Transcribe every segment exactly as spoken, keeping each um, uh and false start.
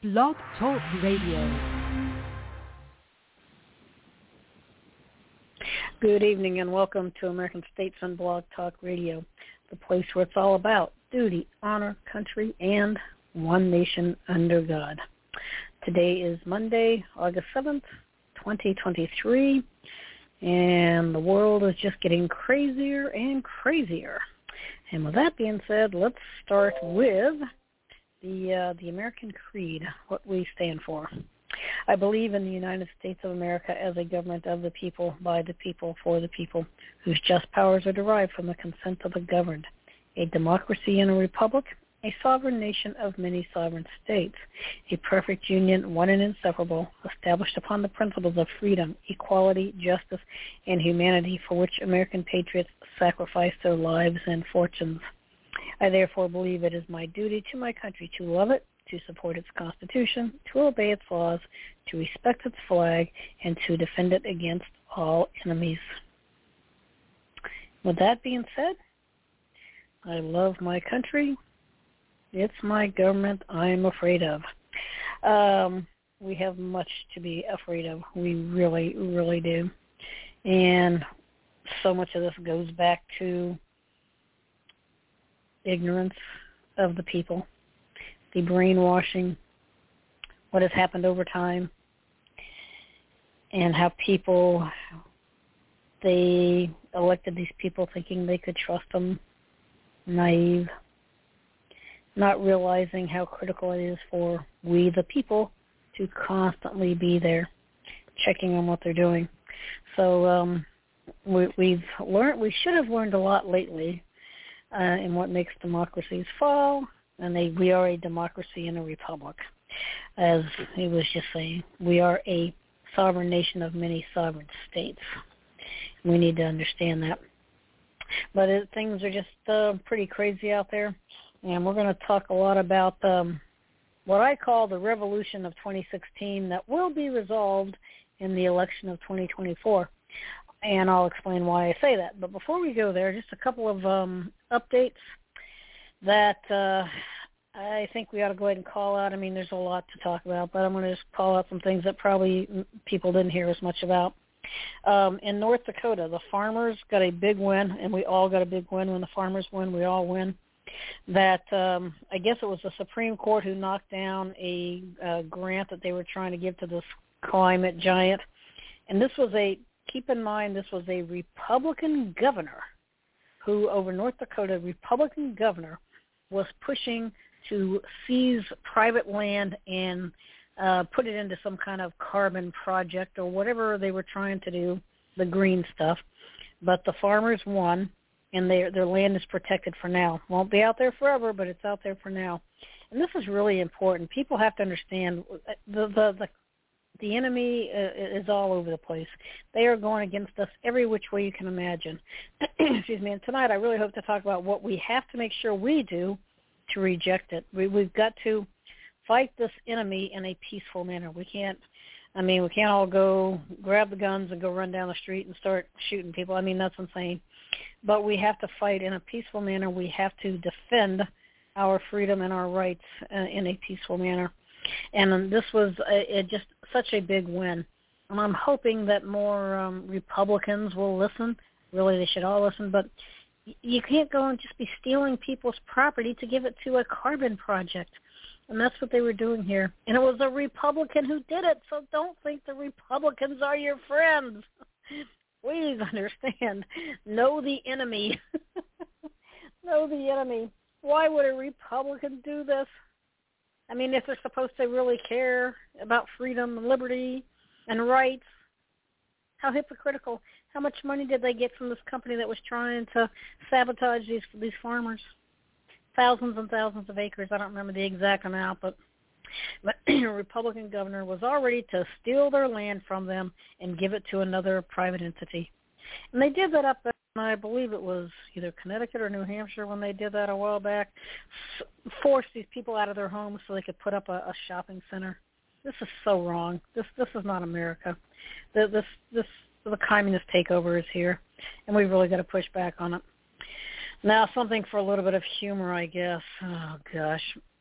Blog Talk Radio. Good evening and welcome to American Statesman Blog Talk Radio, the place where it's all about duty, honor, country, and one nation under God. Today is Monday, August seventh, twenty twenty-three, and the world is just getting crazier and crazier. And with that being said, let's start with the uh, the American Creed, what we stand for. I believe in the United States of America as a government of the people, by the people, for the people, whose just powers are derived from the consent of the governed, a democracy and a republic, a sovereign nation of many sovereign states, a perfect union, one and inseparable, established upon the principles of freedom, equality, justice, and humanity, for which American patriots sacrificed their lives and fortunes. I therefore believe it is my duty to my country to love it, to support its Constitution, to obey its laws, to respect its flag, and to defend it against all enemies. With that being said, I love my country. It's my government I am afraid of. Um, we have much to be afraid of. We really, really do. And so much of this goes back to ignorance of the people, the brainwashing, what has happened over time, and how people, they elected these people thinking they could trust them, naive, not realizing how critical it is for we, the people, to constantly be there, checking on what they're doing. So um, we, we've learned, we should have learned a lot lately uh, in what makes democracies fall. And they, we are a democracy and a republic. As he was just saying, we are a sovereign nation of many sovereign states. We need to understand that. But it, things are just uh, pretty crazy out there. And we're going to talk a lot about um, what I call the revolution of twenty sixteen that will be resolved in the election of twenty twenty-four. And I'll explain why I say that. But before we go there, just a couple of um, updates that uh, I think we ought to go ahead and call out. I mean, there's a lot to talk about, but I'm going to just call out some things that probably people didn't hear as much about. Um, in North Dakota, the farmers got a big win, and we all got a big win. When the farmers win, we all win. That um, I guess it was the Supreme Court who knocked down a, a grant that they were trying to give to this climate giant. And this was a, keep in mind, this was a Republican governor who, over North Dakota, Republican governor, was pushing to seize private land and uh, put it into some kind of carbon project or whatever they were trying to do, the green stuff. But the farmers won, and their their land is protected for now. Won't be out there forever, but it's out there for now. And this is really important. People have to understand the the the, the enemy uh, is all over the place. They are going against us every which way you can imagine. Excuse me. And tonight I really hope to talk about what we have to make sure we do to reject it. We, we've got to fight this enemy in a peaceful manner. We can't, I mean, we can't all go grab the guns and go run down the street and start shooting people. I mean, that's insane. But we have to fight in a peaceful manner. We have to defend our freedom and our rights uh, in a peaceful manner. And this was a, a just such a big win. And I'm hoping that more um, Republicans will listen. Really, they should all listen. But you can't go and just be stealing people's property to give it to a carbon project. And that's what they were doing here. And it was a Republican who did it, so don't think the Republicans are your friends. Please understand. Know the enemy. Know the enemy. Why would a Republican do this? I mean, if they're supposed to really care about freedom and liberty and rights, how hypocritical. How much money did they get from this company that was trying to sabotage these these farmers? Thousands and thousands of acres. I don't remember the exact amount, but, but a Republican governor was all ready to steal their land from them and give it to another private entity. And they did that up in, I believe it was either Connecticut or New Hampshire when they did that a while back, forced these people out of their homes so they could put up a, a shopping center. This is so wrong. This this is not America. The, this this the communist takeover is here, and we've really got to push back on it. Now, something for a little bit of humor, I guess. Oh, gosh.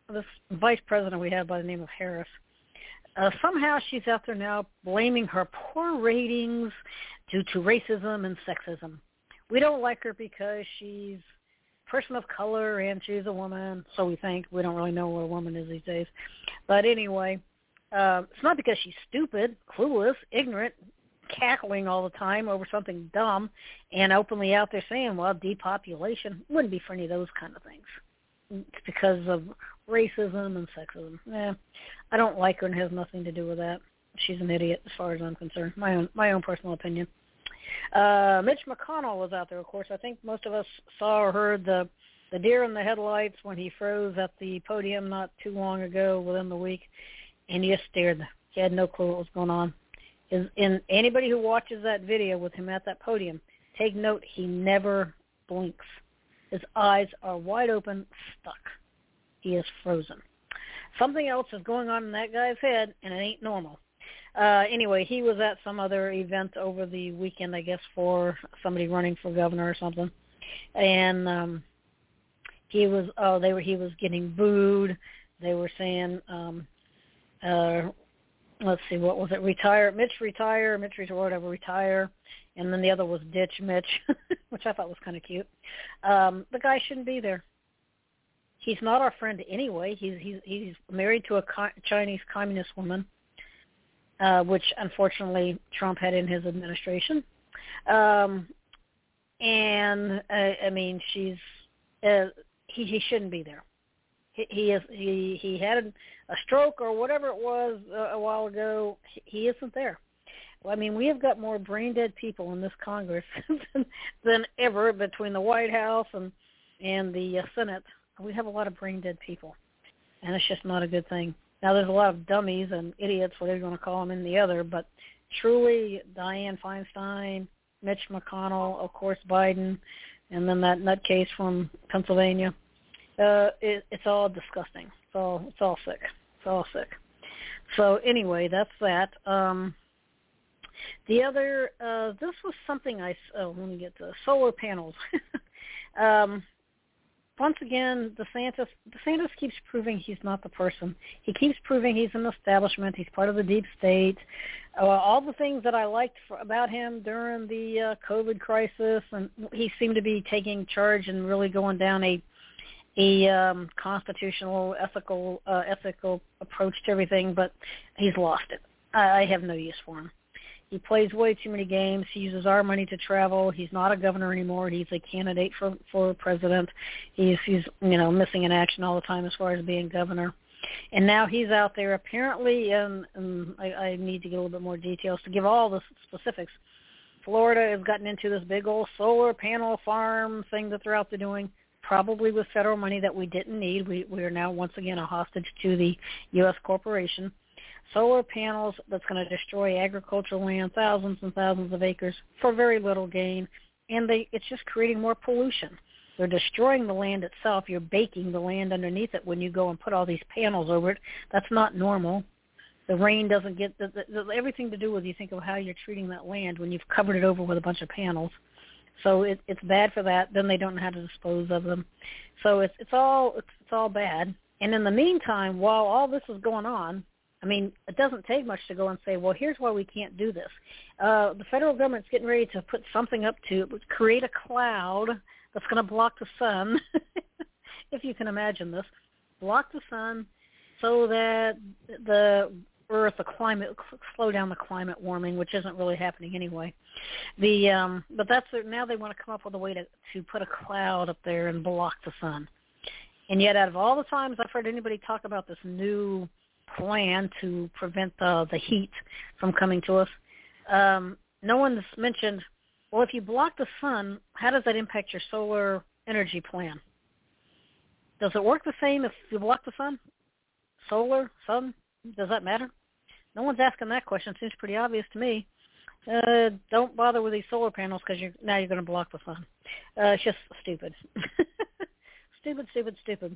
this vice president we have by the name of Harris. Uh, somehow she's out there now blaming her poor ratings due to racism and sexism. We don't like her because she's a person of color and she's a woman, so we think. We don't really know what a woman is these days. But anyway, uh, it's not because she's stupid, clueless, ignorant, cackling all the time over something dumb and openly out there saying, well, depopulation. Wouldn't be for any of those kind of things. It's because of racism and sexism. Eh, I don't like her and it has nothing to do with that. She's an idiot as far as I'm concerned. My own my own personal opinion. Uh, Mitch McConnell was out there, of course. I think most of us saw or heard the, the deer in the headlights when he froze at the podium not too long ago within the week, and he just stared. He had no clue what was going on. His, and anybody who watches that video with him at that podium, take note, he never blinks. His eyes are wide open, stuck. He is frozen. Something else is going on in that guy's head, and it ain't normal. Uh, anyway, he was at some other event over the weekend, I guess, for somebody running for governor or something, and um, he was oh they were he was getting booed. They were saying, um, uh, let's see, what was it? Retire, Mitch, retire, Mitch, retire, whatever, retire. And then the other was Ditch Mitch, which I thought was kind of cute. Um, the guy shouldn't be there. He's not our friend anyway. He's he's, he's married to a co- Chinese communist woman, uh, which unfortunately Trump had in his administration. Um, and uh, I mean, she's uh, he he shouldn't be there. He, he is he he had a stroke or whatever it was a, a while ago. He, he isn't there. I mean, we have got more brain-dead people in this Congress than, than ever between the White House and, and the uh, Senate. We have a lot of brain-dead people, and it's just not a good thing. Now, there's a lot of dummies and idiots, whatever you want to call them, in the other, but truly Dianne Feinstein, Mitch McConnell, of course Biden, and then that nutcase from Pennsylvania, uh, it, it's all disgusting. It's all, it's all sick. It's all sick. So anyway, that's that. Um, The other, uh, this was something I, oh, let me get to solar panels. um, once again, DeSantis, DeSantis keeps proving he's not the person. He keeps proving he's an establishment. He's part of the deep state. Uh, all the things that I liked for, about him during the uh, COVID crisis, and he seemed to be taking charge and really going down a a um, constitutional, ethical, uh, ethical approach to everything, but he's lost it. I, I have no use for him. He plays way too many games. He uses our money to travel. He's not a governor anymore. He's a candidate for, for president. He's, he's, you know, missing in action all the time as far as being governor. And now he's out there apparently, and, and I, I need to get a little bit more details to give all the specifics. Florida has gotten into this big old solar panel farm thing that they're out there doing, probably with federal money that we didn't need. We, we are now once again a hostage to the U S corporation. Solar panels that's going to destroy agricultural land, thousands and thousands of acres for very little gain, and they, it's just creating more pollution. They're destroying the land itself. You're baking the land underneath it when you go and put all these panels over it. That's not normal. The rain doesn't get the, the, the, everything to do with you think of how you're treating that land when you've covered it over with a bunch of panels. So it, it's bad for that. Then they don't know how to dispose of them. So it's it's all it's, it's all bad. And in the meantime, while all this is going on, I mean, it doesn't take much to go and say, well, here's why we can't do this. Uh, the federal government's getting ready to put something up to create a cloud that's going to block the sun, if you can imagine this, block the sun so that the Earth, the climate, slow down the climate warming, which isn't really happening anyway. The um, but that's now they want to come up with a way to, to put a cloud up there and block the sun. And yet out of all the times I've heard anybody talk about this new plan to prevent uh, the heat from coming to us, um, no one's mentioned, well, if you block the sun, how does that impact your solar energy plan? Does it work the same if you block the sun? Solar, sun, does that matter? No one's asking that question. It seems pretty obvious to me. Uh, don't bother with these solar panels because you're, now you're going to block the sun. Uh, it's just stupid. stupid, stupid, stupid.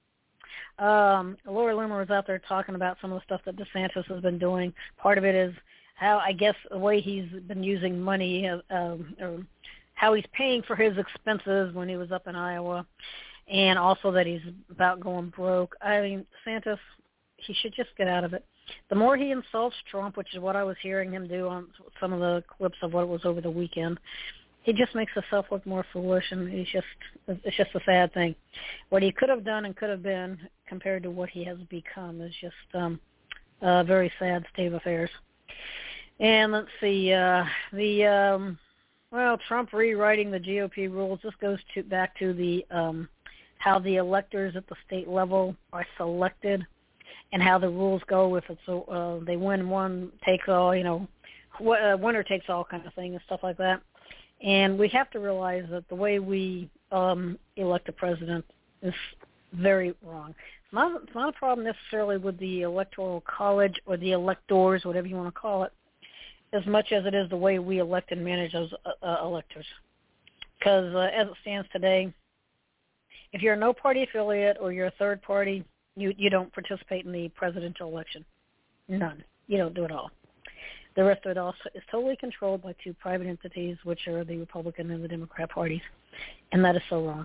Um, Laura Loomer was out there talking about some of the stuff that DeSantis has been doing. Part of it is how, I guess, the way he's been using money, uh, um, or how he's paying for his expenses when he was up in Iowa. and also that he's about going broke. I mean, DeSantis, he should just get out of it. The more he insults Trump, which is what I was hearing him do on some of the clips of what was over the weekend, he just makes himself look more foolish, and he's just, it's just a sad thing. What he could have done and could have been compared to what he has become is just um, a very sad state of affairs. And let's see, uh, the, um, well, Trump rewriting the G O P rules, this goes to back to the um, how the electors at the state level are selected and how the rules go if it's uh, they win one, takes all, you know, uh, winner takes all kind of thing and stuff like that. And we have to realize that the way we um, elect a president is very wrong. It's not, it's not a problem necessarily with the Electoral College or the electors, whatever you want to call it, as much as it is the way we elect and manage those uh, uh, electors. Because uh, as it stands today, if you're a no-party affiliate or you're a third party, you, you don't participate in the presidential election. None. You don't do it all. The rest of it also is totally controlled by two private entities, which are the Republican and the Democrat parties, and that is so wrong.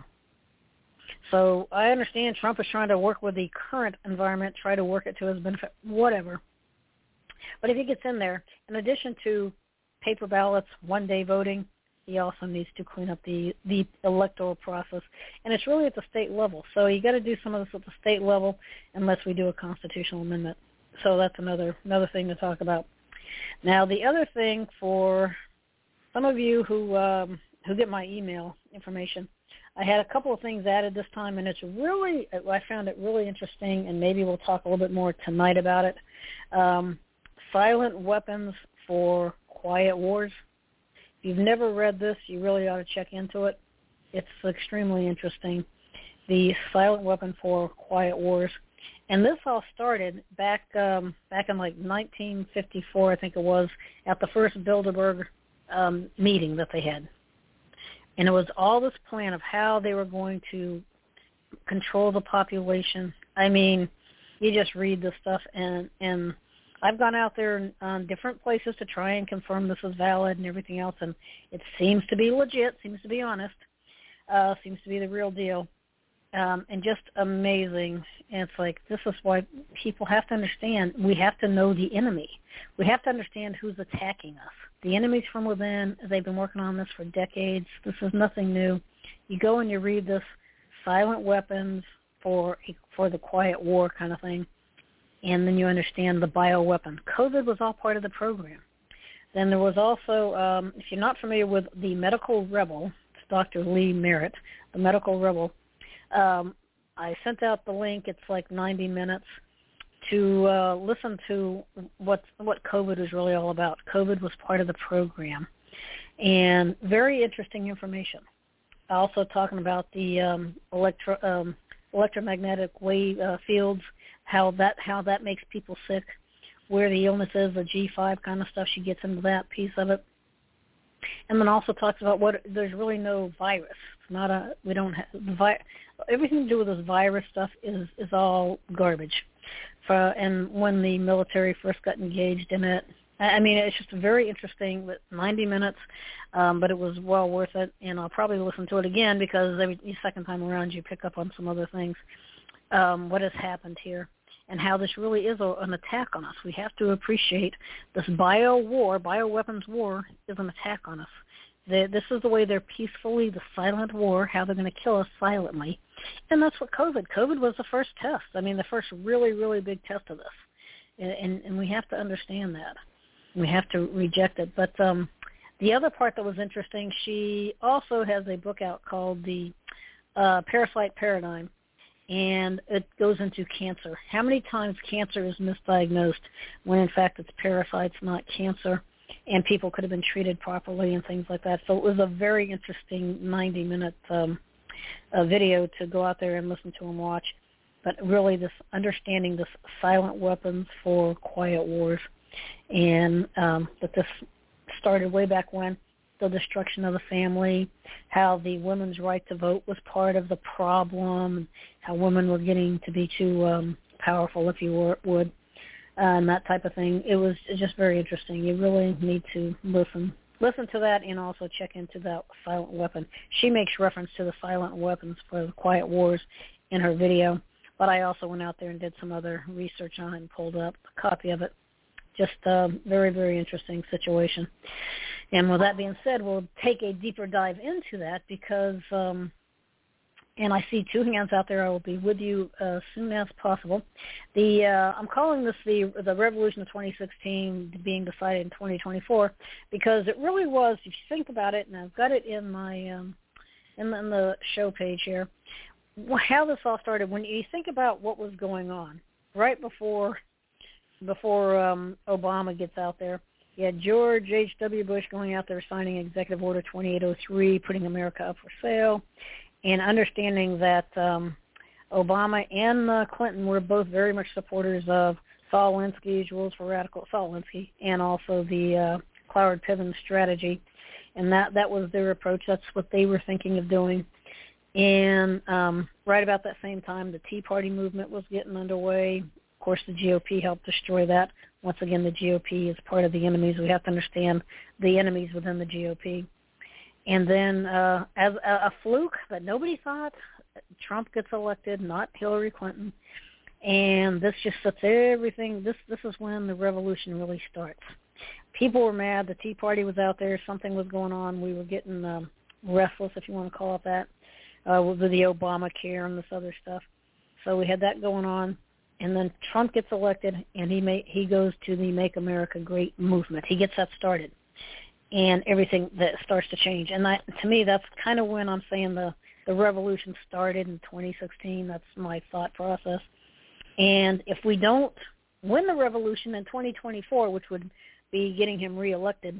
So I understand Trump is trying to work with the current environment, try to work it to his benefit, whatever. But if he gets in there, in addition to paper ballots, one-day voting, he also needs to clean up the, the electoral process. And it's really at the state level. So you got to do some of this at the state level unless we do a constitutional amendment. So that's another another thing to talk about. Now, the other thing for some of you who um, who get my email information, I had a couple of things added this time, and it's really, I found it really interesting, and maybe we'll talk a little bit more tonight about it. Um, silent weapons for quiet wars. If you've never read this, you really ought to check into it. It's extremely interesting. The silent weapon for quiet wars. And this all started back um, back in like nineteen fifty-four, I think it was, at the first Bilderberg um, meeting that they had. And it was all this plan of how they were going to control the population. I mean, you just read this stuff, and, and I've gone out there on different places to try and confirm this is valid and everything else, and it seems to be legit, seems to be honest, uh, seems to be the real deal. Um, and just amazing. And it's like, this is why people have to understand, we have to know the enemy. We have to understand who's attacking us. The enemy's from within. They've been working on this for decades. This is nothing new. You go and you read this, silent weapons for for the quiet war kind of thing, and then you understand the bioweapon. COVID was all part of the program. Then there was also, um, if you're not familiar with the Medical Rebel, it's Doctor Lee Merritt, the Medical Rebel, Um, I sent out the link. It's like ninety minutes to uh, listen to what what COVID was really all about. COVID was part of the program, and very interesting information. Also talking about the um, electro um, electromagnetic wave uh, fields, how that how that makes people sick, where the illness is, the G five kind of stuff. She gets into that piece of it. And then also talks about what there's really no virus. It's not a we don't have the vi- everything to do with this virus stuff is is all garbage. For, and when the military first got engaged in it, I mean it's just very interesting. With ninety minutes, um, but it was well worth it. And I'll probably listen to it again because every second time around you pick up on some other things. Um, what has happened here? And how this really is a, an attack on us. We have to appreciate this bio war, bioweapons war is an attack on us. They, this is the way they're peacefully, the silent war, how they're going to kill us silently. And that's what COVID, COVID was the first test. I mean, the first really, really big test of this. And, and, and we have to understand that. We have to reject it. But um, the other part that was interesting, she also has a book out called The uh, Parasite Paradigm. And it goes into cancer. How many times cancer is misdiagnosed when, in fact, it's parasites, not cancer, and people could have been treated properly and things like that. So it was a very interesting ninety-minute um, uh, video to go out there and listen to and watch. But really this understanding this silent weapons for quiet wars, and um, that this started way back when. The destruction of the family, how the women's right to vote was part of the problem, how women were getting to be too um, powerful, if you were, would, uh, and that type of thing. It was just very interesting. You really need to listen listen to that and also check into that silent weapon. She makes reference to the silent weapons for the Quiet Wars in her video, but I also went out there and did some other research on it and pulled up a copy of it. Just a very, very interesting situation. And with that being said, we'll take a deeper dive into that because, um, and I see two hands out there. I will be with you as soon as possible. The uh, I'm calling this the the Revolution of twenty sixteen being decided in twenty twenty-four because it really was, if you think about it, and I've got it in my um, in, the, in the show page here, how this all started. When you think about what was going on right before before um, Obama gets out there, you had George H W. Bush going out there signing Executive Order twenty-eight oh three, putting America up for sale, and understanding that um, Obama and uh, Clinton were both very much supporters of Saul Alinsky's Rules for Radical, Saul Alinsky, and also the uh, Cloward-Piven strategy, and that, that was their approach. That's what they were thinking of doing. And um, right about that same time, the Tea Party movement was getting underway. Of course, the G O P helped destroy that. Once again, the G O P is part of the enemies. We have to understand the enemies within the G O P. And then uh, as a, a fluke that nobody thought, Trump gets elected, not Hillary Clinton. And this just sets everything, this, this is when the revolution really starts. People were mad. The Tea Party was out there. Something was going on. We were getting um, restless, if you want to call it that, uh, with the Obamacare and this other stuff. So we had that going on. And then Trump gets elected, and he may, he goes to the Make America Great movement. He gets that started. And everything that starts to change. And that, to me, that's kind of when I'm saying the, the revolution started in twenty sixteen. That's my thought process. And if we don't win the revolution in twenty twenty-four, which would be getting him reelected,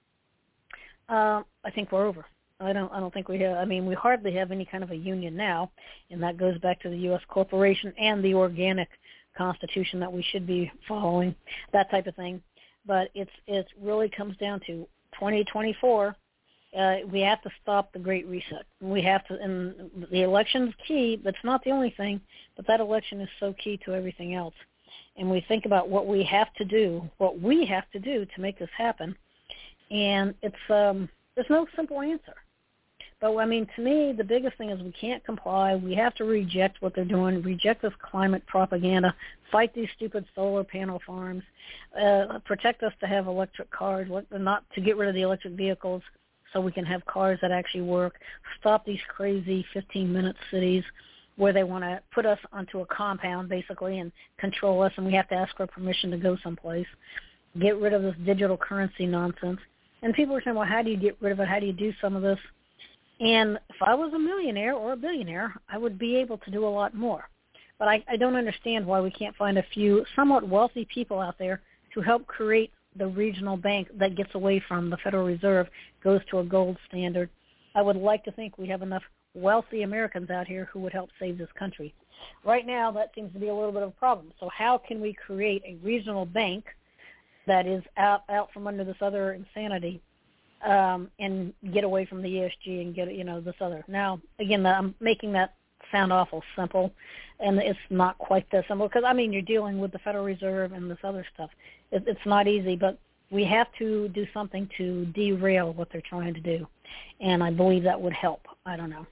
uh, I think we're over. I don't I don't think we have, I mean, we hardly have any kind of a union now, and that goes back to the U S corporation and the organic constitution that we should be following, that type of thing. But it's it really comes down to twenty twenty-four, uh, we have to stop the Great Reset. We have to, and the election's key, but it's not the only thing, but that election is so key to everything else. And we think about what we have to do, what we have to do to make this happen, and it's um, there's no simple answer. But, I mean, to me, the biggest thing is we can't comply. We have to reject what they're doing, reject this climate propaganda, fight these stupid solar panel farms, uh, protect us to have electric cars, not to get rid of the electric vehicles so we can have cars that actually work, stop these crazy fifteen-minute cities where they want to put us onto a compound, basically, and control us, and we have to ask for permission to go someplace, get rid of this digital currency nonsense. And people are saying, well, how do you get rid of it? How do you do some of this? And if I was a millionaire or a billionaire, I would be able to do a lot more. But I, I don't understand why we can't find a few somewhat wealthy people out there to help create the regional bank that gets away from the Federal Reserve, goes to a gold standard. I would like to think we have enough wealthy Americans out here who would help save this country. Right now, that seems to be a little bit of a problem. So how can we create a regional bank that is out, out from under this other insanity, Um, and get away from the E S G and get, you know, this other. Now, again, I'm making that sound awful simple, and it's not quite that simple because, I mean, you're dealing with the Federal Reserve and this other stuff. It, it's not easy, but we have to do something to derail what they're trying to do, and I believe that would help. I don't know.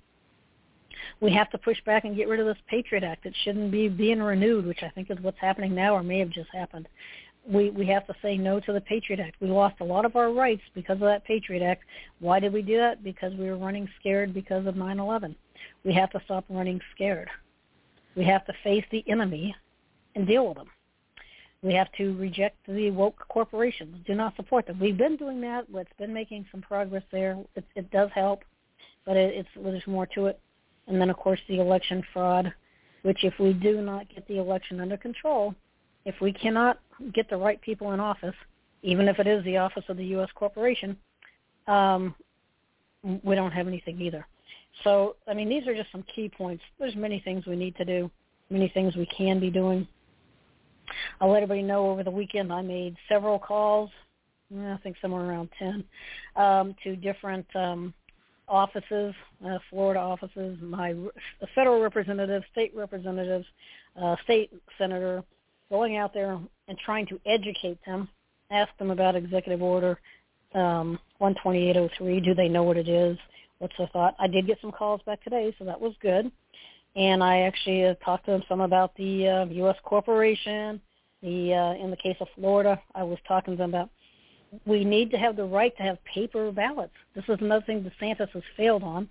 We have to push back and get rid of this Patriot Act. It shouldn't be being renewed, which I think is what's happening now or may have just happened. We we have to say no to the Patriot Act. We lost a lot of our rights because of that Patriot Act. Why did we do that? Because we were running scared because of nine eleven. We have to stop running scared. We have to face the enemy and deal with them. We have to reject the woke corporations. Do not support them. We've been doing that. It's been making some progress there. It, it does help, but it, it's there's more to it. And then, of course, the election fraud, which if we do not get the election under control, if we cannot get the right people in office, even if it is the office of the U S corporation, um, we don't have anything either. So, I mean, these are just some key points. There's many things we need to do, many things we can be doing. I'll let everybody know over the weekend I made several calls, I think somewhere around ten, um, to different um, offices, uh, Florida offices, my federal representatives, state representatives, uh, state senator, going out there and trying to educate them, ask them about executive order um, one twenty-eight oh three. Do they know what it is? What's their thought? I did get some calls back today, so that was good. And I actually uh, talked to them some about the uh, U S corporation. The uh, in the case of Florida, I was talking to them about we need to have the right to have paper ballots. This is another thing DeSantis has failed on.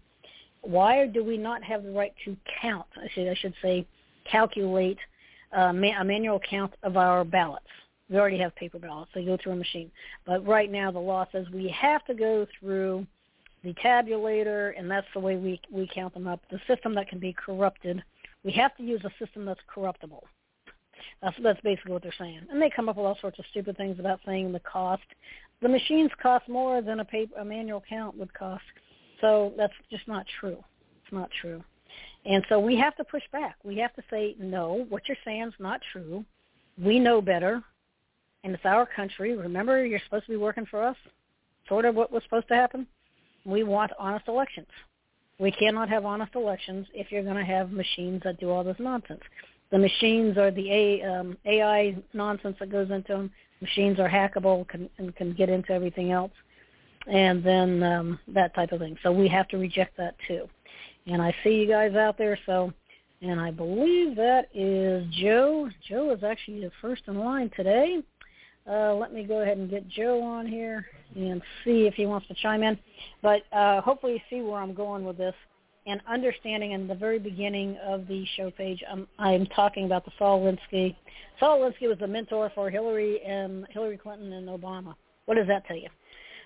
Why do we not have the right to count? I should, I should say calculate uh, ma- a manual count of our ballots. We already have paper ballots. They go through a machine. But right now the law says we have to go through the tabulator, and that's the way we, we count them up. The system that can be corrupted, we have to use a system that's corruptible. That's, that's basically what they're saying. And they come up with all sorts of stupid things about saying the cost. The machines cost more than a, paper, a manual count would cost. So that's just not true. It's not true. And so we have to push back. We have to say, no, what you're saying is not true. We know better, and it's our country. Remember, you're supposed to be working for us, sort of what was supposed to happen. We want honest elections. We cannot have honest elections if you're going to have machines that do all this nonsense. The machines are the A, um, A I nonsense that goes into them. Machines are hackable can, and can get into everything else, and then um, that type of thing. So we have to reject that too. And I see you guys out there, so, and I believe that is Joe. Joe is actually the first in line today. Uh, let me go ahead and get Joe on here and see if he wants to chime in. But uh, hopefully you see where I'm going with this. And understanding in the very beginning of the show page, I'm, I'm talking about the Saul Alinsky. Saul Alinsky was the mentor for Hillary and Hillary Clinton and Obama. What does that tell you?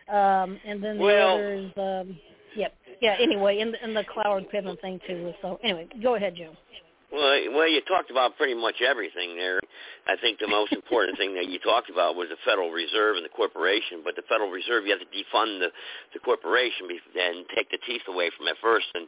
Um, and then the well, others, um, yep, yeah. Anyway, in, in the Cloward Piven thing too. So anyway, go ahead, Joe. Well, well, you talked about pretty much everything there. I think the most important thing that you talked about was the Federal Reserve and the corporation. But the Federal Reserve, you have to defund the, the corporation and take the teeth away from it first. And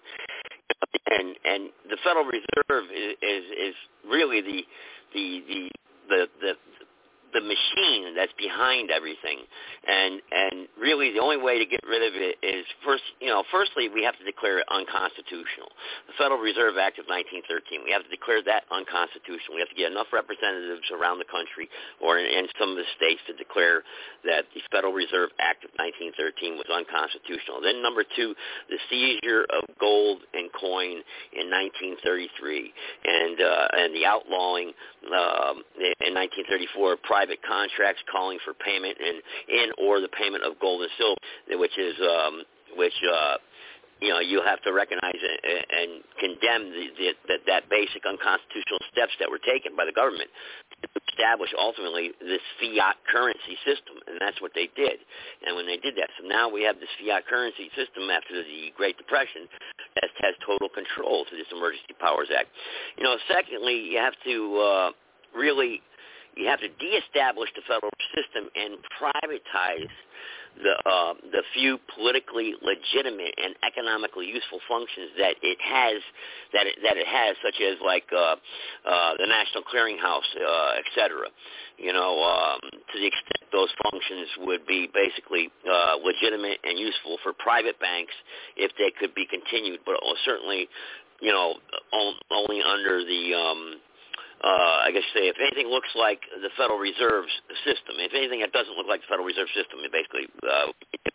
and and the Federal Reserve is is, is really the the the the the the machine that's behind everything, and and really the only way to get rid of it is first, you know, firstly we have to declare it unconstitutional. The Federal Reserve Act of nineteen thirteen, we have to declare that unconstitutional. We have to get enough representatives around the country or in, in some of the states to declare that the Federal Reserve Act of nineteen thirteen was unconstitutional. Then number two, the seizure of gold and coin in nineteen thirty-three, and uh, and the outlawing um, in nineteen thirty-four private contracts calling for payment in, in or the payment of gold and silver, which is um, which uh, you know you have to recognize and, and condemn the, the, that that basic unconstitutional steps that were taken by the government to establish ultimately this fiat currency system, and that's what they did. And when they did that, so now we have this fiat currency system after the Great Depression that has total control through this Emergency Powers Act. You know, secondly, you have to uh, really You have to deestablish the federal system and privatize the uh, the few politically legitimate and economically useful functions that it has that it, that it has, such as like uh, uh, the National Clearinghouse, uh, et cetera. You know, um, to the extent those functions would be basically uh, legitimate and useful for private banks if they could be continued, but certainly, you know, only under the um, Uh, I guess say if anything looks like the Federal Reserve system, if anything that doesn't look like the Federal Reserve system, it basically uh,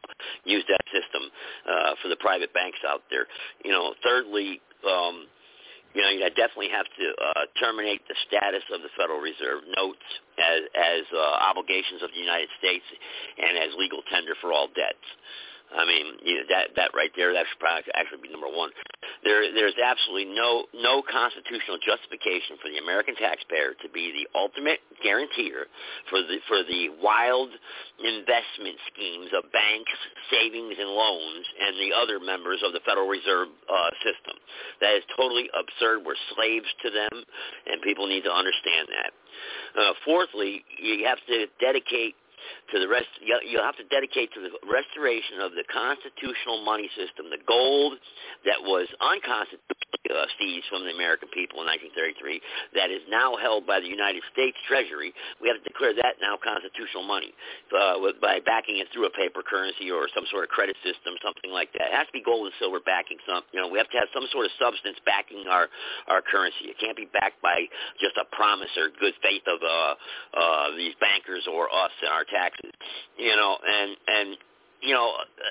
use that system uh, for the private banks out there. You know, thirdly, um, you know, you definitely have to uh, terminate the status of the Federal Reserve notes as, as uh, obligations of the United States and as legal tender for all debts. I mean, you know, that that right there, that should probably actually be number one. There, there's absolutely no no constitutional justification for the American taxpayer to be the ultimate guarantor for the for the wild investment schemes of banks, savings, and loans, and the other members of the Federal Reserve uh, system. That is totally absurd. We're slaves to them, and people need to understand that. Uh, fourthly, you have to dedicate to the rest, you'll have to dedicate to the restoration of the constitutional money system, the gold that was unconstitutionally uh, seized from the American people in nineteen thirty-three, that is now held by the United States Treasury. We have to declare that now constitutional money uh, with, by backing it through a paper currency or some sort of credit system, something like that. It has to be gold and silver backing some. You know, we have to have some sort of substance backing our, our currency. It can't be backed by just a promise or good faith of uh, uh, these bankers or us and our taxes. You know, and and you know,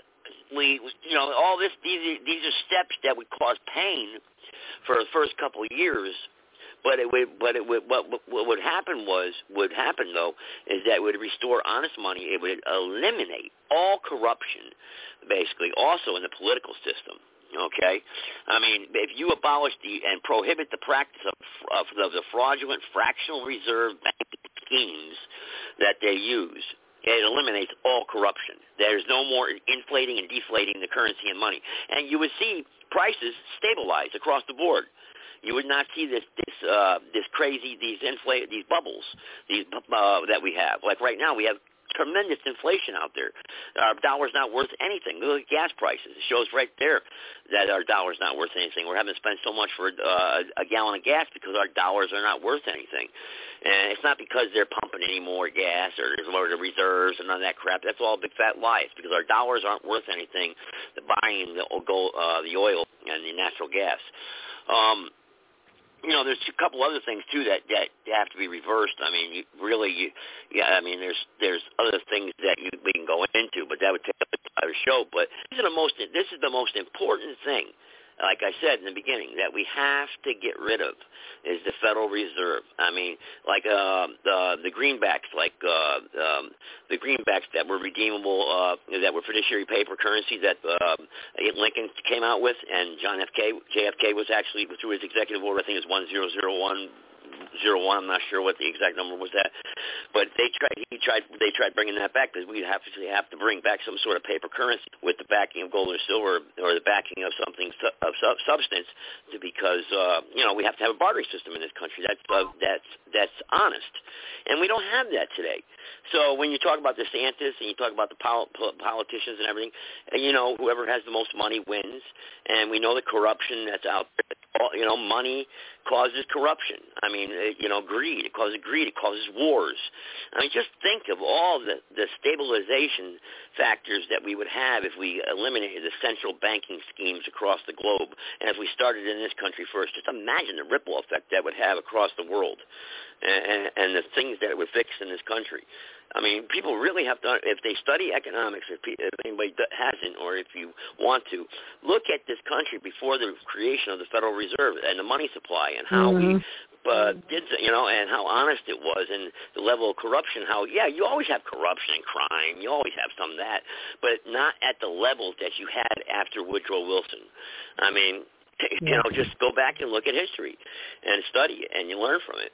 we, you know, all this, these, these are steps that would cause pain for the first couple of years. But it would, but it would, what, what would happen was, would happen though, is that it would restore honest money. It would eliminate all corruption, basically, also in the political system. Okay, I mean, if you abolish the and prohibit the practice of, of, of the fraudulent fractional reserve banking schemes that they use, it eliminates all corruption. There's no more inflating and deflating the currency and money, and you would see prices stabilize across the board. You would not see this this uh, this crazy these inflate these bubbles these uh, that we have. Like right now, we have tremendous inflation out there. Our dollar's not worth anything. Look at gas prices. It shows right there that our dollar's not worth anything. We're having to spend so much for uh, a gallon of gas because our dollars are not worth anything. And it's not because they're pumping any more gas or there's lower the reserves and none of that crap. That's all a big fat lie. It's because our dollars aren't worth anything. The buying the gold, uh, the oil and the natural gas. Um, You know, there's a couple other things too that, that have to be reversed. I mean, you really, you, yeah. I mean, there's there's other things that you, we can go into, but that would take up an entire show. But this is the most this is the most important thing. Like I said in the beginning, that we have to get rid of is the Federal Reserve. I mean, like uh, the the greenbacks, like uh, um, the greenbacks that were redeemable, uh, that were fiduciary paper currency that uh, Lincoln came out with, and John F. K. J F K was actually through his executive order. I think it's one zero zero one. Zero one. I'm not sure what the exact number was at, but they tried. He tried. They tried bringing that back because we have to have to bring back some sort of paper currency with the backing of gold or silver, or the backing of something of substance, to, because uh, you know we have to have a bartering system in this country that's uh, that's that's honest, and we don't have that today. So when you talk about DeSantis and you talk about the pol- politicians and everything, you know whoever has the most money wins, and we know the corruption that's out there. You know, money causes corruption. I mean, you know, greed. It causes greed. It causes wars. I mean, just think of all the, the stabilization factors that we would have if we eliminated the central banking schemes across the globe. And if we started in this country first, just imagine the ripple effect that would have across the world and, and, and the things that it would fix in this country. I mean, people really have to, if they study economics, if, if anybody hasn't, or if you want to, look at this country before the creation of the Federal Reserve and the money supply and how mm-hmm. we uh, did, you know, and how honest it was and the level of corruption, how, yeah, you always have corruption and crime. You always have some of that, but not at the level that you had after Woodrow Wilson. I mean, you know, just go back and look at history and study it, and you learn from it.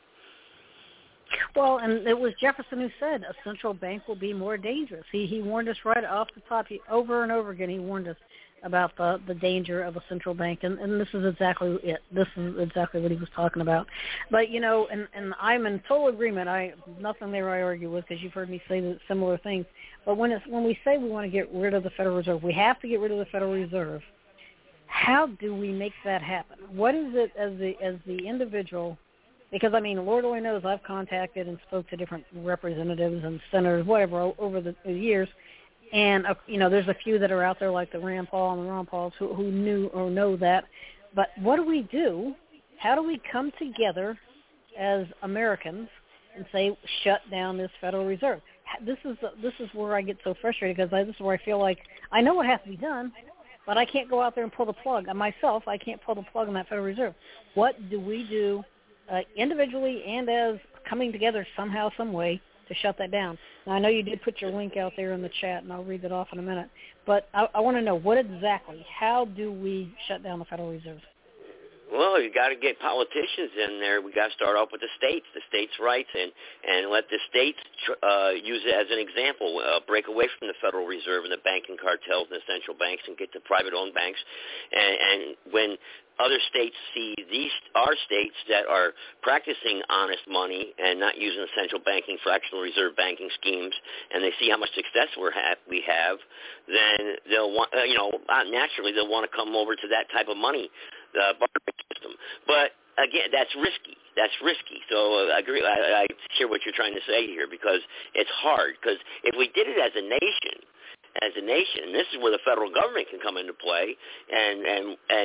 Well, and it was Jefferson who said a central bank will be more dangerous. He he warned us right off the top. He, over and over again, he warned us about the, the danger of a central bank, and, and this is exactly it. This is exactly what he was talking about. But, you know, and, and I'm in total agreement. I nothing there I argue with, because you've heard me say similar things. But when it's, when we say we want to get rid of the Federal Reserve, we have to get rid of the Federal Reserve. How do we make that happen? What is it as the as the individual? Because, I mean, Lord only knows I've contacted and spoke to different representatives and senators, whatever, over the years. And, uh, you know, there's a few that are out there like the Rand Paul and the Ron Pauls who, who knew or know that. But what do we do? How do we come together as Americans and say, shut down this Federal Reserve? This is this is where I get so frustrated, because I, this is where I feel like I know what has to be done, but I can't go out there and pull the plug. And myself, I can't pull the plug on that Federal Reserve. What do we do? Uh, individually and as coming together somehow, some way to shut that down. Now, I know you did put your link out there in the chat, and I'll read it off in a minute. But I, I want to know, what exactly, how do we shut down the Federal Reserve? Well, you got to get politicians in there. We got to start off with the states, the states' rights, and, and let the states uh, use it as an example. Uh, break away from the Federal Reserve and the banking cartels and the central banks, and get to private-owned banks. And, and when other states see these our states that are practicing honest money and not using the central banking, fractional reserve banking schemes, and they see how much success we're ha- we have, then they'll want, uh, you know, naturally they'll want to come over to that type of money, the bartering system. But again, that's risky. That's risky. So uh, I agree. I, I hear what you're trying to say here, because it's hard. Because if we did it as a nation, as a nation, and this is where the federal government can come into play, and and and.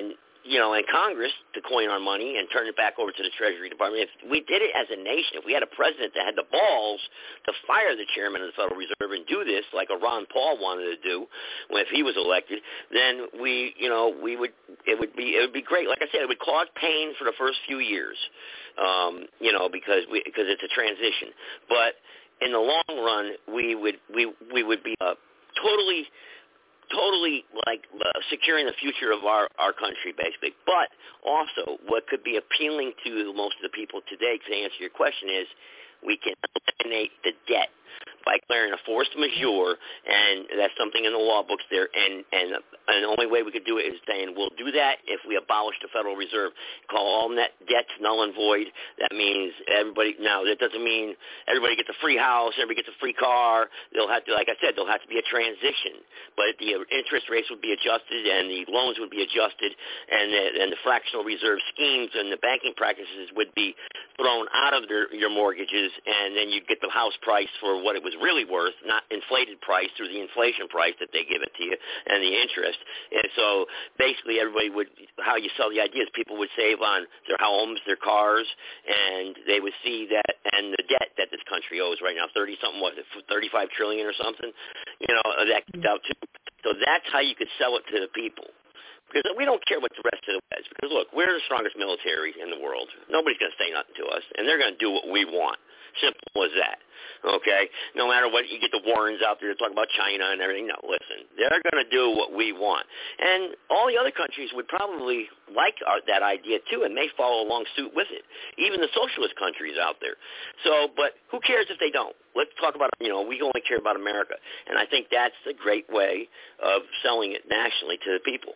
you know, in Congress to coin our money and turn it back over to the Treasury Department. If we did it as a nation, if we had a president that had the balls to fire the chairman of the Federal Reserve and do this like a Ron Paul wanted to do when if he was elected, then we, you know, we would it would be it would be great. Like I said, it would cause pain for the first few years, um, you know, because we because it's a transition. But in the long run, we would we we would be uh, totally. totally like uh, securing the future of our, our country, basically. But also what could be appealing to most of the people today, to answer your question, is we can eliminate the debt by declaring a force majeure, and that's something in the law books there. And, and, and the only way we could do it is saying we'll do that if we abolish the Federal Reserve. Call all net debts null and void. That means everybody. Now that doesn't mean everybody gets a free house, everybody gets a free car. They'll have to, like I said, there'll have to be a transition. But the interest rates would be adjusted, and the loans would be adjusted, and the, and the fractional reserve schemes and the banking practices would be thrown out of their, your mortgages, and then you'd get the house price for what it was really worth, not inflated price through the inflation price that they give it to you and the interest. And so basically everybody would, how you sell the ideas, people would save on their homes, their cars, and they would see that, and the debt that this country owes right now, thirty-something, what is it, thirty-five trillion or something, you know, that comes out too. So that's how you could sell it to the people. Because we don't care what the rest of the West. Because, look, we're the strongest military in the world. Nobody's going to say nothing to us, and they're going to do what we want. Simple as that, okay? No matter what, you get the Warrens out there to talk about China and everything. No, listen, they're going to do what we want. And all the other countries would probably like our, that idea, too, and may follow along suit with it, even the socialist countries out there. So, but who cares if they don't? Let's talk about, you know, we only care about America. And I think that's a great way of selling it nationally to the people.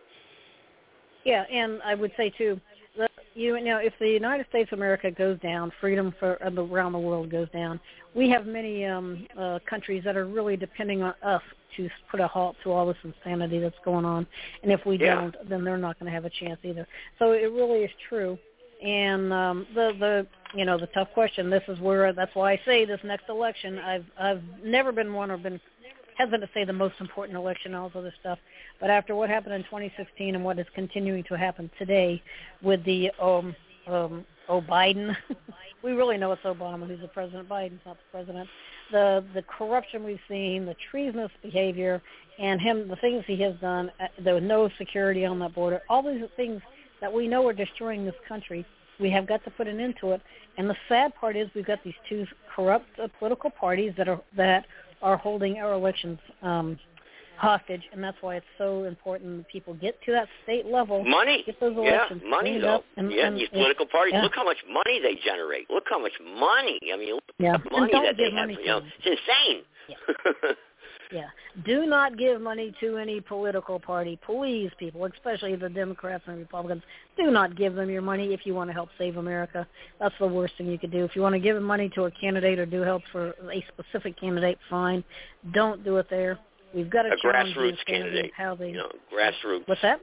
Yeah, and I would say, too, that you know, if the United States of America goes down, freedom for around the world goes down, we have many um, uh, countries that are really depending on us to put a halt to all this insanity that's going on. And if we yeah. don't, then they're not going to have a chance either. So it really is true. And um, the, the you know, the tough question, this is where, that's why I say this next election, I've I've never been one or been hesitant to say the most important election and all this other stuff, but after what happened in twenty sixteen and what is continuing to happen today with the um, um, oh Biden, we really know it's Obama who's the president. Biden's not the president. The the corruption we've seen, the treasonous behavior, and him, the things he has done, there was no security on that border, all these things that we know are destroying this country. We have got to put an end to it. And the sad part is we've got these two corrupt uh, political parties that are that are holding our elections um, hostage, and that's why it's so important that people get to that state level. Money. Get those elections yeah, money, though. And, yeah, and, these political parties, yeah. look how much money they generate. Look how much money. I mean, look yeah. how much money and that they money have. You know, them. it's insane. Yeah. Yeah. Do not give money to any political party. Please, people, especially the Democrats and Republicans, do not give them your money if you want to help save America. That's the worst thing you could do. If you want to give money to a candidate or do help for a specific candidate, fine. Don't do it there. We've got to a challenge grassroots these candidate. How they, you know, grassroots. What's that?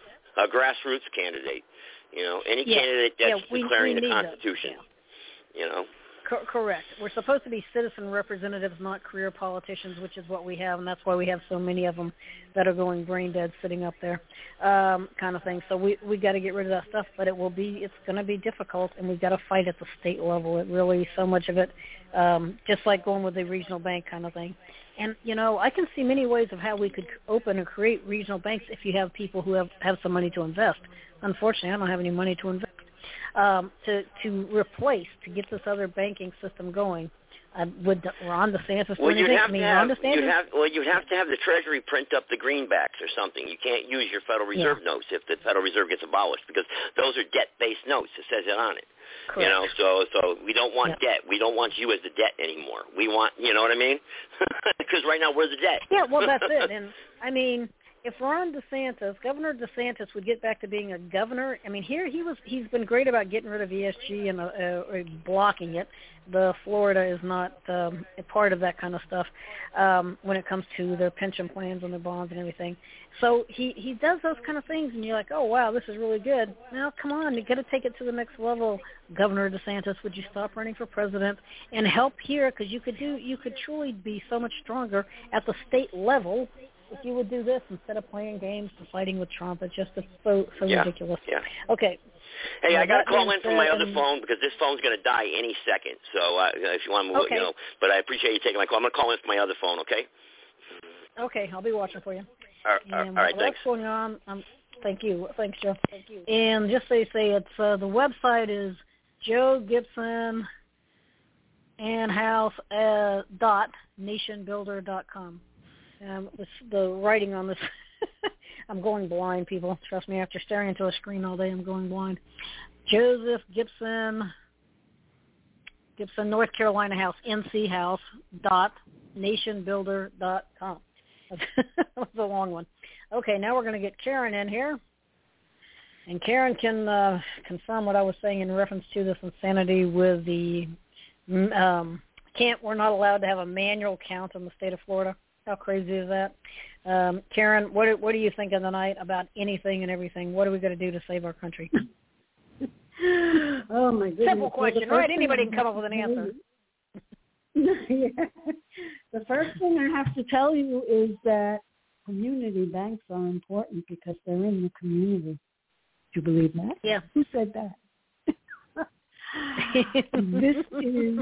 A grassroots candidate. You know, any yeah. candidate that's yeah, we, declaring we the need Constitution. Yeah. You know. Co- correct. We're supposed to be citizen representatives, not career politicians, which is what we have, and that's why we have so many of them that are going brain dead sitting up there, um, kind of thing. So we we got to get rid of that stuff, but it will be it's going to be difficult, and we've got to fight at the state level. It really so much of it, um, just like going with the regional bank kind of thing. And you know, I can see many ways of how we could open and create regional banks if you have people who have have some money to invest. Unfortunately, I don't have any money to invest. Um, to to replace to get this other banking system going. Uh, would Ron DeSantis do well, anything? You'd have I mean, to have, Ron DeSantis. You'd have, well, you'd have to have the Treasury print up the greenbacks or something. You can't use your Federal Reserve yeah. notes if the Federal Reserve gets abolished because those are debt-based notes. It says it on it. Correct. You know, so so we don't want yeah. debt. We don't want you as the debt anymore. We want, you know what I mean? Because right now we're the debt. Yeah, well, that's it. And I mean, if Ron DeSantis, Governor DeSantis, would get back to being a governor, I mean, here he was. He's been great about getting rid of E S G and uh, uh, blocking it. The Florida is not um, a part of that kind of stuff um, when it comes to their pension plans and their bonds and everything. So he he does those kind of things, and you're like, oh wow, this is really good. Now come on, you got to take it to the next level, Governor DeSantis. Would you stop running for president and help here? Because you could do, you could truly be so much stronger at the state level if you would do this instead of playing games and fighting with Trump. It's just so so yeah. ridiculous. Yeah. Okay. Hey, uh, I got to call in said, from my other um, phone because this phone's going to die any second. So uh, if you want to move okay. it, you know. But I appreciate you taking my call. I'm going to call in from my other phone, okay? Okay, I'll be watching for you. All right, all and right what's thanks. going on? Um, thank you. Thanks, Joe. Thank you. And just so you say, it's uh, the website is Joe Gibson and House uh, dot nationbuilder dot com. Um, this, the writing on this, I'm going blind, people. Trust me, after staring into a screen all day, I'm going blind. Joseph Gibson, Gibson, North Carolina House, N C House dot nationbuilder dot com. That was a long one. Okay, now we're going to get Karen in here. And Karen can uh, confirm what I was saying in reference to this insanity with the um, can't. We're not allowed to have a manual count in the state of Florida. How crazy is that? Um, Karen, what what are you thinking tonight about anything and everything? What are we going to do to save our country? Oh my goodness! Simple question, well, right? Anybody can come up with an answer. Yeah. The first thing I have to tell you is that community banks are important because they're in the community. Do you believe that? Yeah. Who said that? This is,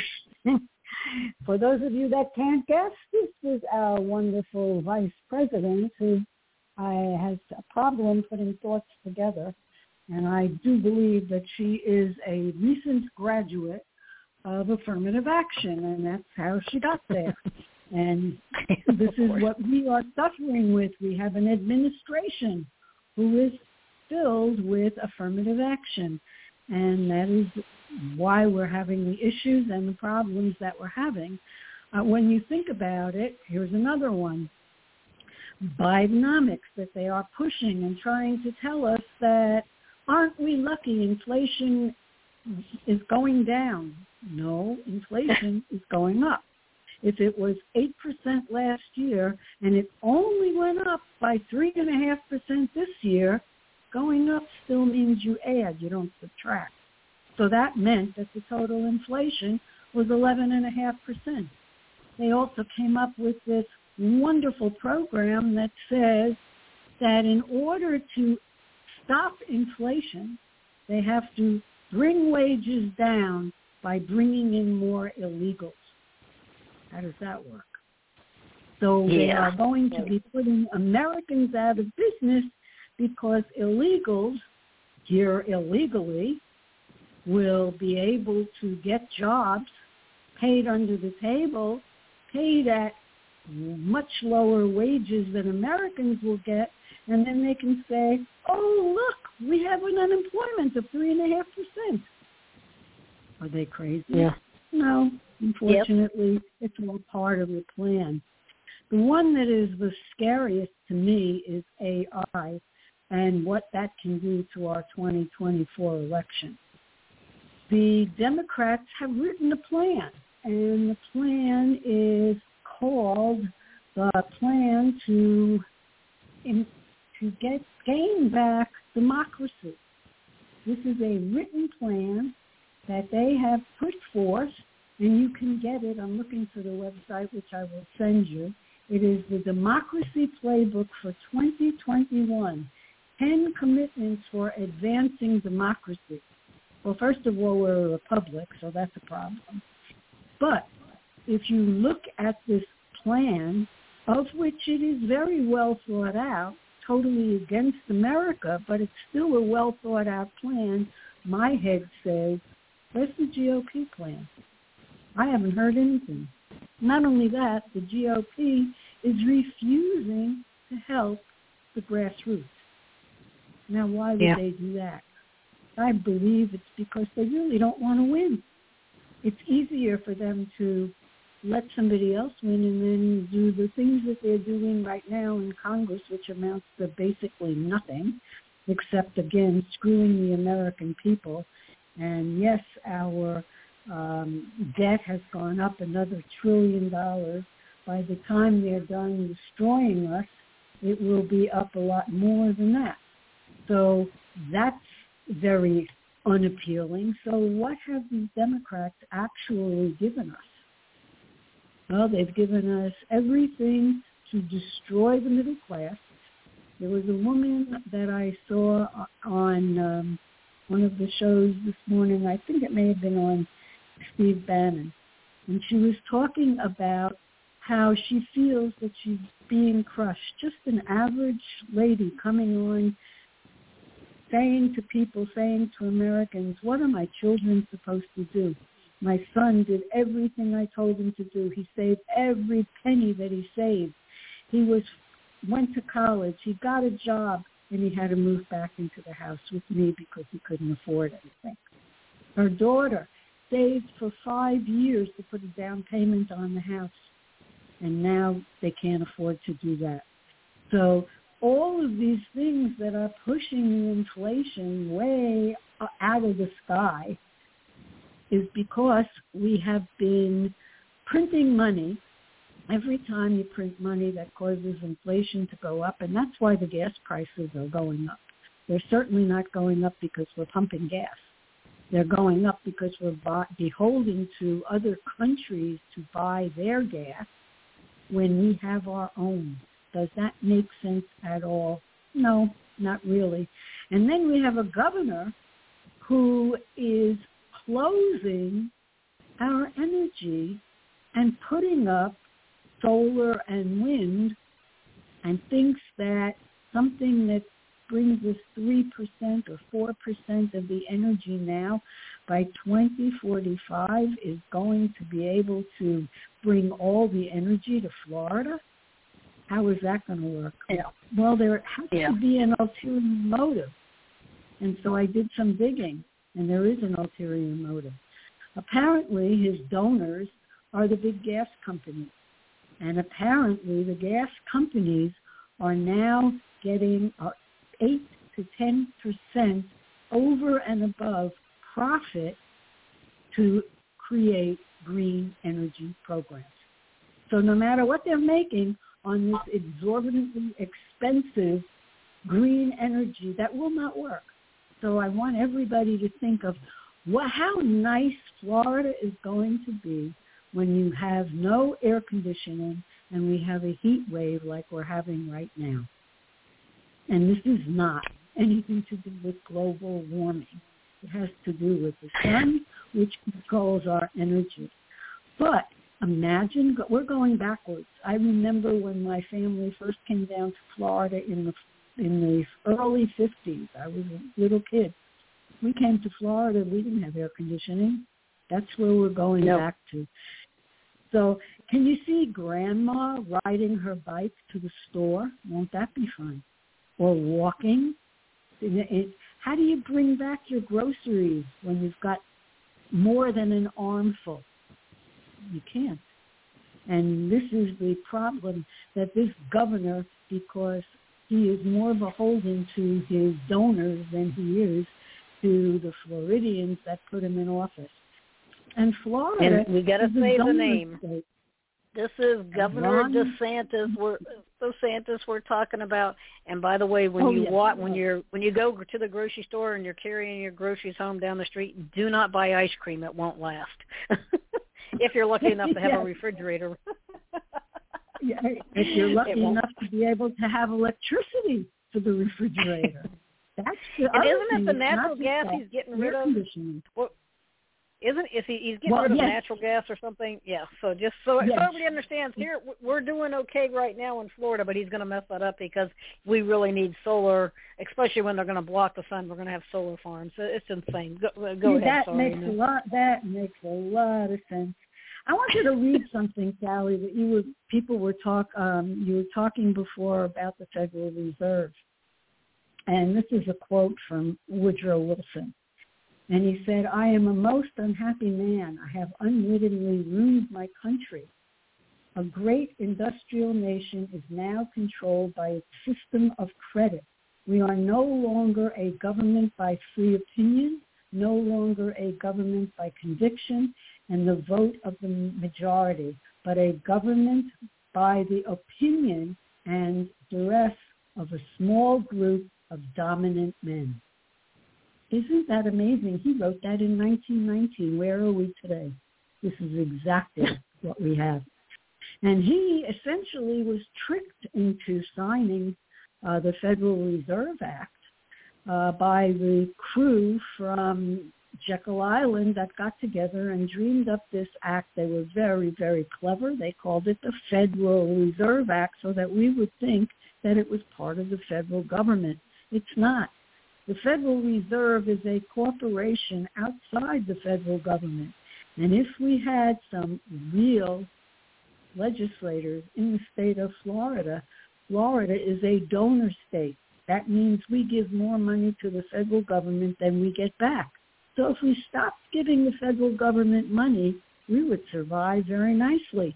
for those of you that can't guess, this is our wonderful vice president who uh, has a problem putting thoughts together. And I do believe that she is a recent graduate of affirmative action, and that's how she got there. And this is what we are suffering with. We have an administration who is filled with affirmative action, and that is why we're having the issues and the problems that we're having. Uh, when you think about it, here's another one. Bidenomics, that they are pushing and trying to tell us that, aren't we lucky, inflation is going down. No, inflation is going up. If it was eight percent last year and it only went up by three point five percent this year, going up still means you add, you don't subtract. So that meant that the total inflation was eleven point five percent. They also came up with this wonderful program that says that in order to stop inflation, they have to bring wages down by bringing in more illegals. How does that work? So yeah. They are going to be putting Americans out of business because illegals here illegally will be able to get jobs paid under the table, paid at much lower wages than Americans will get, and then they can say, oh, look, we have an unemployment of three point five percent. Are they crazy? Yeah. No, unfortunately, yep. It's all part of the plan. The one that is the scariest to me is A I and what that can do to our twenty twenty-four election. The Democrats have written a plan, and the plan is called the plan to in, to get gain back democracy. This is a written plan that they have put forth, and you can get it. I'm looking for the website, which I will send you. It is the Democracy Playbook for twenty twenty-one, ten commitments for advancing democracy. Well, first of all, we're a republic, so that's a problem. But if you look at this plan, of which it is very well thought out, totally against America, but it's still a well thought out plan, my head says, where's the G O P plan? I haven't heard anything. Not only that, the G O P is refusing to help the grassroots. Now, why would yeah. they do that? I believe it's because they really don't want to win. It's easier for them to let somebody else win and then do the things that they're doing right now in Congress, which amounts to basically nothing, except, again, screwing the American people. And, yes, our um, debt has gone up another trillion dollars. By the time they're done destroying us, it will be up a lot more than that. So that's very unappealing. So what have these Democrats actually given us? Well, they've given us everything to destroy the middle class. There was a woman that I saw on um, one of the shows this morning. I think it may have been on Steve Bannon. And she was talking about how she feels that she's being crushed. Just an average lady coming on, saying to people, saying to Americans, what are my children supposed to do? My son did everything I told him to do. He saved every penny that he saved. He was went to college. He got a job, and he had to move back into the house with me because he couldn't afford anything. Her daughter saved for five years to put a down payment on the house, and now they can't afford to do that. So all of these things that are pushing the inflation way out of the sky is because we have been printing money. Every time you print money, that causes inflation to go up, and that's why the gas prices are going up. They're certainly not going up because we're pumping gas. They're going up because we're beholden to other countries to buy their gas when we have our own. Does that make sense at all? No, not really. And then we have a governor who is closing our energy and putting up solar and wind and thinks that something that brings us three percent or four percent of the energy now by twenty forty-five is going to be able to bring all the energy to Florida? How is that going to work? Yeah. Well, there has yeah. to be an ulterior motive. And so I did some digging, and there is an ulterior motive. Apparently, his donors are the big gas companies. And apparently, the gas companies are now getting uh, eight to ten percent over and above profit to create green energy programs. So no matter what they're making on this exorbitantly expensive green energy, that will not work. So I want everybody to think of what, how nice Florida is going to be when you have no air conditioning and we have a heat wave like we're having right now. And this is not anything to do with global warming. It has to do with the sun, which controls our energy. But imagine, we're going backwards. I remember when my family first came down to Florida in the in the early fifties. I was a little kid. We came to Florida. We didn't have air conditioning. That's where we're going nope. back to. So can you see Grandma riding her bike to the store? Won't that be fun? Or walking? It, it, how do you bring back your groceries when you've got more than an armful? You can't. And this is the problem that this governor, because he is more beholden to his donors than he is to the Floridians that put him in office. And Florida, and we got to say the name. State. This is Governor Ron, DeSantis. We're DeSantis we're talking about. And by the way, when oh, you yes, walk, yes. when you're when you go to the grocery store and you're carrying your groceries home down the street, do not buy ice cream. It won't last. If you're lucky enough to have yes. a refrigerator. Yeah, if you're lucky enough to be able to have electricity for the refrigerator. That's the and other isn't thing. it the It's natural not gas just he's getting air rid of? Conditioning. Well, isn't is he he's getting well, rid of yes. natural gas or something? Yeah. So just so, yes. so everybody understands, here we're doing okay right now in Florida, but he's going to mess that up because we really need solar, especially when they're going to block the sun. We're going to have solar farms. It's insane. Go, go yeah, ahead. That Sorry, makes no. a lot. That makes a lot of sense. I want you to read something, Sally, that you were people were talk. Um, you were talking before about the Federal Reserve, and this is a quote from Woodrow Wilson. And he said, "I am a most unhappy man. I have unwittingly ruined my country. A great industrial nation is now controlled by a system of credit. We are no longer a government by free opinion, no longer a government by conviction and the vote of the majority, but a government by the opinion and duress of a small group of dominant men." Isn't that amazing? He wrote that in nineteen nineteen. Where are we today? This is exactly what we have. And he essentially was tricked into signing uh, the Federal Reserve Act uh, by the crew from Jekyll Island that got together and dreamed up this act. They were very, very clever. They called it the Federal Reserve Act so that we would think that it was part of the federal government. It's not. The Federal Reserve is a corporation outside the federal government. And if we had some real legislators in the state of Florida, Florida is a donor state. That means we give more money to the federal government than we get back. So if we stopped giving the federal government money, we would survive very nicely.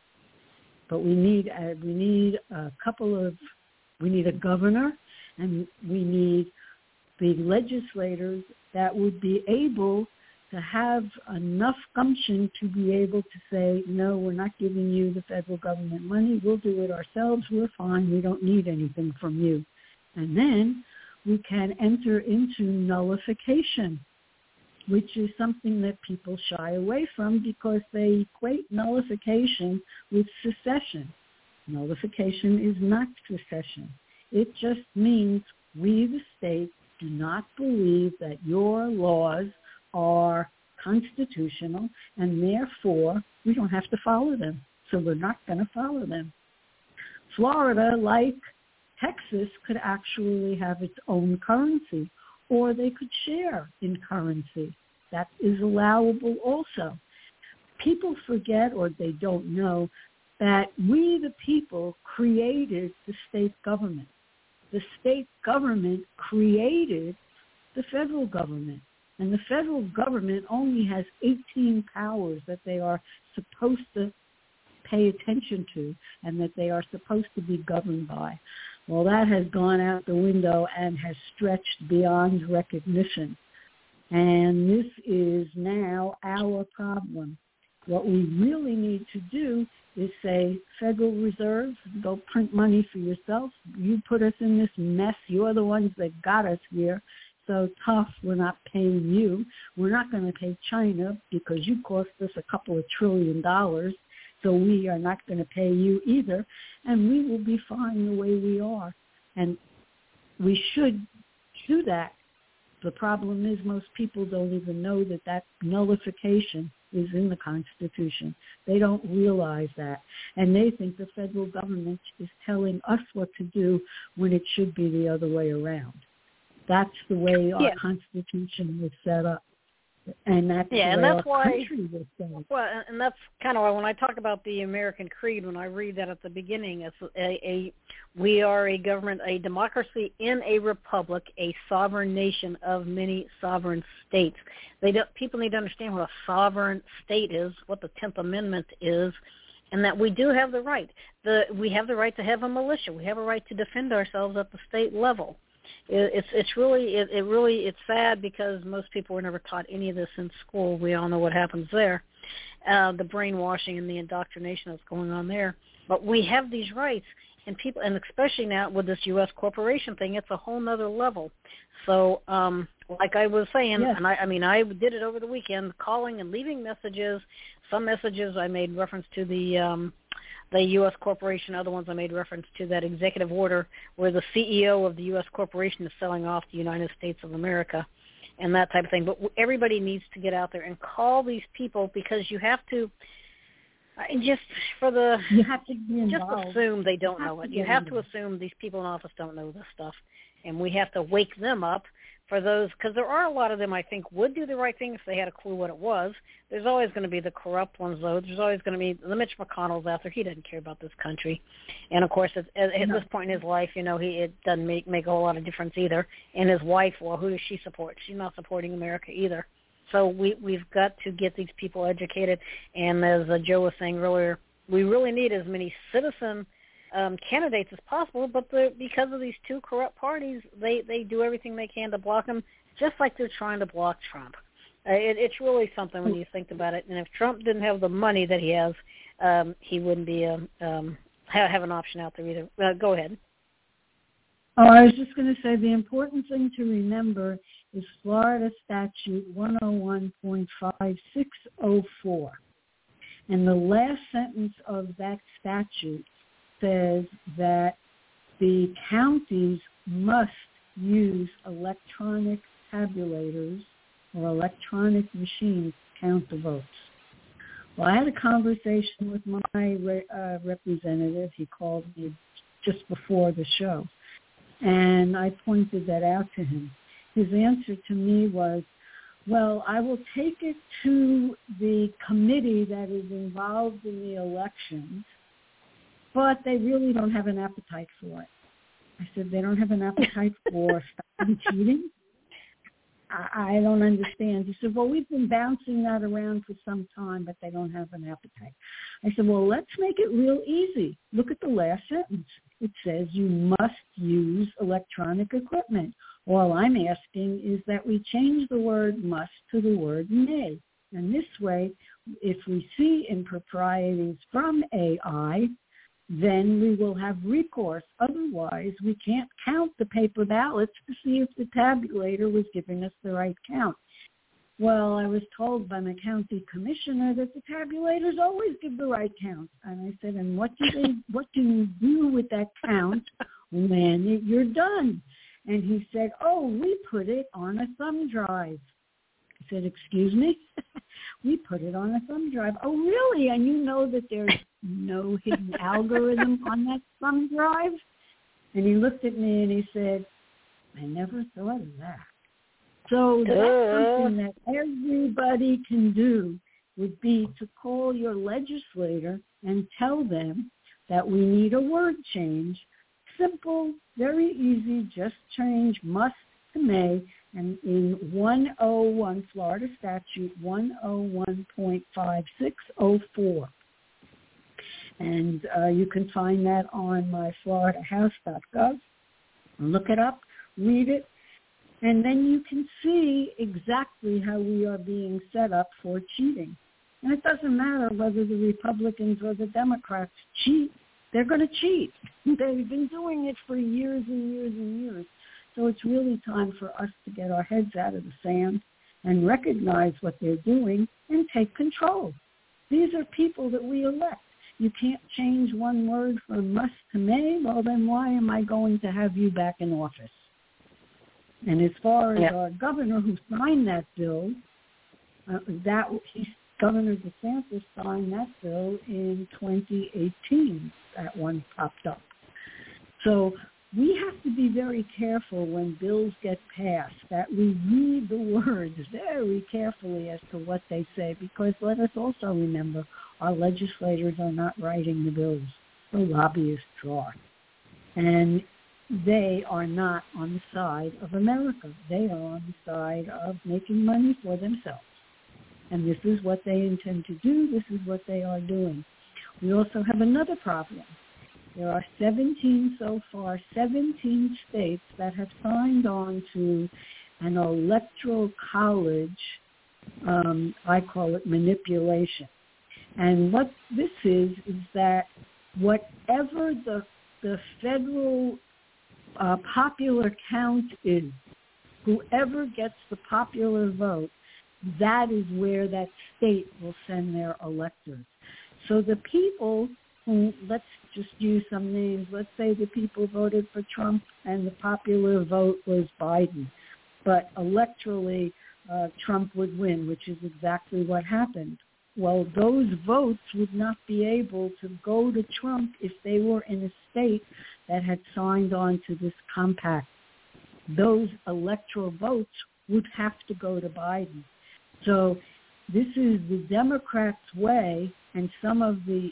But we need a, we need a couple of, we need a governor, and we need the legislators that would be able to have enough gumption to be able to say, no, we're not giving you the federal government money. We'll do it ourselves. We're fine. We don't need anything from you. And then we can enter into nullification, which is something that people shy away from because they equate nullification with secession. Nullification is not secession. It just means we, the state, do not believe that your laws are constitutional, and therefore we don't have to follow them. So we're not going to follow them. Florida, like Texas, could actually have its own currency, or they could share in currency. That is allowable also. People forget, or they don't know, that we, the people, created the state government. The state government created the federal government. And the federal government only has eighteen powers that they are supposed to pay attention to and that they are supposed to be governed by. Well, that has gone out the window and has stretched beyond recognition. And this is now our problem. What we really need to do is say, Federal Reserve, go print money for yourself. You put us in this mess. You're the ones that got us here. So tough, we're not paying you. We're not going to pay China because you cost us a couple of trillion dollars. So we are not going to pay you either. And we will be fine the way we are. And we should do that. The problem is most people don't even know that that nullification is in the Constitution. They don't realize that. And they think the federal government is telling us what to do when it should be the other way around. That's the way our yeah. Constitution was set up. And that's yeah, the way and that's our why, country was set up. Well, and that's kind of why when I talk about the American Creed, when I read that at the beginning, it's a, a we are a government, a democracy in a republic, a sovereign nation of many sovereign states. They don't, people need to understand what a sovereign state is, what the tenth Amendment is, and that we do have the right. The, we have the right to have a militia. We have a right to defend ourselves at the state level. It's it's really it, it really it's sad because most people were never taught any of this in school. We all know what happens there, uh, the brainwashing and the indoctrination that's going on there. But we have these rights, and people, and especially now with this U S corporation thing, it's a whole nother level. So, um, like I was saying, yes. and I, I mean, I did it over the weekend, calling and leaving messages. Some messages I made reference to the. Um, the U S corporation, other ones I made reference to that executive order where the C E O of the U S corporation is selling off the United States of America and that type of thing. But everybody needs to get out there and call these people because you have to, just for the, you have to be involved. Just assume they don't you know it. You have to assume these people in office don't know this stuff. And we have to wake them up for those, because there are a lot of them I think would do the right thing if they had a clue what it was. There's always going to be the corrupt ones, though. There's always going to be the Mitch McConnell's out there. He doesn't care about this country. And, of course, at, at, at no. this point in his life, you know, he it doesn't make, make a whole lot of difference either. And his wife, well, who does she support? She's not supporting America either. So we, we've got to get these people educated. And as uh, Joe was saying earlier, we really need as many citizen Um, candidates as possible, but the, because of these two corrupt parties, they, they do everything they can to block them, just like they're trying to block Trump. Uh, it, it's really something when you think about it. And if Trump didn't have the money that he has, um, he wouldn't be a, um, have, have an option out there either. Uh, go ahead. Oh, I was just going to say the important thing to remember is Florida Statute one oh one point five six oh four. And the last sentence of that statute says that the counties must use electronic tabulators or electronic machines to count the votes. Well, I had a conversation with my uh, representative. He called me just before the show, and I pointed that out to him. His answer to me was, well, I will take it to the committee that is involved in the elections, but they really don't have an appetite for it. I said, they don't have an appetite for stopping cheating? I, I don't understand. He said, well, we've been bouncing that around for some time, but they don't have an appetite. I said, well, let's make it real easy. Look at the last sentence. It says you must use electronic equipment. All I'm asking is that we change the word must to the word may. And this way, if we see improprieties from A I, then we will have recourse. Otherwise, we can't count the paper ballots to see if the tabulator was giving us the right count. Well, I was told by my county commissioner that the tabulators always give the right count. And I said, and what do they, what do you do with that count when you're done? And he said, oh, we put it on a thumb drive. I said, excuse me? We put it on a thumb drive. Oh, really? And you know that there's no hidden algorithm on that thumb drive? And he looked at me and he said, I never thought of that. So that's something that everybody can do, would be to call your legislator and tell them that we need a word change. Simple, very easy, just change must to may, and in one oh one, Florida statute one oh one point five six oh four. And uh, you can find that on my florida house dot gov. Look it up, read it, and then you can see exactly how we are being set up for cheating. And it doesn't matter whether the Republicans or the Democrats cheat. They're going to cheat. They've been doing it for years and years and years. So it's really time for us to get our heads out of the sand and recognize what they're doing and take control. These are people that we elect. You can't change one word from must to may. Well, then why am I going to have you back in office? And as far as yeah. our governor who signed that bill, uh, that he, Governor DeSantis signed that bill in twenty eighteen. That one popped up. So we have to be very careful when bills get passed, that we read the words very carefully as to what they say, because let us also remember our legislators are not writing the bills. The lobbyists are. And they are not on the side of America. They are on the side of making money for themselves. And this is what they intend to do. This is what they are doing. We also have another problem. There are seventeen so far, seventeen states that have signed on to an electoral college, um, I call it manipulation. And what this is, is that whatever the, the federal uh, popular count is, whoever gets the popular vote, that is where that state will send their electors. So the people who, let's just use some names, let's say the people voted for Trump and the popular vote was Biden, but electorally uh, Trump would win, which is exactly what happened. Well, those votes would not be able to go to Trump if they were in a state that had signed on to this compact. Those electoral votes would have to go to Biden. So this is the Democrats' way, and some of the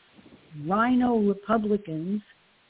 rhino Republicans,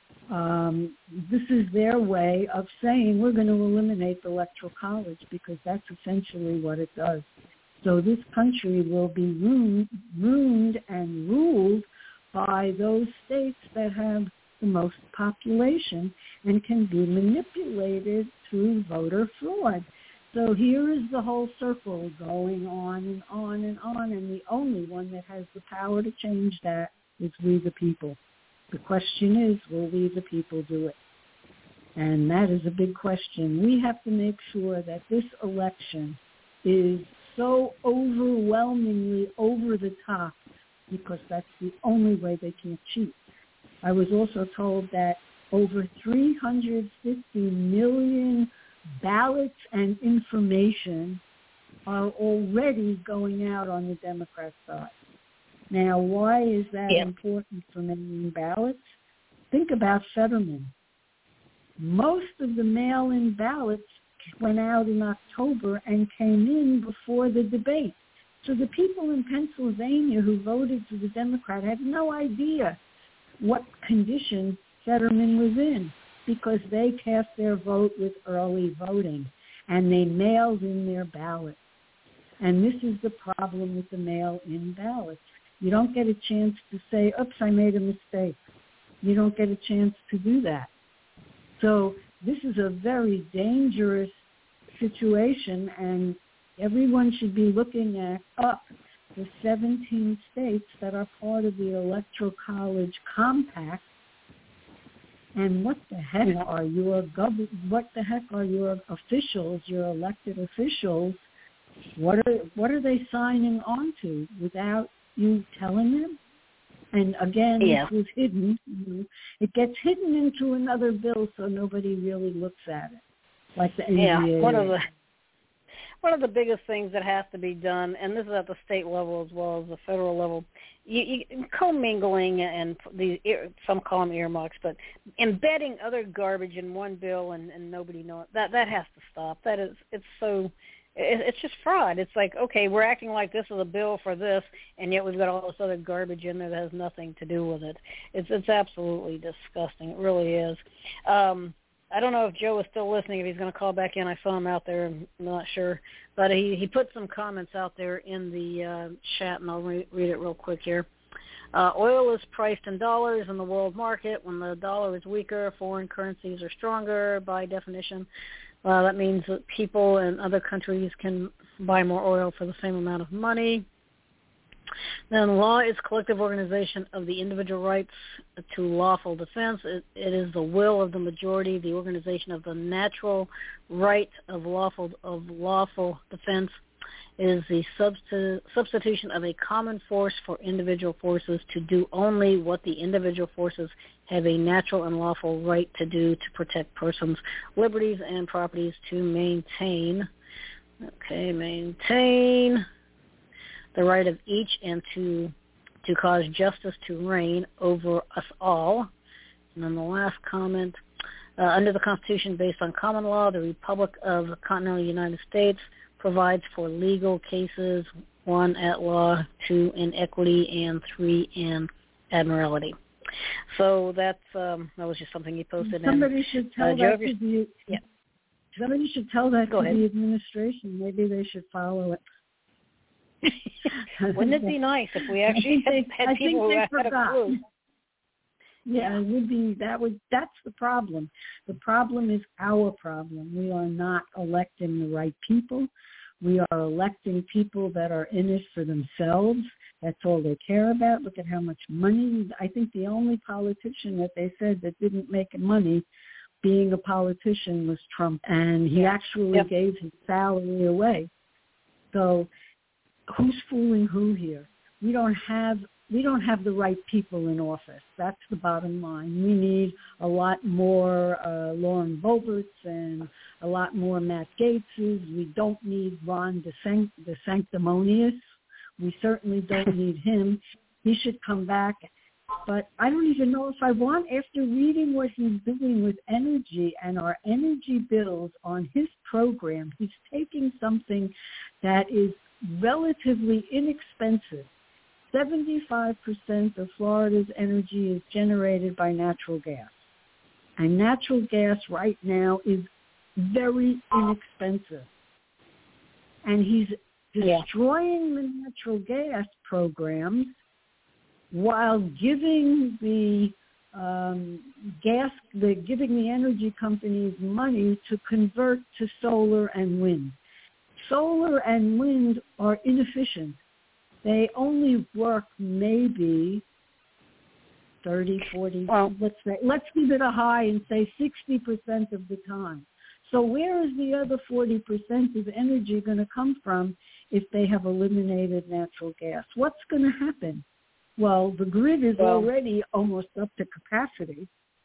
um, this is their way of saying we're going to eliminate the Electoral College, because that's essentially what it does. So this country will be ruined, ruined and ruled by those states that have the most population and can be manipulated through voter fraud. So here is the whole circle going on and on and on, and the only one that has the power to change that is we the people. The question is, will we the people do it? And that is a big question. We have to make sure that this election is so overwhelmingly over the top because that's the only way they can cheat. I was also told that over three hundred fifty million ballots and information are already going out on the Democrat side. Now, why is that yeah. important for mail-in ballots? Think about Fetterman. Most of the mail-in ballots went out in October and came in before the debate. So the people in Pennsylvania who voted for the Democrat had no idea what condition Fetterman was in because they cast their vote with early voting and they mailed in their ballots. And this is the problem with the mail-in ballots. You don't get a chance to say, oops, I made a mistake. You don't get a chance to do that. So this is a very dangerous situation, and everyone should be looking at up the seventeen states that are part of the Electoral College Compact. And what the heck are your gov- what the heck are your officials, your elected officials? What are what are they signing on to without you telling them? And again, yeah. this was hidden. It gets hidden into another bill, so nobody really looks at it. Like the N B A. Yeah, one of the one of the biggest things that has to be done, and this is at the state level as well as the federal level, you, you, commingling and the some call them earmarks, but embedding other garbage in one bill and, and nobody knows that that has to stop. That is, it's so. It's just fraud. It's like, okay, we're acting like this is a bill for this, and yet we've got all this other garbage in there that has nothing to do with it. It's it's absolutely disgusting. It really is. Um, I don't know if Joe is still listening, if he's going to call back in. I saw him out there. I'm not sure. But he, he put some comments out there in the uh, chat, and I'll re- read it real quick here. Uh, oil is priced in dollars in the world market. When the dollar is weaker, foreign currencies are stronger by definition. Uh, that means that people in other countries can buy more oil for the same amount of money. Then law is collective organization of the individual rights to lawful defense. It, it is the will of the majority, the organization of the natural right of lawful of lawful defense. It is the substi- substitution of a common force for individual forces to do only what the individual forces have a natural and lawful right to do to protect persons, liberties, and properties to maintain, okay, maintain the right of each and to to cause justice to reign over us all. And then the last comment, uh, under the Constitution based on common law, the Republic of the Continental United States provides for legal cases, one, at law, two, in equity, and three, in admiralty. So that's um, that was just something he posted. Somebody in. should tell uh, that to the yeah. Somebody should tell that Go to ahead. the administration. Maybe they should follow it. Wouldn't it be nice if we actually had, they, had people who had forgot. a clue? Yeah, it would be that would that's the problem. The problem is our problem. We are not electing the right people. We are electing people that are in it for themselves. That's all they care about. Look at how much money. I think the only politician that they said that didn't make money being a politician was Trump, and he actually yep. gave his salary away. So who's fooling who here? We don't have we don't have the right people in office. That's the bottom line. We need a lot more uh, Lauren Boeberts and a lot more Matt Gaetzes. We don't need Ron DeSanct- DeSanctimonious. We certainly don't need him. He should come back. But I don't even know if I want, after reading what he's doing with energy and our energy bills on his program, he's taking something that is relatively inexpensive. seventy-five percent of Florida's energy is generated by natural gas. And natural gas right now is very inexpensive. And he's destroying yeah. the natural gas programs while giving the um, gas, the giving the energy companies money to convert to solar and wind. Solar and wind are inefficient. They only work maybe thirty, forty, well, let's say, let's give it a high and say sixty percent of the time. So where is the other forty percent of energy going to come from if they have eliminated natural gas? What's going to happen? Well, the grid is well, already almost up to capacity.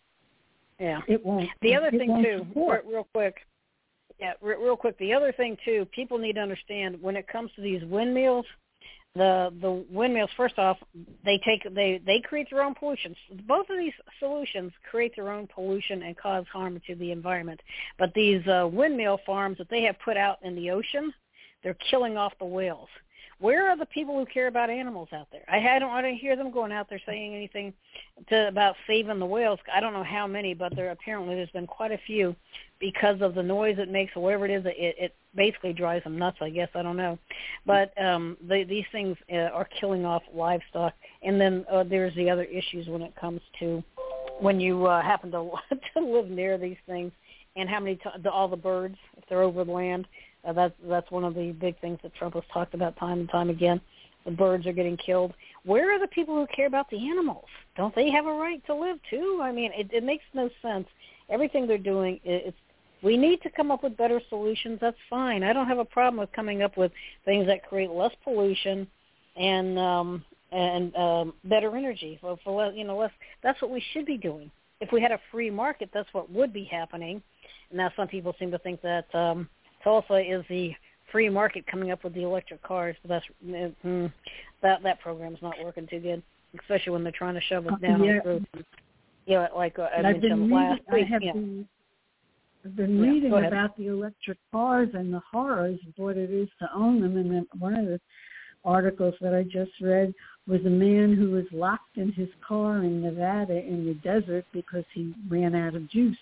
Yeah. It won't. The other it thing, won't too, support. real quick, yeah, real quick, the other thing, too, people need to understand when it comes to these windmills, the the windmills, first off, they take they, they create their own pollution. Both of these solutions create their own pollution and cause harm to the environment. But these uh, windmill farms that they have put out in the ocean, they're killing off the whales. Where are the people who care about animals out there? I, I don't I don't hear them going out there saying anything to, about saving the whales. I don't know how many, but there apparently there's been quite a few because of the noise it makes or whatever it is. It, it basically drives them nuts, I guess. I don't know. But um, they, these things uh, are killing off livestock. And then uh, there's the other issues when it comes to when you uh, happen to, to live near these things and how many t- the, all the birds, if they're over the land. Uh, that's that's one of the big things that Trump has talked about time and time again. The birds are getting killed. Where are the people who care about the animals? Don't they have a right to live too? I mean, it, it makes no sense. Everything they're doing, it's we need to come up with better solutions. That's fine. I don't have a problem with coming up with things that create less pollution and um, and um, better energy. For, for you know, less. That's what we should be doing. If we had a free market, that's what would be happening. And now some people seem to think that. Um, Tulsa is the free market coming up with the electric cars, but that's mm, that that program's not working too good, especially when they're trying to shove us down yeah. our throats. You know, like uh, I I've been mentioned last reading, week. I have yeah. been, I've been Yeah, reading go ahead. about the electric cars and the horrors of what it is to own them. And then one of the articles that I just read was a man who was locked in his car in Nevada in the desert because he ran out of juice.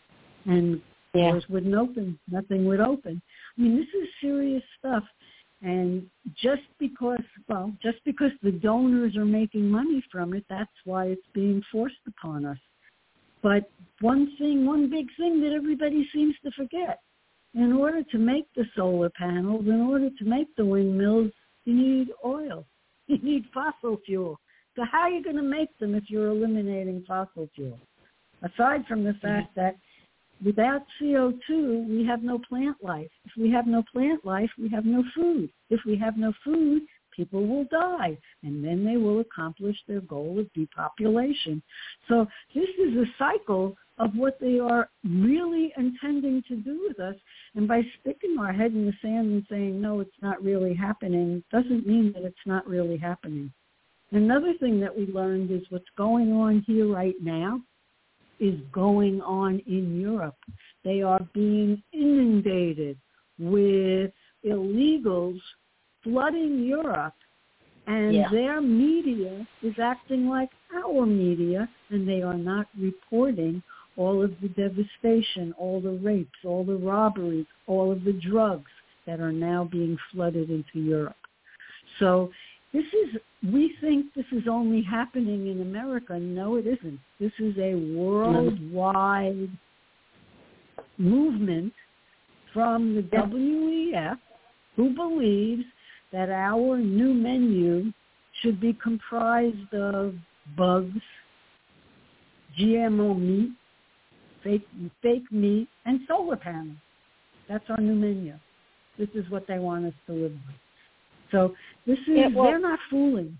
And Yeah. doors wouldn't open. Nothing would open. I mean, this is serious stuff. And just because, well, just because the donors are making money from it, that's why it's being forced upon us. But one thing, one big thing that everybody seems to forget, in order to make the solar panels, in order to make the windmills, you need oil. You need fossil fuel. So how are you going to make them if you're eliminating fossil fuel? Aside from the fact that without C O two, we have no plant life. If we have no plant life, we have no food. If we have no food, people will die, and then they will accomplish their goal of depopulation. So this is a cycle of what they are really intending to do with us. And by sticking our head in the sand and saying, no, it's not really happening, doesn't mean that it's not really happening. Another thing that we learned is what's going on here right now is going on in Europe. They are being inundated with illegals flooding Europe, and Yeah. their media is acting like our media, and they are not reporting all of the devastation, all the rapes, all the robberies, all of the drugs that are now being flooded into Europe. So this is, we think this is only happening in America. No, it isn't. This is a worldwide movement from the W E F, who believes that our new menu should be comprised of bugs, G M O meat, fake, fake meat, and solar panels. That's our new menu. This is what they want us to live with. So this is, yeah, well, they're not fooling.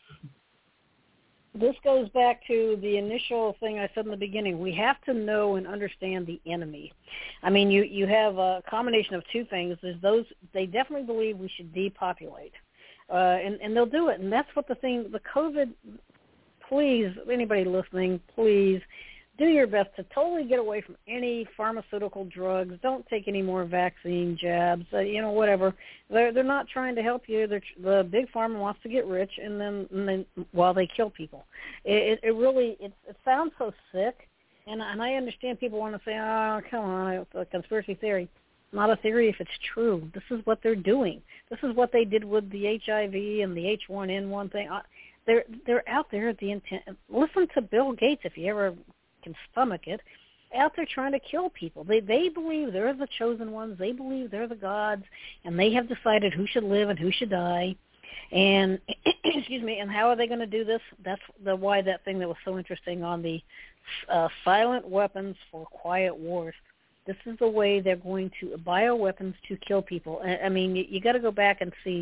This goes back to the initial thing I said in the beginning. We have to know and understand the enemy. I mean, you, you have a combination of two things. There's those, they definitely believe we should depopulate, uh, and, and they'll do it. And that's what the thing, the COVID, please, anybody listening, please, do your best to totally get away from any pharmaceutical drugs. Don't take any more vaccine jabs, uh, you know, whatever. They're they're not trying to help you. They're, the big pharma wants to get rich, and then and then while they kill people, it, it really it, it sounds so sick. And and I understand people want to say, oh, come on, it's a conspiracy theory. Not a theory if it's true. This is what they're doing. This is what they did with the H I V and the H one N one thing. They're they're out there at the intent. Listen to Bill Gates if you ever can stomach it, out there trying to kill people. They they believe they're the chosen ones. They believe they're the gods, and they have decided who should live and who should die. And excuse me. And how are they going to do this? That's the why that thing that was so interesting on the uh, silent weapons for quiet wars. This is the way they're going to bioweapons to kill people. I, I mean, you, you got to go back and see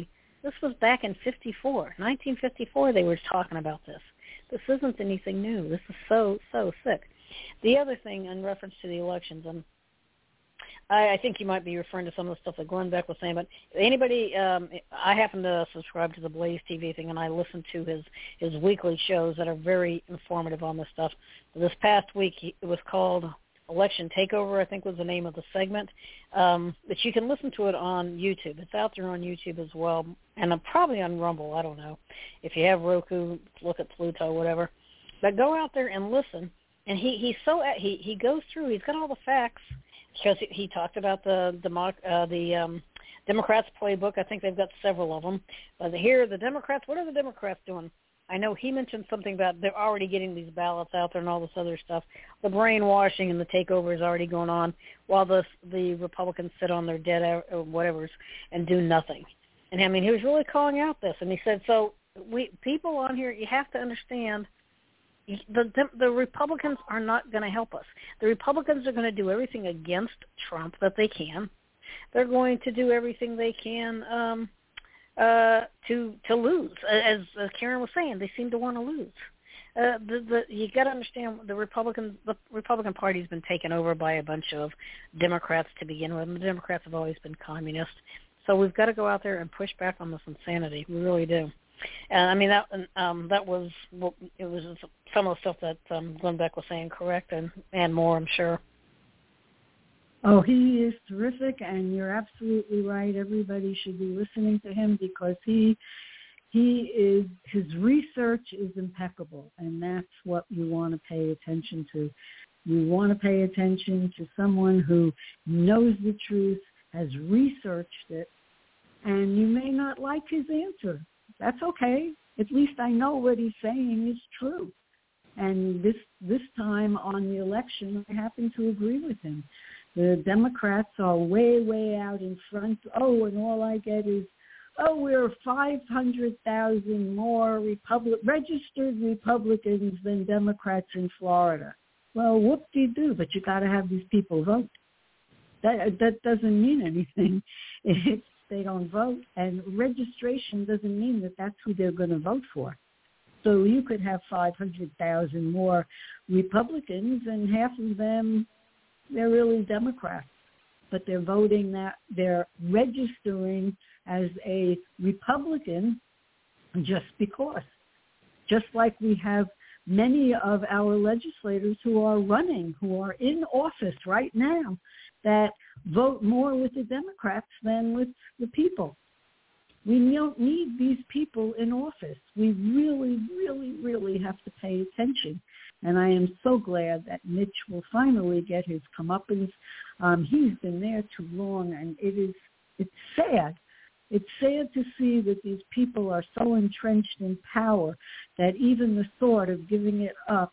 This was back in fifty-four, nineteen fifty-four. They were talking about this. This isn't anything new. This is so so sick. The other thing in reference to the elections, and I, I think you might be referring to some of the stuff that Glenn Beck was saying, but anybody, um, I happen to subscribe to the Blaze T V thing, and I listen to his, his weekly shows that are very informative on this stuff. This past week, he, it was called Election Takeover, I think was the name of the segment, um, but you can listen to it on YouTube. It's out there on YouTube as well, and I'm probably on Rumble, I don't know. If you have Roku, look at Pluto, whatever. But go out there and listen, and he, he's so, he, he goes through, he's got all the facts, because he, he talked about the democ, uh, the um, Democrats' playbook. I think they've got several of them. But here, the Democrats, what are the Democrats doing? I know he mentioned something about they're already getting these ballots out there and all this other stuff. The brainwashing and the takeover is already going on while the the Republicans sit on their dead or whatever's and do nothing. And I mean, he was really calling out this, and he said, so we people on here, you have to understand, the the, the Republicans are not going to help us. The Republicans are going to do everything against Trump that they can. They're going to do everything they can um, uh, to to lose. As, as Karen was saying, they seem to want to lose. Uh, the, the, you got to understand the Republican the Republican Party's been taken over by a bunch of Democrats to begin with. And the Democrats have always been communist, so we've got to go out there and push back on this insanity. We really do. And I mean that um, that was it was some of the stuff that um, Glenn Beck was saying, correct, and and more, I'm sure. Oh, he is terrific, and you're absolutely right. Everybody should be listening to him because he he is his research is impeccable, and that's what you want to pay attention to. You want to pay attention to someone who knows the truth, has researched it, and you may not like his answer. That's okay. At least I know what he's saying is true. And this this time on the election, I happen to agree with him. The Democrats are way, way out in front. Oh, and all I get is, oh, we're five hundred thousand more Republic, registered Republicans than Democrats in Florida. Well, whoop-de-doo, but you got to have these people vote. That that doesn't mean anything if they don't vote, and registration doesn't mean that that's who they're going to vote for. So you could have five hundred thousand more Republicans, and half of them, they're really Democrats, but they're voting that they're registering as a Republican just because. Just like we have many of our legislators who are running, who are in office right now, that vote more with the Democrats than with the people. We don't need these people in office. We really, really, really have to pay attention. And I am so glad that Mitch will finally get his comeuppance. Um, he's been there too long, and it is it's sad. It's sad to see that these people are so entrenched in power that even the thought of giving it up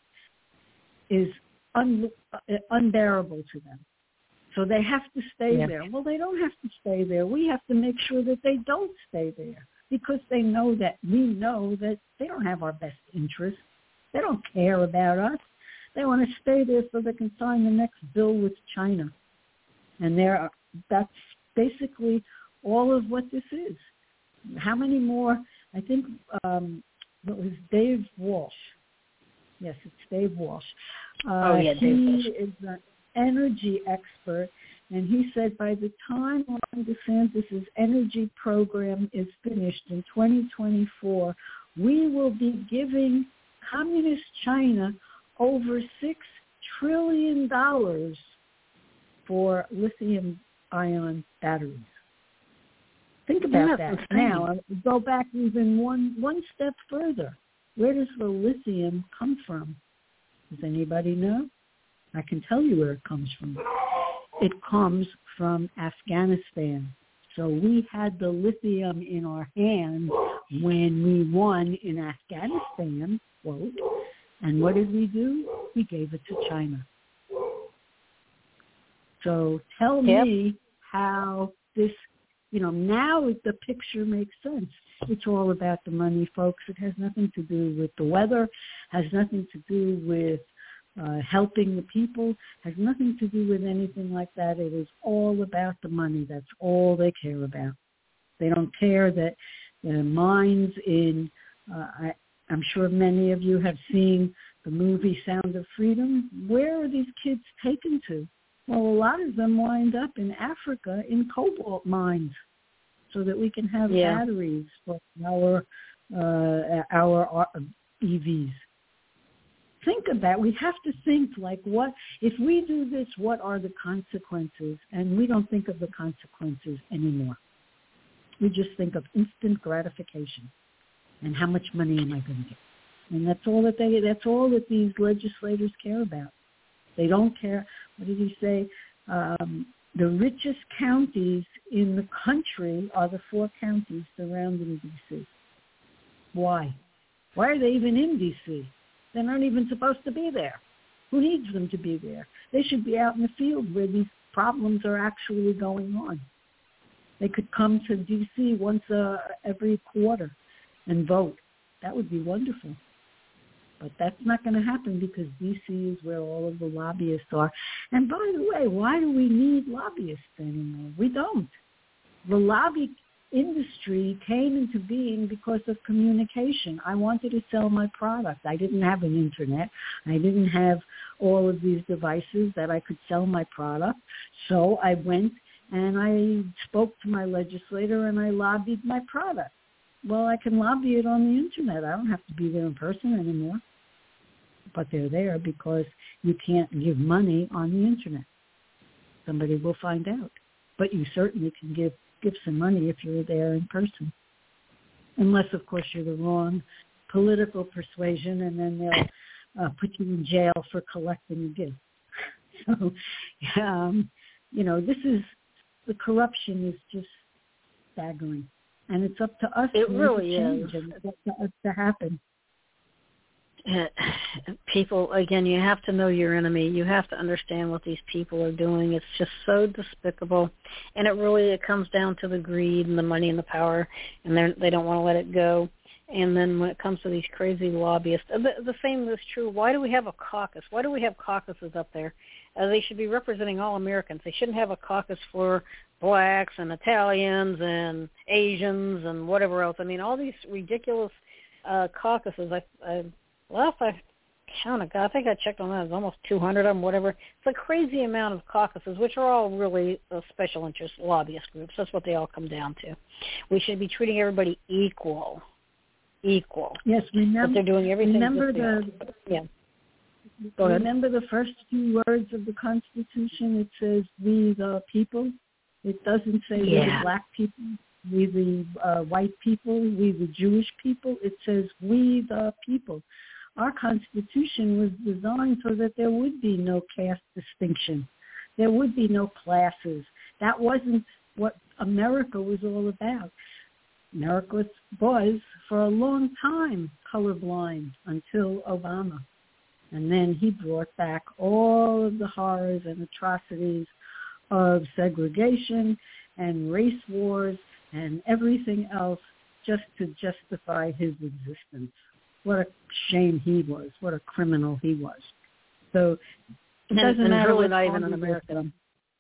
is un, uh, unbearable to them. So they have to stay yeah. there. Well, they don't have to stay there. We have to make sure that they don't stay there because they know that we know that they don't have our best interests. They don't care about us. They want to stay there so they can sign the next bill with China. And there, that's basically all of what this is. How many more? I think um, it was Dave Walsh. Yes, it's Dave Walsh. Uh, oh, yeah, Dave Walsh. He is an energy expert, and he said by the time Ron DeSantis' energy program is finished in twenty twenty-four, we will be giving Communist China over six trillion dollars for lithium-ion batteries. Think about That's that. insane. Now, go back even one, one step further. Where does the lithium come from? Does anybody know? I can tell you where it comes from. It comes from Afghanistan. So we had the lithium in our hand when we won in Afghanistan, quote, and what did we do? We gave it to China. So tell yep. me how this, you know, now the picture makes sense. It's all about the money, folks. It has nothing to do with the weather, has nothing to do with uh, helping the people, has nothing to do with anything like that. It is all about the money. That's all they care about. They don't care that the mines in, uh, I, I'm sure many of you have seen the movie Sound of Freedom. Where are these kids taken to? Well, a lot of them wind up in Africa in cobalt mines so that we can have yeah. batteries for our, uh, our E Vs. Think of that. We have to think like what, if we do this, what are the consequences? And we don't think of the consequences anymore. We just think of instant gratification and how much money am I going to get? And that's all that they, that's all that these legislators care about. They don't care. What did he say? Um, the richest counties in the country are the four counties surrounding D C. Why? Why are they even in D C? They're not even supposed to be there. Who needs them to be there? They should be out in the field where these problems are actually going on. They could come to D C once uh, every quarter and vote. That would be wonderful. But that's not going to happen because D C is where all of the lobbyists are. And by the way, why do we need lobbyists anymore? We don't. The lobby industry came into being because of communication. I wanted to sell my product. I didn't have an internet. I didn't have all of these devices that I could sell my product. So I went and I spoke to my legislator and I lobbied my product. Well, I can lobby it on the internet. I don't have to be there in person anymore. But they're there because you can't give money on the internet. Somebody will find out. But you certainly can give, give some money if you're there in person. Unless, of course, you're the wrong political persuasion, and then they'll uh, put you in jail for collecting a gift. So, um, you know, this is, the corruption is just staggering. And it's up to us it to really change is. and it's up to us to happen. People, again, you have to know your enemy. You have to understand what these people are doing. It's just so despicable. And it really, it comes down to the greed and the money and the power, and they they don't want to let it go. And then when it comes to these crazy lobbyists, the, the same is true. Why do we have a caucus? Why do we have caucuses up there? Uh, they should be representing all Americans. They shouldn't have a caucus for blacks and Italians and Asians and whatever else. I mean, all these ridiculous uh, caucuses. I, I last I counted, I think I checked on that. It was almost two hundred of them, whatever. It's a crazy amount of caucuses, which are all really uh, special interest lobbyist groups. That's what they all come down to. We should be treating everybody equal. Equal. Yes, remember. But they're doing everything. Remember the. Yeah. Go ahead. Remember the first two words of the Constitution. It says, "We the people." It doesn't say yeah. we the black people, we the uh, white people, we the Jewish people. It says, "We the people." Our Constitution was designed so that there would be no caste distinction. There would be no classes. That wasn't what America was all about. America was, for a long time, colorblind until Obama. And then he brought back all of the horrors and atrocities of segregation and race wars and everything else just to justify his existence. What a shame he was. What a criminal he was. So it doesn't and, matter and really what not even an American.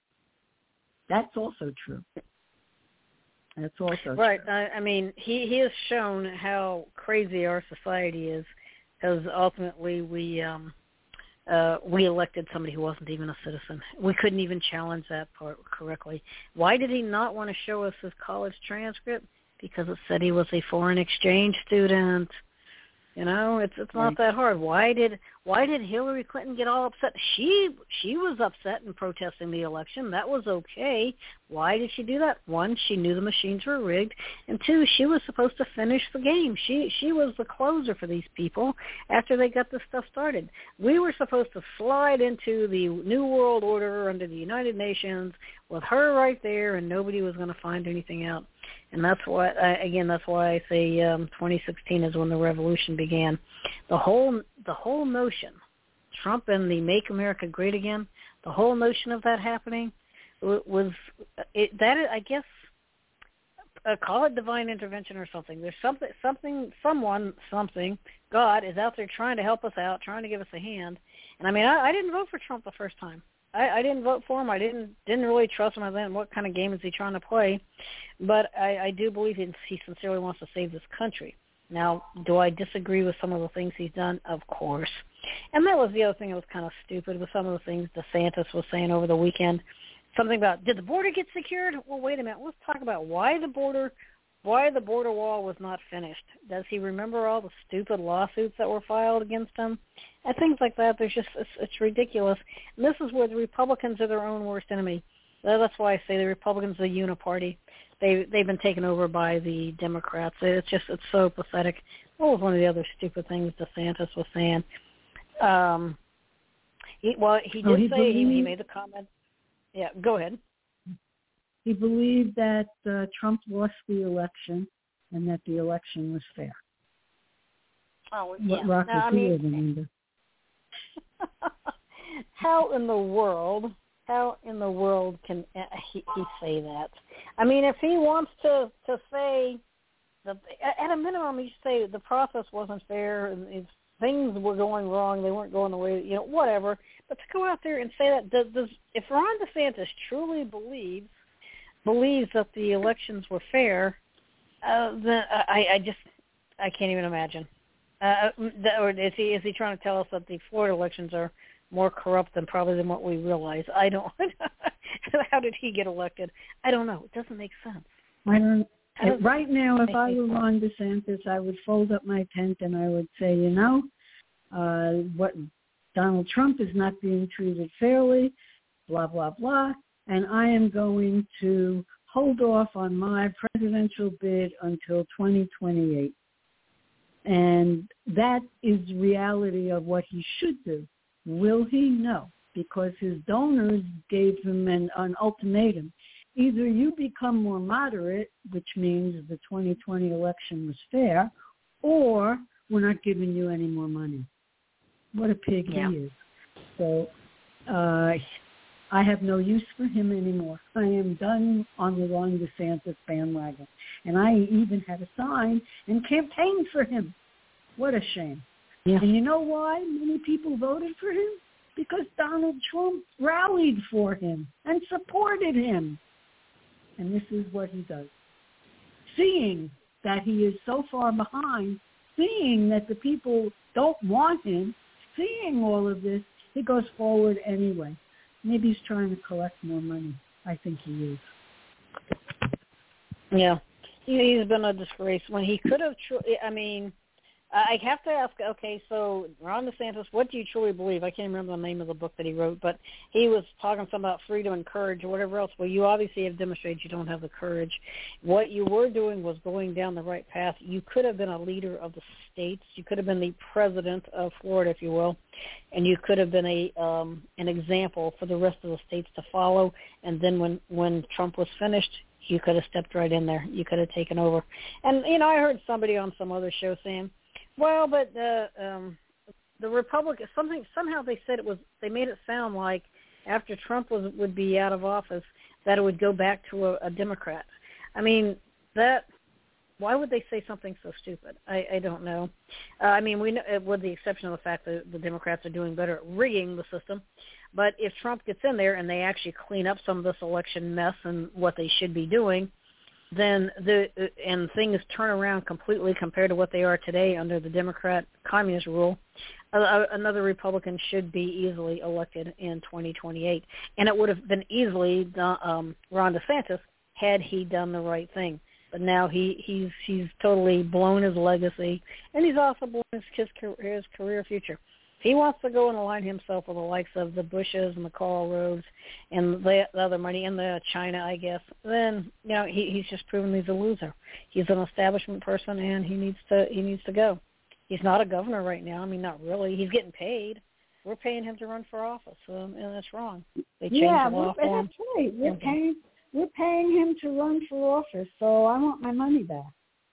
That's also true. That's also right. true. I, I mean, he, he has shown how crazy our society is, because ultimately we um, uh, we elected somebody who wasn't even a citizen. We couldn't even challenge that part correctly. Why did he not want to show us his college transcript? Because it said he was a foreign exchange student. You know, it's it's not right. that hard. Why did why did Hillary Clinton get all upset? She she was upset and protesting the election. That was okay. Why did she do that? One, she knew the machines were rigged, and two, she was supposed to finish the game. She she was the closer for these people after they got this stuff started. We were supposed to slide into the New World Order under the United Nations with her right there, and nobody was going to find anything out. And that's why, again, that's why I say um, twenty sixteen is when the revolution began. The whole, the whole notion, Trump and the Make America Great Again, the whole notion of that happening was it, that. I guess uh, call it divine intervention or something. There's something, something, someone, something. God is out there trying to help us out, trying to give us a hand. And I mean, I, I didn't vote for Trump the first time. I, I didn't vote for him. I didn't didn't really trust him. I then what kind of game is he trying to play? But I, I do believe he, he sincerely wants to save this country. Now, do I disagree with some of the things he's done? Of course. And that was the other thing that was kind of stupid with some of the things DeSantis was saying over the weekend. Something about, did the border get secured? Well, wait a minute. Let's talk about why the border why the border wall was not finished. Does he remember all the stupid lawsuits that were filed against him? And things like that. There's just, it's, it's ridiculous. And this is where the Republicans are their own worst enemy. That's why I say the Republicans are the uniparty. They, they've been taken over by the Democrats. It's just, it's so pathetic. What was one of the other stupid things DeSantis was saying? Um, he, well, he did oh, he say, believed, he, he made the comment. Yeah, go ahead. He believed that uh, Trump lost the election and that the election was fair. Oh, yeah. What rock now, was I he mean, living under? How in the world, how in the world can he, he say that? I mean, if he wants to, to say, that at a minimum, he should say the process wasn't fair and if things were going wrong, they weren't going the way, you know, whatever. But to go out there and say that, does, does if Ron DeSantis truly believes believes that the elections were fair, uh, then I, I just I can't even imagine. Uh, or is he is he trying to tell us that the Florida elections are more corrupt than probably than what we realize? I don't. How did he get elected? I don't know. It doesn't make sense. I don't. Right now, if I were Ron DeSantis, I would fold up my tent and I would say, you know, uh, what Donald Trump is not being treated fairly, blah blah blah. And I am going to hold off on my presidential bid until twenty twenty-eight. And that is the reality of what he should do. Will he? No, because his donors gave him an, an ultimatum. Either you become more moderate, which means the twenty twenty election was fair, or we're not giving you any more money. What a pig yeah. he is. So uh I have no use for him anymore. I am done on the Ron DeSantis bandwagon. And I even had a sign and campaigned for him. What a shame. Yeah. And you know why many people voted for him? Because Donald Trump rallied for him and supported him. And this is what he does. Seeing that he is so far behind, seeing that the people don't want him, seeing all of this, he goes forward anyway. Maybe he's trying to collect more money. I think he is. Yeah. He's been a disgrace. When he could have, tr- I mean, I have to ask, okay, so Ron DeSantis, what do you truly believe? I can't remember the name of the book that he wrote, but he was talking something about freedom and courage or whatever else. Well, you obviously have demonstrated you don't have the courage. What you were doing was going down the right path. You could have been a leader of the states. You could have been the president of Florida, if you will, and you could have been a um, an example for the rest of the states to follow. And then when, when Trump was finished, you could have stepped right in there. You could have taken over. And, you know, I heard somebody on some other show saying, well, but the um, the Republicans, something somehow they said it was, they made it sound like after Trump was would be out of office that it would go back to a, a Democrat. I mean, that, why would they say something so stupid? I, I don't know. Uh, I mean, we know, with the exception of the fact that the Democrats are doing better at rigging the system. But if Trump gets in there and they actually clean up some of this election mess and what they should be doing, then the and things turn around completely compared to what they are today under the Democrat communist rule, uh, another Republican should be easily elected in twenty twenty-eight. And it would have been easily done, um, Ron DeSantis had he done the right thing. But now he, he's he's totally blown his legacy, and he's also blown his, his, his career future. If he wants to go and align himself with the likes of the Bushes and the Karl Roves and the, the other money and the China, I guess, then you know he, he's just proven he's a loser. He's an establishment person, and he needs to he needs to go. He's not a governor right now. I mean, not really. He's getting paid. We're paying him to run for office, um, and that's wrong. They changed yeah, the law we're, for him. that's right. We're paying we're paying him to run for office, so I want my money back.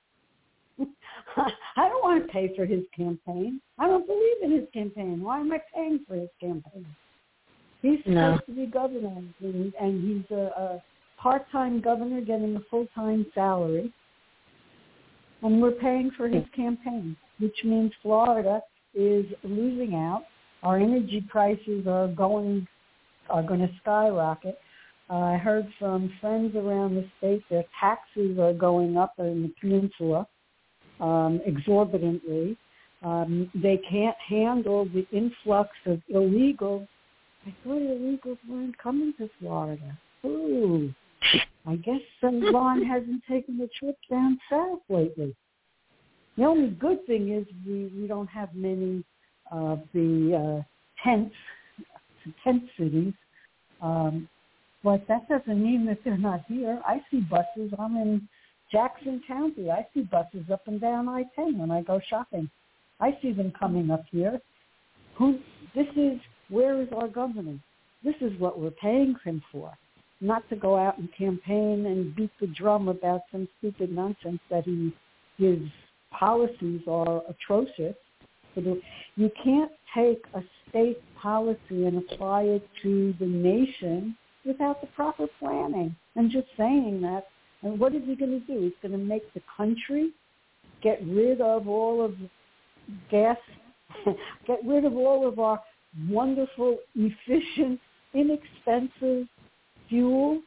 I don't want to pay for his campaign. I don't believe in his campaign. Why am I paying for his campaign? He's supposed no. to be governor, and, and he's a, a part-time governor getting a full-time salary, and we're paying for his campaign, which means Florida is losing out. Our energy prices are going are going to skyrocket. Uh, I heard from friends around the state that taxes are going up in the peninsula um, exorbitantly. Um, they can't handle the influx of illegals. I thought illegals weren't coming to Florida. Ooh, I guess Ron hasn't taken a trip down south lately. The only good thing is we, we don't have many of the uh, tents, tent cities. Um, but that doesn't mean that they're not here. I see buses. I'm in Jackson County. I see buses up and down I ten when I go shopping. I see them coming up here. Who? This is, where is our governor? This is what we're paying him for, not to go out and campaign and beat the drum about some stupid nonsense that he, his policies are atrocious. You can't take a state policy and apply it to the nation without the proper planning. And just saying that, and what is he going to do? He's going to make the country get rid of all of gas, get rid of all of our wonderful, efficient, inexpensive fuel,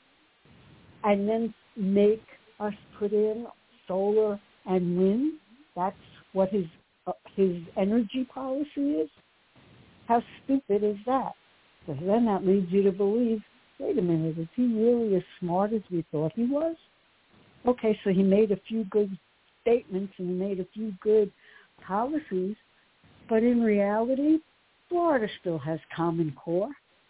and then make us put in solar and wind. That's what his uh, his energy policy is. How stupid is that? Because then that leads you to believe, wait a minute, is he really as smart as we thought he was? Okay, so he made a few good statements and he made a few good policies, but in reality, Florida still has Common Core.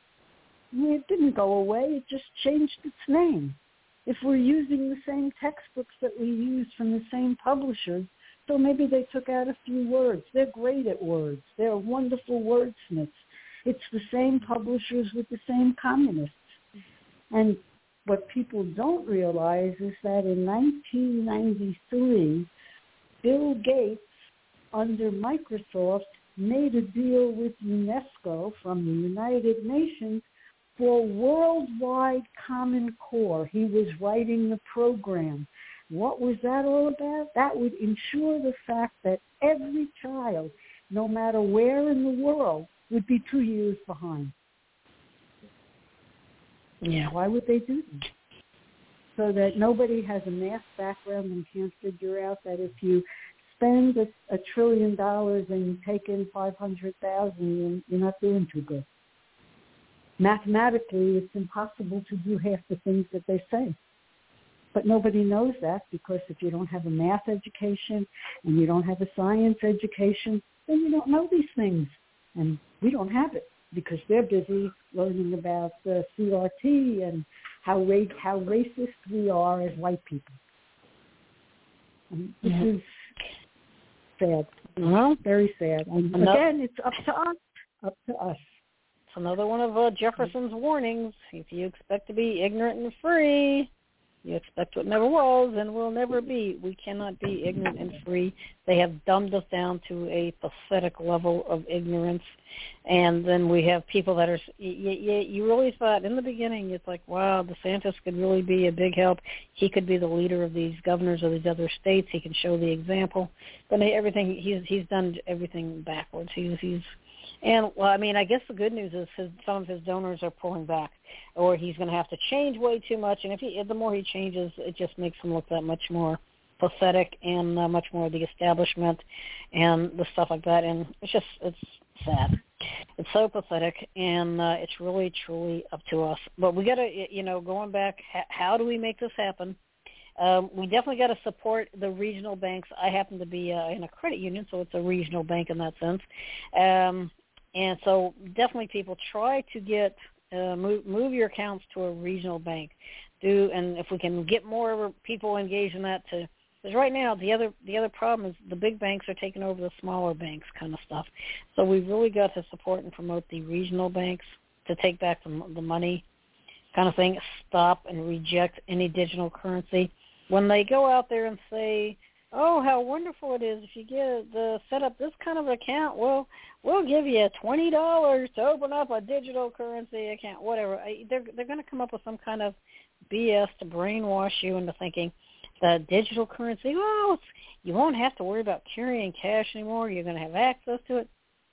I mean, it didn't go away, it just changed its name. If we're using the same textbooks that we use from the same publishers, so maybe they took out a few words. They're great at words. They're wonderful wordsmiths. It's the same publishers with the same communists. And what people don't realize is that in nineteen ninety-three, Bill Gates, under Microsoft, made a deal with UNESCO from the United Nations for worldwide Common Core. He was writing the program. What was that all about? That would ensure the fact that every child, no matter where in the world, would be two years behind. Yeah. Why would they do that? So that nobody has a math background and can't figure out that if you spend a, a trillion dollars and you take in five hundred thousand, you're not doing too good. Mathematically, it's impossible to do half the things that they say. But nobody knows that, because if you don't have a math education and you don't have a science education, then you don't know these things. And we don't have it because they're busy learning about the C R T and how ra- how racist we are as white people. And this yeah. is sad. Well, very sad. And enough. Again, it's up to us. Up to us. It's another one of uh, Jefferson's warnings. If you expect to be ignorant and free, you expect what never was and will never be. We cannot be ignorant and free. They have dumbed us down to a pathetic level of ignorance. And then we have people that are, you, you, you really thought in the beginning, it's like, wow, DeSantis could really be a big help. He could be the leader of these governors of these other states. He can show the example. But everything, he's he's done everything backwards. He's he's And, well, I mean, I guess the good news is his, some of his donors are pulling back, or he's going to have to change way too much. And if he, the more he changes, it just makes him look that much more pathetic and uh, much more the establishment and the stuff like that. And it's just, it's sad. It's so pathetic, and uh, it's really, truly up to us. But we got to, you know, going back, ha- how do we make this happen? Um, we definitely got to support the regional banks. I happen to be uh, in a credit union, so it's a regional bank in that sense. Um, And so definitely people try to get, uh, move, move your accounts to a regional bank. Do, and if we can get more people engaged in that to, because right now the other, the other problem is the big banks are taking over the smaller banks kind of stuff. So we've really got to support and promote the regional banks to take back the, the money kind of thing, stop and reject any digital currency. When they go out there and say, oh, how wonderful it is if you get the set up this kind of account. Well, we'll give you twenty dollars to open up a digital currency account, whatever. They're they're going to come up with some kind of B S to brainwash you into thinking that digital currency, oh, it's, you won't have to worry about carrying cash anymore. You're going to have access to it.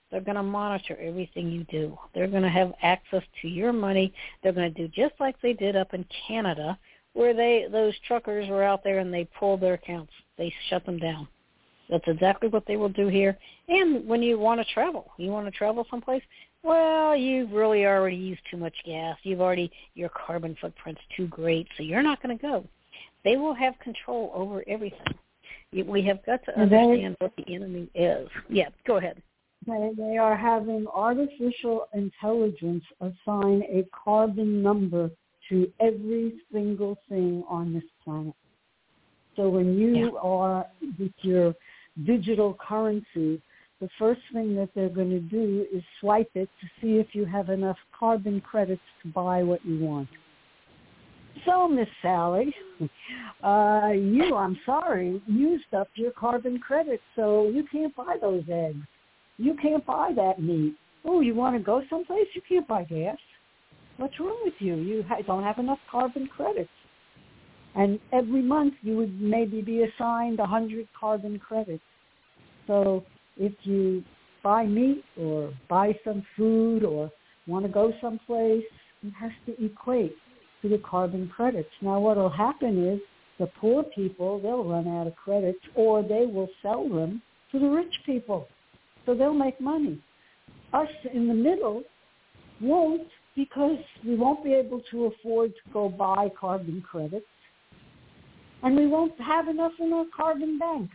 They're going to monitor everything you do. They're going to have access to your money. They're going to do just like they did up in Canada, where they those truckers were out there and they pulled their accounts. They shut them down. That's exactly what they will do here. And when you want to travel, you want to travel someplace, well, you've really already used too much gas. You've already, your carbon footprint's too great, so you're not going to go. They will have control over everything. We have got to understand what the enemy is. Yeah, go ahead. They, they are having artificial intelligence assign a carbon number to every single thing on this planet. So when you yeah. are with your digital currency, the first thing that they're going to do is swipe it to see if you have enough carbon credits to buy what you want. So, Miss Sally, uh, you, I'm sorry, used up your carbon credits, so you can't buy those eggs. You can't buy that meat. Oh, you want to go someplace? You can't buy gas. What's wrong with you? You ha- don't have enough carbon credits. And every month you would maybe be assigned one hundred carbon credits. So if you buy meat or buy some food or want to go someplace, it has to equate to the carbon credits. Now what will happen is the poor people, they'll run out of credits, or they will sell them to the rich people. So they'll make money. Us in the middle won't, because we won't be able to afford to go buy carbon credits, and we won't have enough in our carbon bank.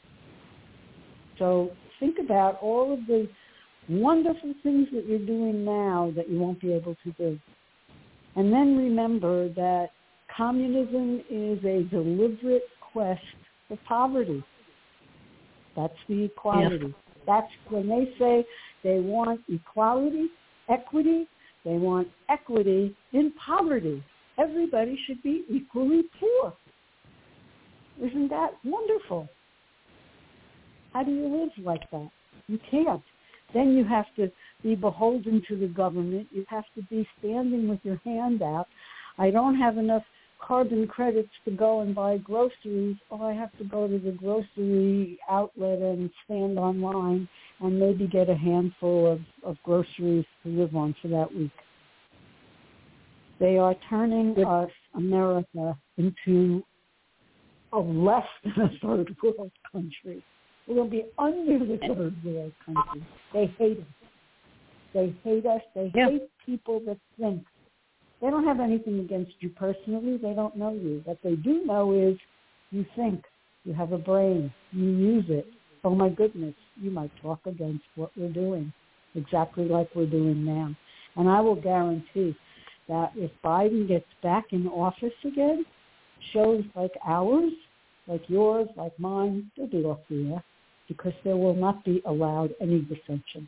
So think about all of the wonderful things that you're doing now that you won't be able to do. And then remember that communism is a deliberate quest for poverty. That's the equality. Yep. That's when they say they want equality, equity, they want equity in poverty. Everybody should be equally poor. Isn't that wonderful? How do you live like that? You can't. Then you have to be beholden to the government. You have to be standing with your hand out. I don't have enough carbon credits to go and buy groceries. Oh, I have to go to the grocery outlet and stand online and maybe get a handful of, of groceries to live on for that week. They are turning us, America, into a less than a third world country. We're going to be under the third world country. They hate us. They hate us. They yeah. hate people that think. They don't have anything against you personally. They don't know you. What they do know is you think. You have a brain. You use it. Oh, my goodness, you might talk against what we're doing, exactly like we're doing now. And I will guarantee that if Biden gets back in office again, shows like ours, like yours, like mine, they'll be off the air because there will not be allowed any dissension.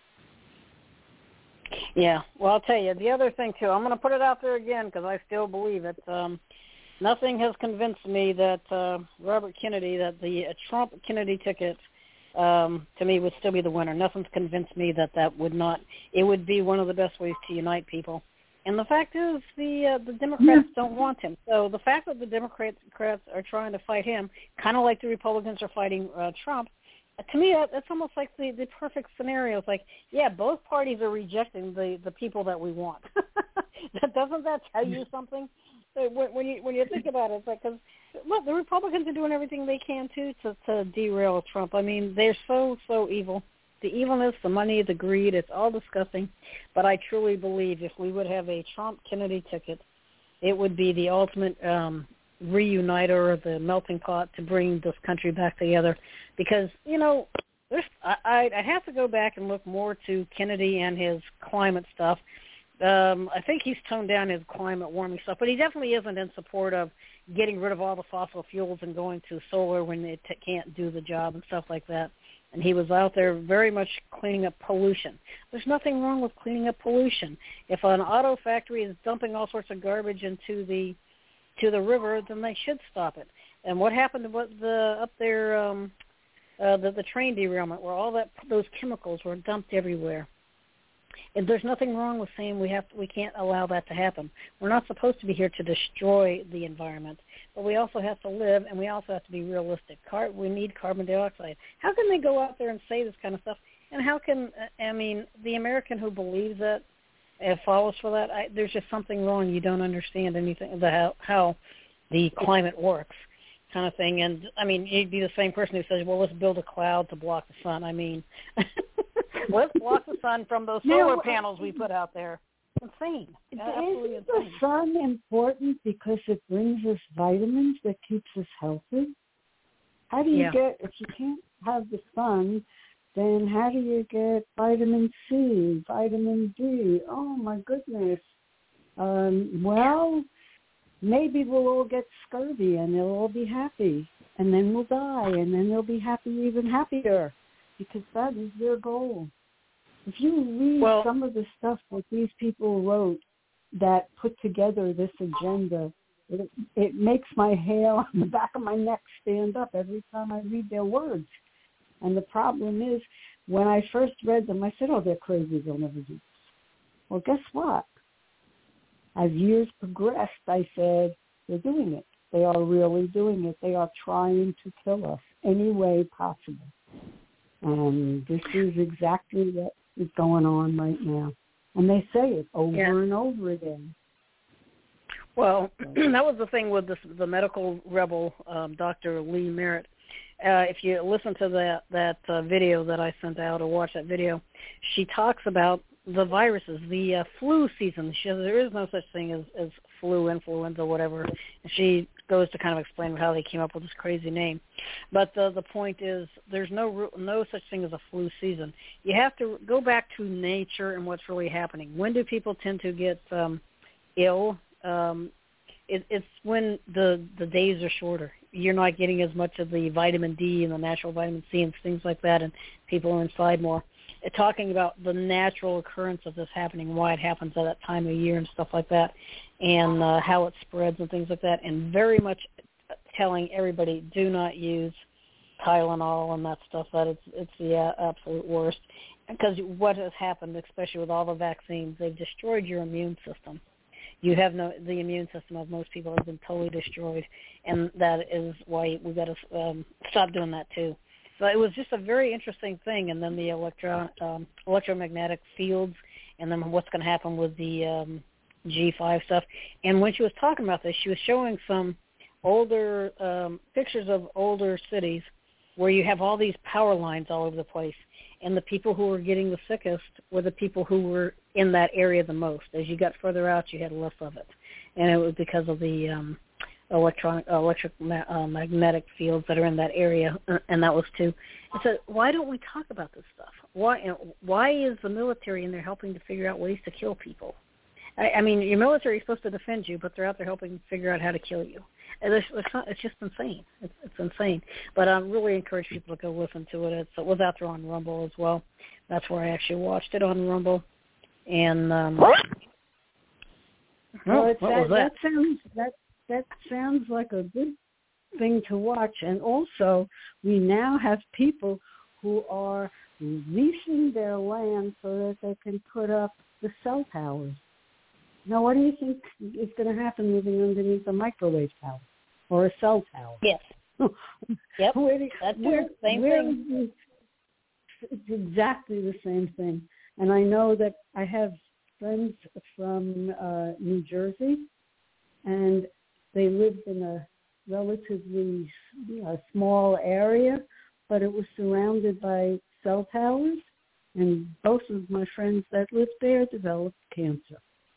Yeah, well, I'll tell you, the other thing, too, I'm going to put it out there again because I still believe it. Um, nothing has convinced me that uh, Robert Kennedy, that the uh, Trump-Kennedy ticket, um, to me, would still be the winner. Nothing's convinced me that that would not, it would be one of the best ways to unite people. And the fact is, the uh, the Democrats yeah. don't want him. So the fact that the Democrats are trying to fight him, kind of like the Republicans are fighting uh, Trump, to me, that's almost like the, the perfect scenario. It's like, yeah, both parties are rejecting the, the people that we want. Doesn't that tell you something? When, when you when you think about it, it's like, cause, look, the Republicans are doing everything they can, too, to, to derail Trump. I mean, they're so, so evil. The evilness, the money, the greed, it's all disgusting. But I truly believe if we would have a Trump-Kennedy ticket, it would be the ultimate um, reuniter, the melting pot to bring this country back together. Because, you know, there's, I, I have to go back and look more to Kennedy and his climate stuff. Um, I think he's toned down his climate warming stuff, but he definitely isn't in support of getting rid of all the fossil fuels and going to solar when it t- can't do the job and stuff like that. And he was out there very much cleaning up pollution. There's nothing wrong with cleaning up pollution. If an auto factory is dumping all sorts of garbage into the to the river, then they should stop it. And what happened to what the up there, um, uh, the, the train derailment, where all that those chemicals were dumped everywhere? And there's nothing wrong with saying we have to, we can't allow that to happen. We're not supposed to be here to destroy the environment, but we also have to live, and we also have to be realistic. Car- we need carbon dioxide. How can they go out there and say this kind of stuff And how can, I mean, the American who believes it and follows for that, I, there's just something wrong. You don't understand anything, the, how, how the climate works kind of thing. And, I mean, you'd be the same person who says, well, let's build a cloud to block the sun. I mean, let's block the sun from those solar now, panels we put out there. Insane. Absolutely Isn't insane. the sun important because it brings us vitamins that keeps us healthy? How do you Yeah. get, if you can't have the sun, then how do you get vitamin C, vitamin D? Oh, my goodness. Um, well, maybe we'll all get scurvy and they'll all be happy. And then we'll die, and then they'll be happy, even happier, because that is their goal. If you read well, some of the stuff that these people wrote that put together this agenda, it, it makes my hair on the back of my neck stand up every time I read their words. And the problem is, when I first read them, I said, oh, they're crazy, they'll never do this. Well, guess what? As years progressed, I said, they're doing it. They are really doing it. They are trying to kill us any way possible. And this is exactly what is going on right now. And they say it over yeah. and over again. Well, that was the thing with this, the medical rebel, um, Doctor Lee Merritt. Uh, if you listen to that that uh, video that I sent out or watch that video, she talks about the viruses, the uh, flu season. She says there is no such thing as, as flu, influenza, whatever. And she goes to kind of explain how they came up with this crazy name. But the the point is there's no no such thing as a flu season. You have to go back to nature and what's really happening. When do people tend to get um, ill? Um, it, it's when the the days are shorter. You're not getting as much of the vitamin D and the natural vitamin C and things like that, and people are inside more. Uh, talking about the natural occurrence of this happening, why it happens at that time of year and stuff like that, and uh, how it spreads and things like that, and very much telling everybody do not use Tylenol and that stuff. That it's it's the uh, absolute worst, because what has happened, especially with all the vaccines, they've destroyed your immune system. You have no, the immune system of most people has been totally destroyed, and that is why we've got to um, stop doing that too. So it was just a very interesting thing, and then the electro, um, electromagnetic fields, and then what's going to happen with the um, G five stuff. And when she was talking about this, she was showing some older um, pictures of older cities where you have all these power lines all over the place, and the people who were getting the sickest were the people who were in that area the most. As you got further out, you had less of it, and it was because of the um, electronic, electric uh, magnetic fields that are in that area, and that was too. So why don't we talk about this stuff? Why why is the military in there helping to figure out ways to kill people? I, I mean, your military is supposed to defend you, but they're out there helping figure out how to kill you. It's, it's, not, it's just insane. It's, it's insane. But I really encourage people to go listen to it. It's, it was out there on Rumble as well. That's where I actually watched it, on Rumble. And um, well, oh, it's what that, was that? that sounds that that sounds like a good thing to watch. And also, we now have people who are leasing their land so that they can put up the cell towers. Now, what do you think is going to happen living underneath a microwave tower or a cell tower? Yes. Yep. where do, That's where, the same where thing. It's exactly the same thing. And I know that I have friends from uh, New Jersey, and they lived in a relatively you know, small area, but it was surrounded by cell towers, and both of my friends that lived there developed cancer.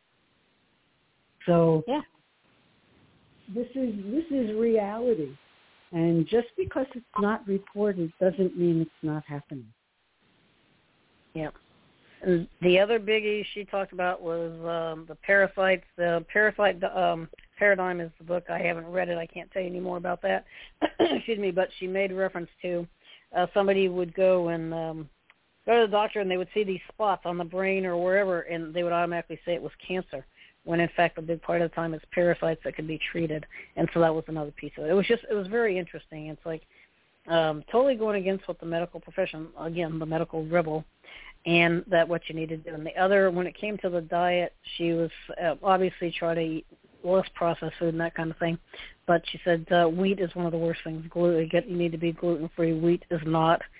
So yeah. this is this is reality, and just because it's not reported doesn't mean it's not happening. Yeah. And the other biggie she talked about was um, the parasites. The parasite um, paradigm is the book. I haven't read it. I can't tell you any more about that. Excuse me. But she made reference to uh, somebody would go and um, go to the doctor, and they would see these spots on the brain or wherever, and they would automatically say it was cancer, when in fact a big part of the time it's parasites that can be treated. And so that was another piece of it. It was just, it was very interesting. It's like um, totally going against what the medical profession, again, the medical rebel, and that what you need to do. And the other, when it came to the diet, she was uh, obviously trying to eat less processed food and that kind of thing. But she said uh, wheat is one of the worst things. Gluten, you need to be gluten-free. Wheat is not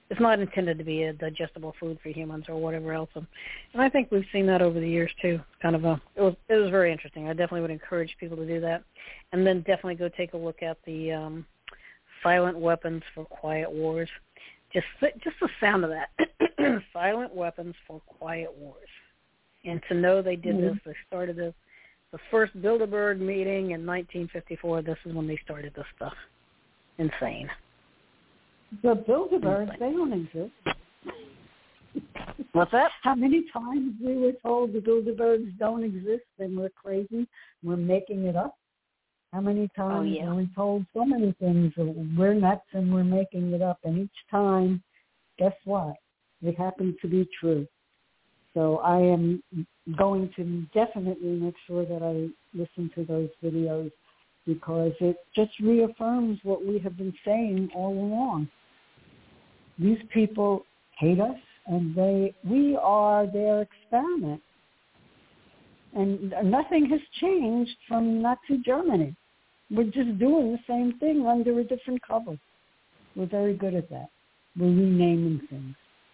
it's not intended to be a digestible food for humans or whatever else. And, and I think we've seen that over the years too. Kind of a it was it was very interesting. I definitely would encourage people to do that, and then definitely go take a look at the um, Silent Weapons for Quiet Wars. Just just the sound of that, Silent Weapons for Quiet Wars, and to know they did mm-hmm. this, they started this. The first Bilderberg meeting in nineteen fifty-four, this is when they started this stuff. Insane. The Bilderbergs, they don't exist. What's that? How many times we were told the Bilderbergs don't exist and we're crazy, we're making it up? How many times oh, yeah. were we told so many things, we're nuts and we're making it up, and each time, guess what? It happened to be true. So I am going to definitely make sure that I listen to those videos because it just reaffirms what we have been saying all along. These people hate us, and they we are their experiment. And nothing has changed from Nazi Germany. We're just doing the same thing under a different cover. We're very good at that. We're renaming things.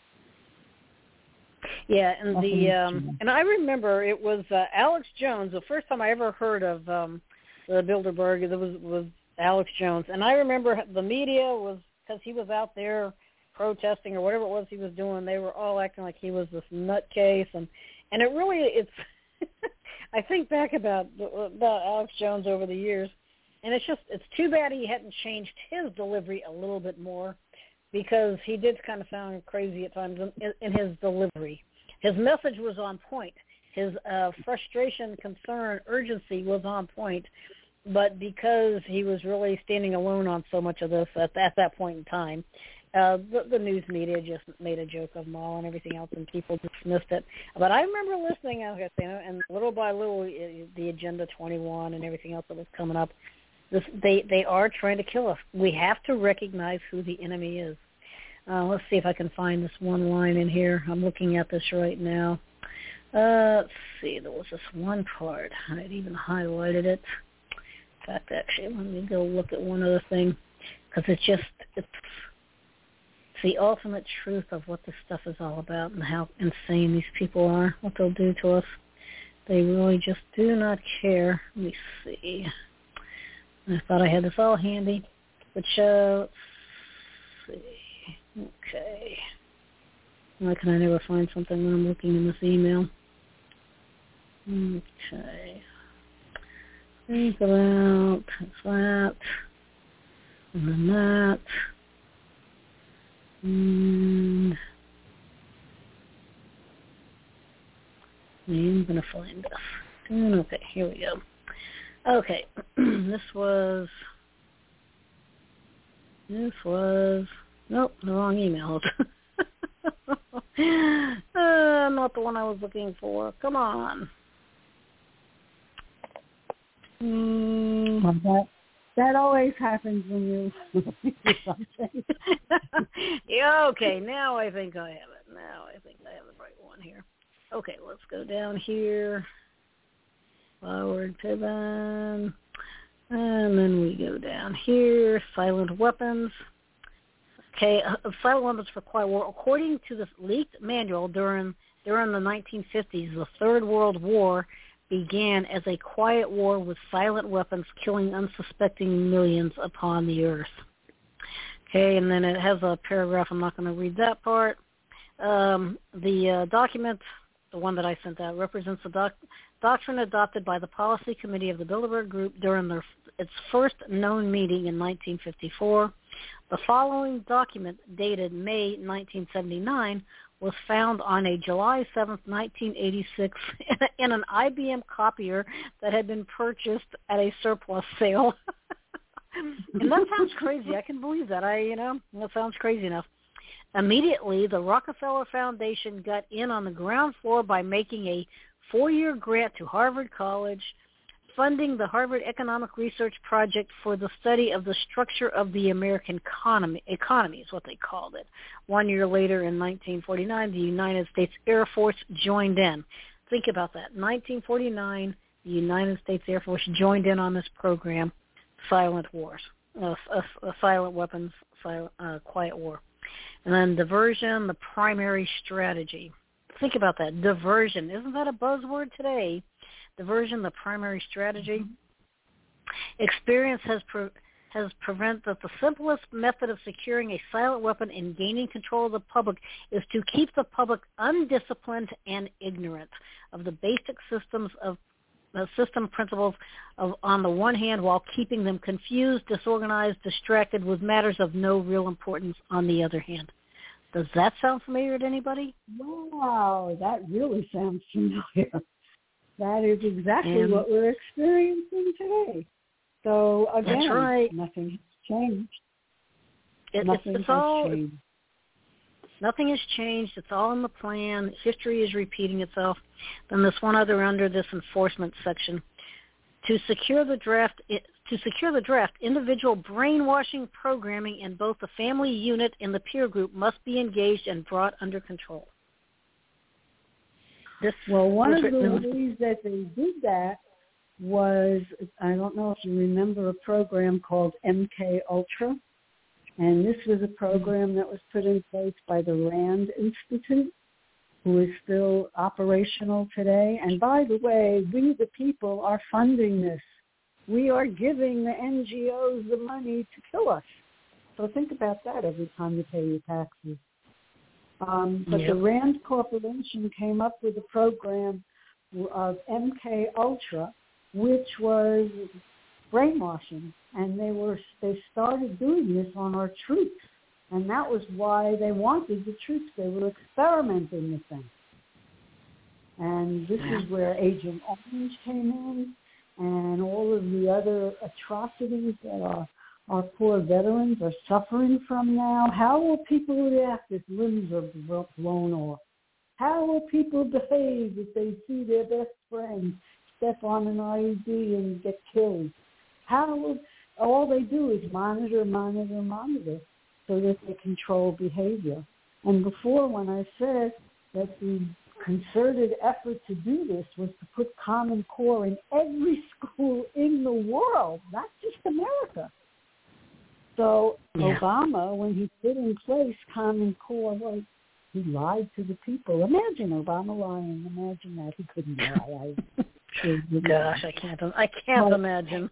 Yeah, and the um, and I remember it was uh, Alex Jones. The first time I ever heard of um, the Bilderberg, it was was Alex Jones, and I remember the media was because he was out there protesting or whatever it was he was doing. They were all acting like he was this nutcase, and and it really it's. I think back about about Alex Jones over the years, and it's just it's too bad he hadn't changed his delivery a little bit more, because he did kind of sound crazy at times in, in his delivery. His message was on point. His uh, frustration, concern, urgency was on point, but because he was really standing alone on so much of this at, at that point in time, uh, the, the news media just made a joke of them all and everything else, and people dismissed it. But I remember listening, and little by little, the Agenda twenty-one and everything else that was coming up, this, they, they are trying to kill us. We have to recognize who the enemy is. Uh, let's see if I can find this one line in here. I'm looking at this right now. Uh, let's see. There was this one part. I'd even highlighted it. In fact, actually, let me go look at one other thing, because it's just it's, it's the ultimate truth of what this stuff is all about and how insane these people are, what they'll do to us. They really just do not care. Let me see. I thought I had this all handy, which, uh, let's see. Okay. Why can I never find something when I'm looking in this email? Okay. Think about that. And then that. And I'm going to find this. And okay, here we go. Okay. this was... This was... Nope, the wrong email. uh, not the one I was looking for. Come on. Mm. Well, that, that always happens when you do something. Yeah, okay, now I think I have it. Now I think I have the right one here. Okay, let's go down here. Forward pivot. And then we go down here. Silent Weapons. Okay, uh, Silent Weapons for Quiet War. According to this leaked manual during during the nineteen fifties, the Third World War began as a quiet war with silent weapons killing unsuspecting millions upon the earth. Okay, and then it has a paragraph. I'm not going to read that part. Um, the uh, document, the one that I sent out, represents the doc- doctrine adopted by the Policy Committee of the Bilderberg Group during their, its first known meeting in nineteen fifty-four. The following document, dated May nineteen seventy-nine, was found on a July seventh, nineteen eighty-six, in an I B M copier that had been purchased at a surplus sale. And that sounds crazy. I can believe that. I, you know, that sounds crazy enough. Immediately, the Rockefeller Foundation got in on the ground floor by making a four-year grant to Harvard College, funding the Harvard Economic Research Project for the study of the structure of the American economy, economy is what they called it. One year later, in nineteen forty-nine, the United States Air Force joined in. Think about that. nineteen forty-nine, the United States Air Force joined in on this program, Silent Wars, uh, uh, uh, Silent Weapons, silent, uh, Quiet War. And then diversion, the primary strategy. Think about that. Diversion. Isn't that a buzzword today? Diversion, the primary strategy. Experience has pre- has prevented that the simplest method of securing a silent weapon and gaining control of the public is to keep the public undisciplined and ignorant of the basic systems of uh, system principles of, on the one hand, while keeping them confused, disorganized, distracted with matters of no real importance on the other hand. Does that sound familiar to anybody? Wow, that really sounds familiar. That is exactly and, what we're experiencing today. So again, that's right. nothing has changed. It, nothing it's, it's has all, changed. Nothing has changed. It's all in the plan. History is repeating itself. Then this one other under this enforcement section. To secure the draft, to secure the draft, individual brainwashing programming in both the family unit and the peer group must be engaged and brought under control. This well, one of the written, ways that they did that was, I don't know if you remember a program called M K Ultra, and this was a program that was put in place by the RAND Institute, who is still operational today. And by the way, we the people are funding this. We are giving the N G Os the money to kill us. So think about that every time you pay your taxes. Um, but yep. the RAND Corporation came up with a program of M K Ultra, which was brainwashing, and they were they started doing this on our troops, and that was why they wanted the troops. They were experimenting with them, and this yeah. is where Agent Orange came in, and all of the other atrocities that our our poor veterans are suffering from now. How will people react if limbs are blown off? How will people behave if they see their best friend step on an I E D and get killed? How will, all they do is monitor, monitor, monitor so that they control behavior. And before, when I said that the concerted effort to do this was to put Common Core in every school in the world, not just America. So yeah. Obama, when he put in place Common Core, well, he lied to the people. Imagine Obama lying. Imagine that. He couldn't lie. I, Gosh, I can't. I can't but, imagine.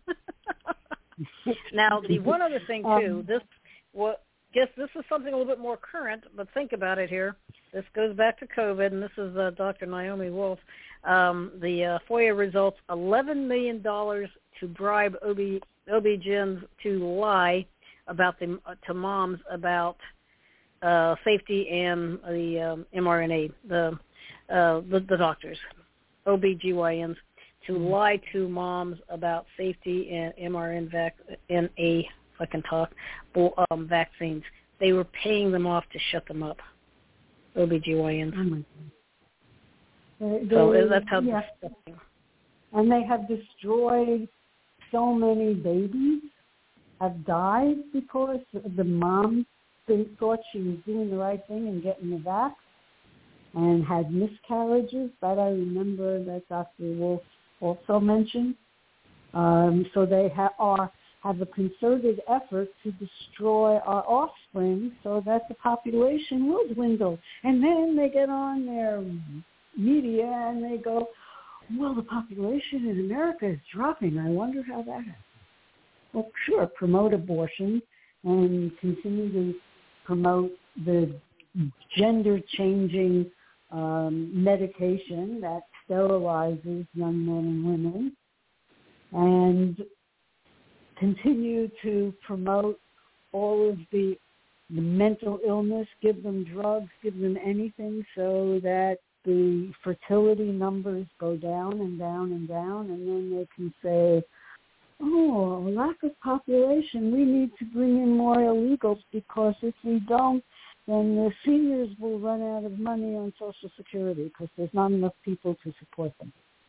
Now, the one other thing too. Um, this, well, guess this is something a little bit more current, but think about it here. This goes back to COVID, and this is uh, Doctor Naomi Wolf. Um, the uh, FOIA results: eleven million dollars to bribe O B O B G Ns to lie about the uh, to moms about uh, safety and the um, mRNA, the, uh, the the doctors, O B G Y Ns, to lie to moms about safety and mRNA vac- N A, if I can talk, um, vaccines. They were paying them off to shut them up, O B G Y Ns. Oh my God. They, so that's how. Yeah. And they have destroyed so many babies. Have died because the mom thought she was doing the right thing and getting the vax, and had miscarriages. That I remember that Doctor Wolf also mentioned. Um, so they ha- are, have a concerted effort to destroy our offspring so that the population will dwindle. And then they get on their media and they go, well, the population in America is dropping. I wonder how that happens. Well, sure, promote abortion and continue to promote the gender-changing um, medication that sterilizes young men and women, and continue to promote all of the, the mental illness, give them drugs, give them anything so that the fertility numbers go down and down and down, and then they can say, oh, lack of population, we need to bring in more illegals, because if we don't, then the seniors will run out of money on Social Security because there's not enough people to support them.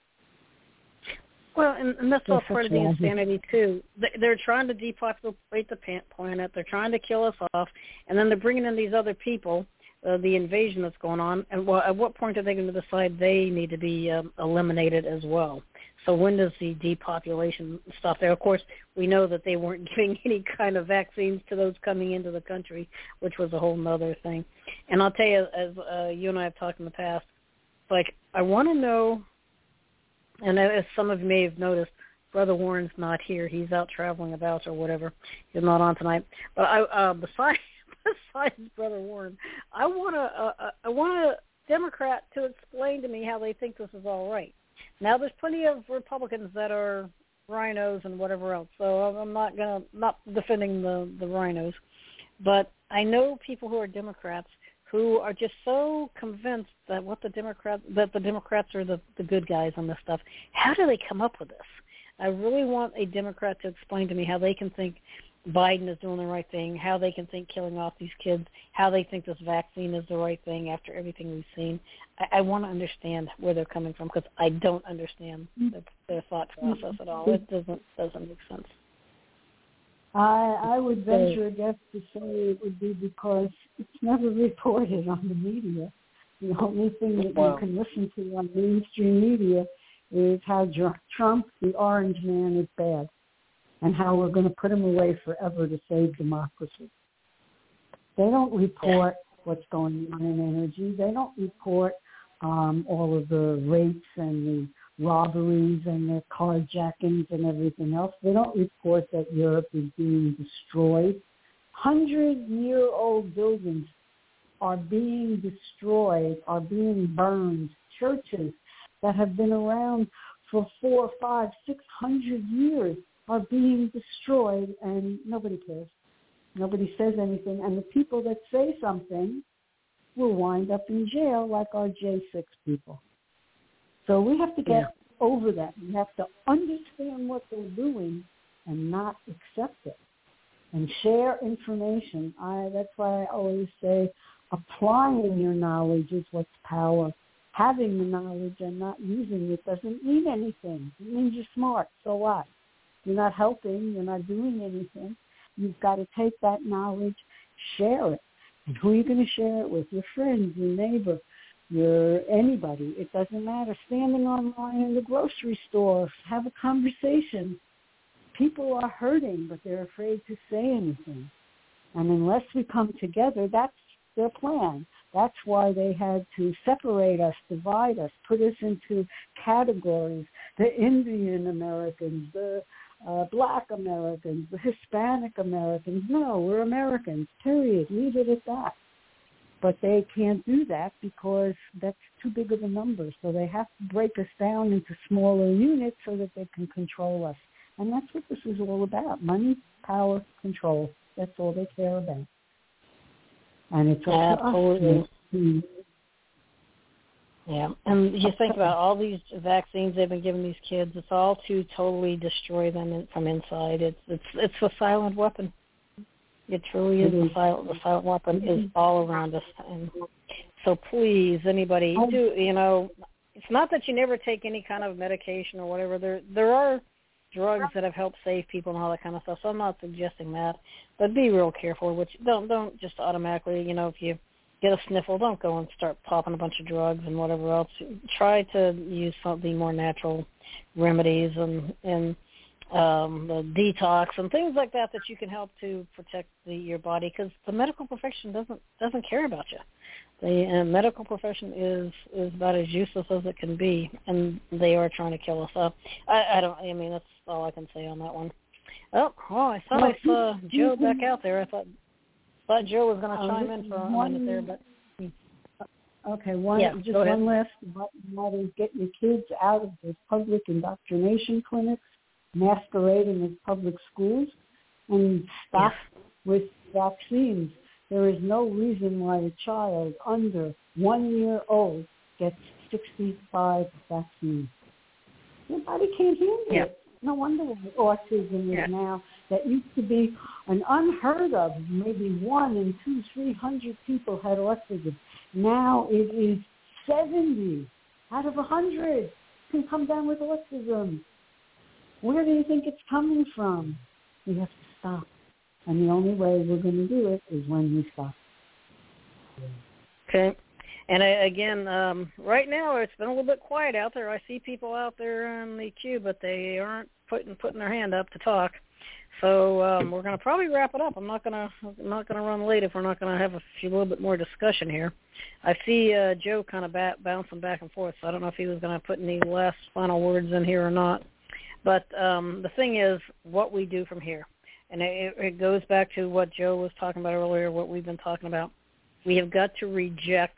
Well, and, and that's all That's part of the insanity, too. They're trying to depopulate the planet. They're trying to kill us off, and then they're bringing in these other people. uh, the invasion that's going on, and well, at what point are they going to decide they need to be um, eliminated as well? So when does the depopulation stop there? Of course, we know that they weren't giving any kind of vaccines to those coming into the country, which was a whole other thing. And I'll tell you, as uh, you and I have talked in the past, like, I want to know, and as some of you may have noticed, Brother Warren's not here. He's out traveling about or whatever. He's not on tonight. But I, uh, besides, besides Brother Warren, I want a, a, I want a Democrat to explain to me how they think this is all right. Now, there's plenty of Republicans that are rhinos and whatever else, so I'm not gonna not defending the the rhinos, but I know people who are Democrats who are just so convinced that what the Democrats that the Democrats are the the good guys on this stuff. How do they come up with this? I really want a Democrat to explain to me how they can think Biden is doing the right thing, how they can think killing off these kids, how they think this vaccine is the right thing after everything we've seen. I, I want to understand where they're coming from because I don't understand their, their thought process at all. It doesn't doesn't make sense. I, I would venture a guess to say it would be because it's never reported on the media. The only thing that wow. you can listen to on mainstream media is how Trump, the orange man, is bad, and how we're going to put him away forever to save democracy. They don't report what's going on in energy. They don't report um, all of the rapes and the robberies and the carjackings and everything else. They don't report that Europe is being destroyed. Hundred-year-old buildings are being destroyed, are being burned. Churches that have been around for four, five, six hundred years are being destroyed, and nobody cares. Nobody says anything, and the people that say something will wind up in jail like our J six people. So we have to get yeah. over that. We have to understand what they're doing and not accept it and share information. I, that's why I always say applying your knowledge is what's power. Having the knowledge and not using it doesn't mean anything. It means you're smart. So what? You're not helping. You're not doing anything. You've got to take that knowledge, share it. And who are you going to share it with? Your friends, your neighbor, your anybody. It doesn't matter. Standing online in the grocery store, have a conversation. People are hurting, but they're afraid to say anything. And unless we come together, that's their plan. That's why they had to separate us, divide us, put us into categories. The Indian Americans, the uh, Black Americans, the Hispanic Americans. No, we're Americans, period. Leave it at that. But they can't do that because that's too big of a number. So they have to break us down into smaller units so that they can control us. And that's what this is all about. Money, power, control. That's all they care about. And it's up Absolutely. to us. Yeah, and you think about all these vaccines they've been giving these kids. It's all to totally destroy them from inside. It's it's it's a silent weapon. It truly is. The silent, the silent weapon is all around us. And so please, anybody, do you know? It's not that you never take any kind of medication or whatever. There there are drugs that have helped save people and all that kind of stuff. So I'm not suggesting that, but be real careful. Which don't don't just automatically, you know, if you get a sniffle, don't go and start popping a bunch of drugs and whatever else. Try to use some of the more natural remedies and and um, the detox and things like that that you can help to protect the, your body, because the medical profession doesn't doesn't care about you. The uh, medical profession is, is about as useless as it can be, and they are trying to kill us. So I, I don't. I mean, that's all I can say on that one. Oh, oh I thought I saw Joe back out there. I thought thought Joe was going to chime in for a minute there, but okay. One, yeah, just one last matter: get your kids out of the public indoctrination clinics, masquerading as public schools, and stop yeah. with vaccines. There is no reason why a child under one year old gets sixty-five vaccines. Your body can't handle yeah. it. No wonder why autism is yeah. now, that used to be an unheard of, maybe one in two, three hundred people had autism. Now it is seventy out of a hundred can come down with autism. Where do you think it's coming from? We have to stop. And the only way we're going to do it is when we stop. Okay. And I, again, um, right now it's been a little bit quiet out there. I see people out there in the queue, but they aren't putting putting their hand up to talk. So um, we're going to probably wrap it up. I'm not going to I'm not going to run late if we're not going to have a few, little bit more discussion here. I see uh, Joe kind of bat, bouncing back and forth, so I don't know if he was going to put any last final words in here or not. But um, the thing is, what we do from here, and it, it goes back to what Joe was talking about earlier, what we've been talking about. We have got to reject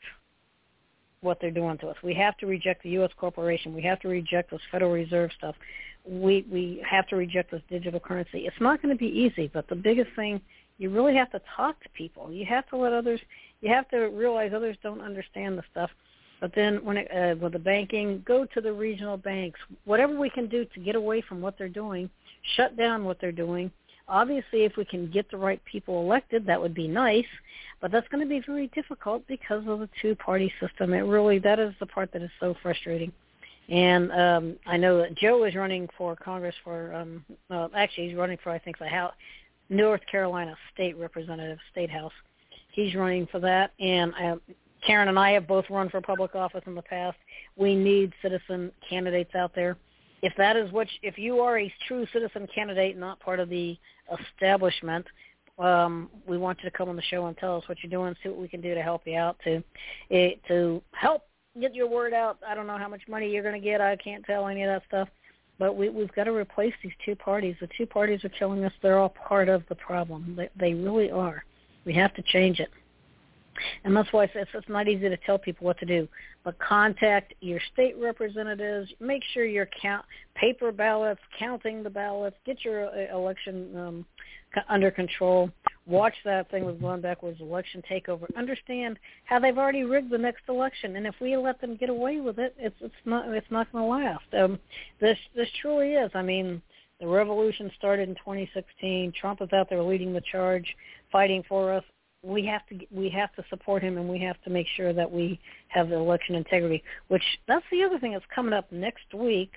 what they're doing to us. We have to reject the U S corporation. We have to reject this Federal Reserve stuff. We we have to reject this digital currency. It's not going to be easy, but the biggest thing, you really have to talk to people. You have to let others, you have to realize others don't understand the stuff. But then when it, uh, with the banking, go to the regional banks. Whatever we can do to get away from what they're doing, shut down what they're doing. Obviously, if we can get the right people elected, that would be nice, but that's going to be very difficult because of the two-party system. It really, that is the part that is so frustrating. And um, I know that Joe is running for Congress for, um, uh, actually he's running for, I think, the House, North Carolina State Representative, State House. He's running for that, and uh, Karen and I have both run for public office in the past. We need citizen candidates out there. If that is what, you, if you are a true citizen candidate, not part of the establishment, um, we want you to come on the show and tell us what you're doing, see what we can do to help you out, to eh, to help get your word out. I don't know how much money you're going to get. I can't tell any of that stuff. But we, we've got to replace these two parties. The two parties are killing us. They're all part of the problem. They, they really are. We have to change it. And that's why it's, it's not easy to tell people what to do. But contact your state representatives. Make sure you're count paper ballots, counting the ballots. Get your uh, election um, under control. Watch that thing with Glenn Beckwood's election takeover. Understand how they've already rigged the next election, and if we let them get away with it, it's it's not it's not going to last. Um, this this truly is. I mean, the revolution started in twenty sixteen. Trump is out there leading the charge, fighting for us. We have to we have to support him, and we have to make sure that we have the election integrity. Which that's the other thing that's coming up next week.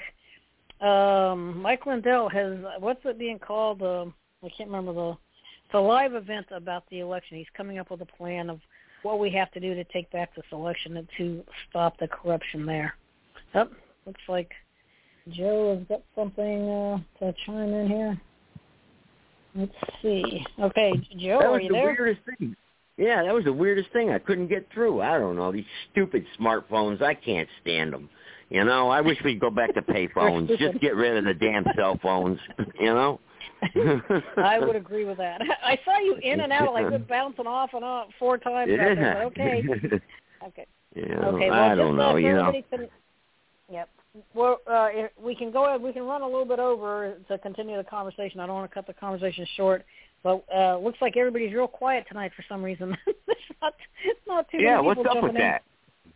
Um, Mike Lindell has what's it being called? Uh, I can't remember the. It's a live event about the election. He's coming up with a plan of what we have to do to take back this election and to stop the corruption there. Oh, looks like Joe has got something uh, to chime in here. Let's see. Okay, Joe, that was are you the there? Weirdest thing. Yeah, that was the weirdest thing. I couldn't get through. I don't know. These stupid smartphones, I can't stand them. You know, I wish we'd go back to payphones. Just get rid of the damn cell phones, you know? I would agree with that. I saw you in and out, like good bouncing off and off four times. Yeah. Out there, but okay. Okay. Yeah, okay. Well, I just don't know. uh, You know. can, yep. Well, uh, we can go ahead. We can run a little bit over to continue the conversation. I don't want to cut the conversation short, but uh, looks like everybody's real quiet tonight for some reason. it's not. It's not too yeah. many people What's up with in. that?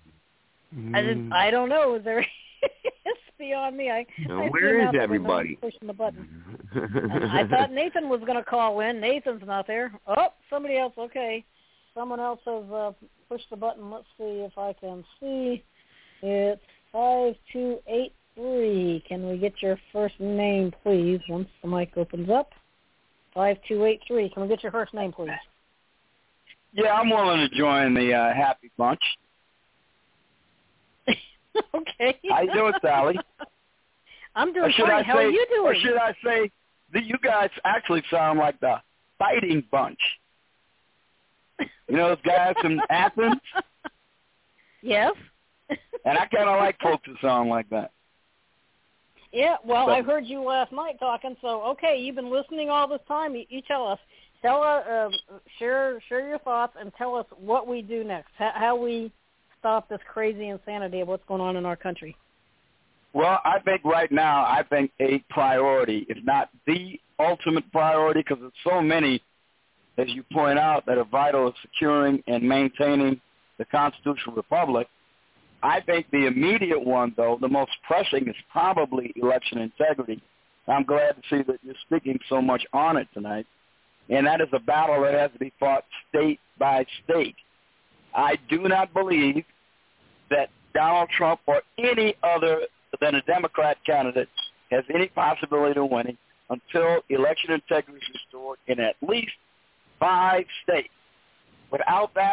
I didn't. I don't know. Is there? It's beyond me. I, now, I where is everybody? Pushing the button. I thought Nathan was going to call in. Nathan's not there. Oh, somebody else. Okay, someone else has uh, pushed the button. Let's see if I can see. It's five two eight three. Can we get your first name, please? Once the mic opens up. Five two eight three. Can we get your first name, please? Yeah, I'm willing to join the uh, happy bunch. Okay. How you doing, Sally? I'm doing fine. How say, are you doing? Or should I say that you guys actually sound like the fighting bunch? You know those guys from Athens? Yes. And I kind of like folks that sound like that. Yeah, well, so, I heard you last night talking, so, okay, you've been listening all this time. You, you tell us. Tell us, uh, share, share your thoughts and tell us what we do next, how, how we stop this crazy insanity of what's going on in our country. Well, I think right now, I think a priority, if not the ultimate priority, because there's so many, as you point out, that are vital to securing and maintaining the constitutional republic. I think the immediate one, though, the most pressing, is probably election integrity. I'm glad to see that you're speaking so much on it tonight. And that is a battle that has to be fought state by state. I do not believe that Donald Trump or any other than a Democrat candidate has any possibility of winning until election integrity is restored in at least five states. Without that,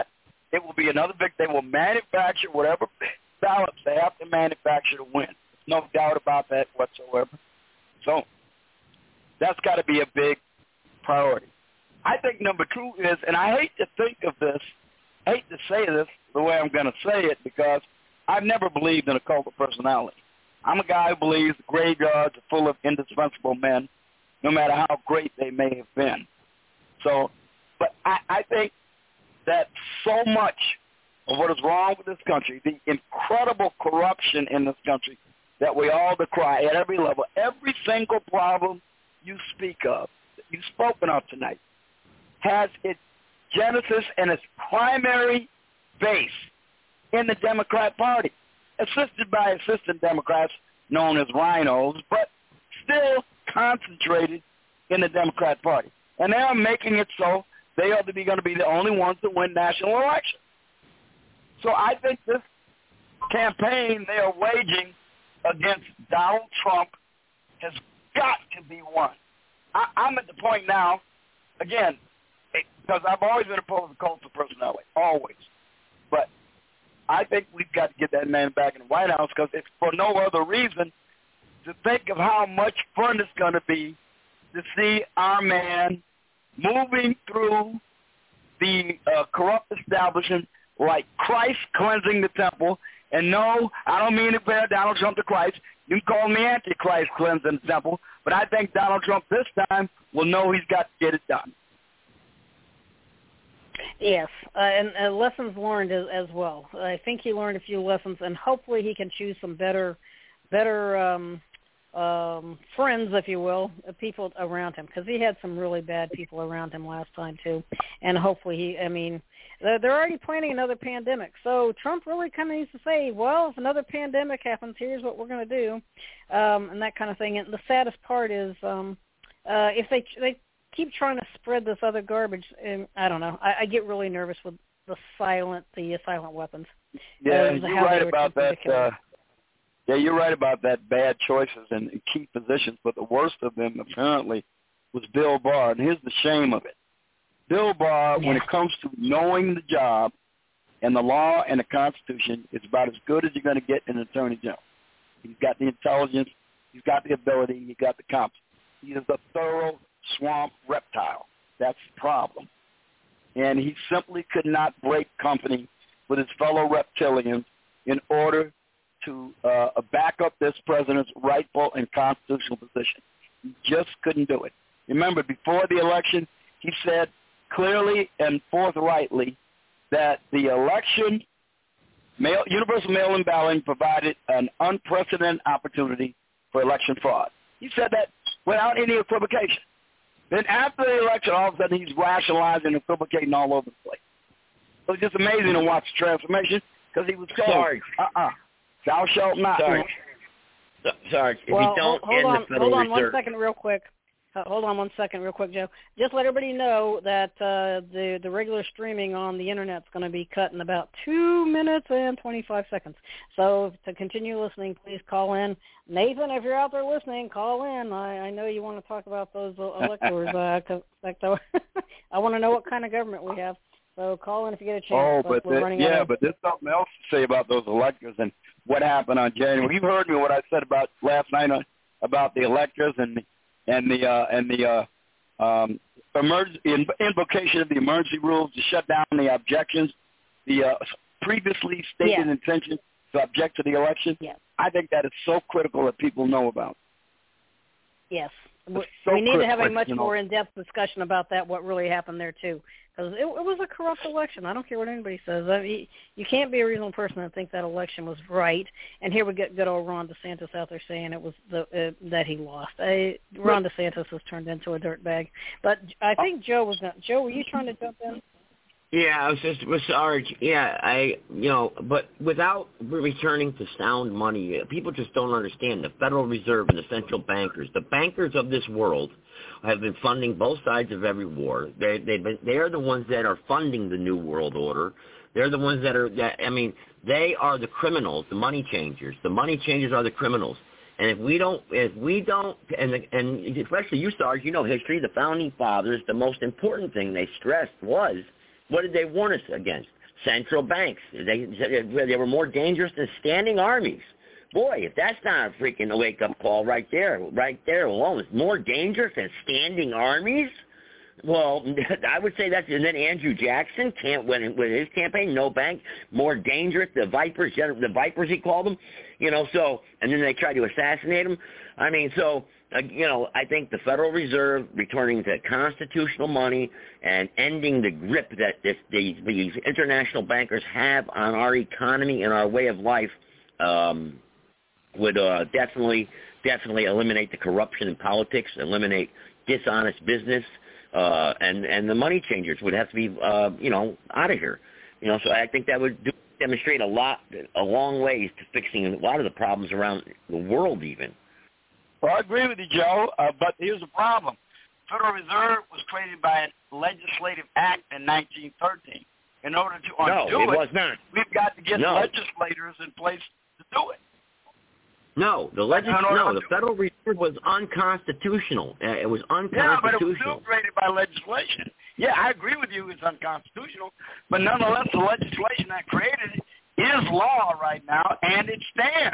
it will be another big. They will manufacture whatever ballots they have to manufacture to win. There's no doubt about that whatsoever. So that's got to be a big priority. I think number two is, and I hate to think of this, hate to say this the way I'm going to say it because I've never believed in a cult of personality. I'm a guy who believes the graveyards are full of indispensable men, no matter how great they may have been. So, but I, I think that so much of what is wrong with this country, the incredible corruption in this country that we all decry at every level, every single problem you speak of, that you've spoken of tonight, has its genesis and its primary base in the Democrat Party, assisted by assistant Democrats known as rhinos, but still concentrated in the Democrat Party. And they are making it so they ought to be going to be the only ones to win national elections. So I think this campaign they are waging against Donald Trump has got to be won. I, I'm at the point now, again, because I've always been opposed to cults of personality, always. But I think we've got to get that man back in the White House because it's for no other reason to think of how much fun it's going to be to see our man moving through the uh, corrupt establishment like Christ cleansing the temple. And no, I don't mean to compare Donald Trump to Christ. You can call me Antichrist cleansing the temple, but I think Donald Trump this time will know he's got to get it done. Yes, uh, and uh, lessons learned as, as well. I think he learned a few lessons, and hopefully he can choose some better, better um, um, friends, if you will, uh, people around him, because he had some really bad people around him last time too. And hopefully he, I mean, they're, they're already planning another pandemic, so Trump really kind of needs to say, well, if another pandemic happens, here's what we're going to do, um, and that kind of thing. And the saddest part is um, uh, if they they. keep trying to spread this other garbage, and I don't know. I, I get really nervous with the silent, the silent weapons. Yeah, uh, you're right about that. Uh, yeah, you're right about that. Bad choices and key positions, but the worst of them apparently was Bill Barr, and here's the shame of it. Bill Barr, yeah. when it comes to knowing the job and the law and the Constitution, is about as good as you're going to get in an attorney general. He's got the intelligence, he's got the ability, he's got the competence. He is a thorough swamp reptile. That's the problem. And he simply could not break company with his fellow reptilians in order to uh, back up this president's rightful and constitutional position. He just couldn't do it. Remember, before the election, he said clearly and forthrightly that the election, mail, universal mail-in balloting provided an unprecedented opportunity for election fraud. He said that without any equivocation. Then after the election, all of a sudden he's rationalizing and equivocating all over the place. So it's just amazing to watch the transformation because he was told, Sarge. uh-uh, thou shalt not. Sarge, Sarge if well, you don't hold end on, the Federal hold on Reserve. one second real quick. Uh, hold on one second real quick, Joe. Just let everybody know that uh, the, the regular streaming on the Internet is going to be cut in about two minutes and twenty-five seconds. So to continue listening, please call in. Nathan, if you're out there listening, call in. I, I know you want to talk about those electors. uh, cause, like the, I want to know what kind of government we have. So call in if you get a chance. Oh, but, but we're the, running yeah, out of... but there's something else to say about those electors and what happened on January. You've heard me what I said about last night on, about the electors and the, and the uh, and the uh, um, emerg- in, invocation of the emergency rules to shut down the objections, the uh, previously stated yeah. intention to object to the election. Yes. I think that is so critical that people know about. Yes. It's we so need to have a critical, much you know. more in-depth discussion about that, what really happened there, too. Because it, it was a corrupt election. I don't care what anybody says. I mean, you can't be a reasonable person and think that election was right. And here we get good old Ron DeSantis out there saying it was the uh, that he lost. I, Ron DeSantis has turned into a dirtbag. But I think Joe was not. Joe, were you trying to jump in? Yeah, I was just with Sarge. Yeah, I, you know, but without returning to sound money, people just don't understand the Federal Reserve and the central bankers. The bankers of this world have been funding both sides of every war. They, they've been, they are the ones that are funding the New World Order. They're the ones that are, that, I mean, they are the criminals, the money changers. The money changers are the criminals. And if we don't, if we don't, and and especially you, Sarge, you know history, the Founding Fathers, the most important thing they stressed was, what did they warn us against? central banks. They, they were more dangerous than standing armies. Boy, if that's not a freaking wake-up call right there, right there alone, it's more dangerous than standing armies? Well, I would say that's, and then Andrew Jackson can't win with his campaign, no bank, more dangerous, the Vipers, the Vipers he called them, you know, so, and then they tried to assassinate him. I mean, so, uh, you know, I think the Federal Reserve returning to constitutional money and ending the grip that this, these, these international bankers have on our economy and our way of life, um, would uh, definitely, definitely eliminate the corruption in politics, eliminate dishonest business, uh, and and the money changers would have to be, uh, you know, out of here. You know, so I think that would do, demonstrate a lot, a long ways to fixing a lot of the problems around the world, even. Well, I agree with you, Joe. Uh, but here's the problem: Federal Reserve was created by a legislative act in nineteen thirteen. In order to undo no, it, it, was not. we've got to get no. legislators in place to do it. No, the legis- no, the Federal Reserve was unconstitutional. Uh, it was unconstitutional. Yeah, but it was still created by legislation. Yeah, I agree with you. It's unconstitutional, but nonetheless, the legislation that created it is law right now, and it stands.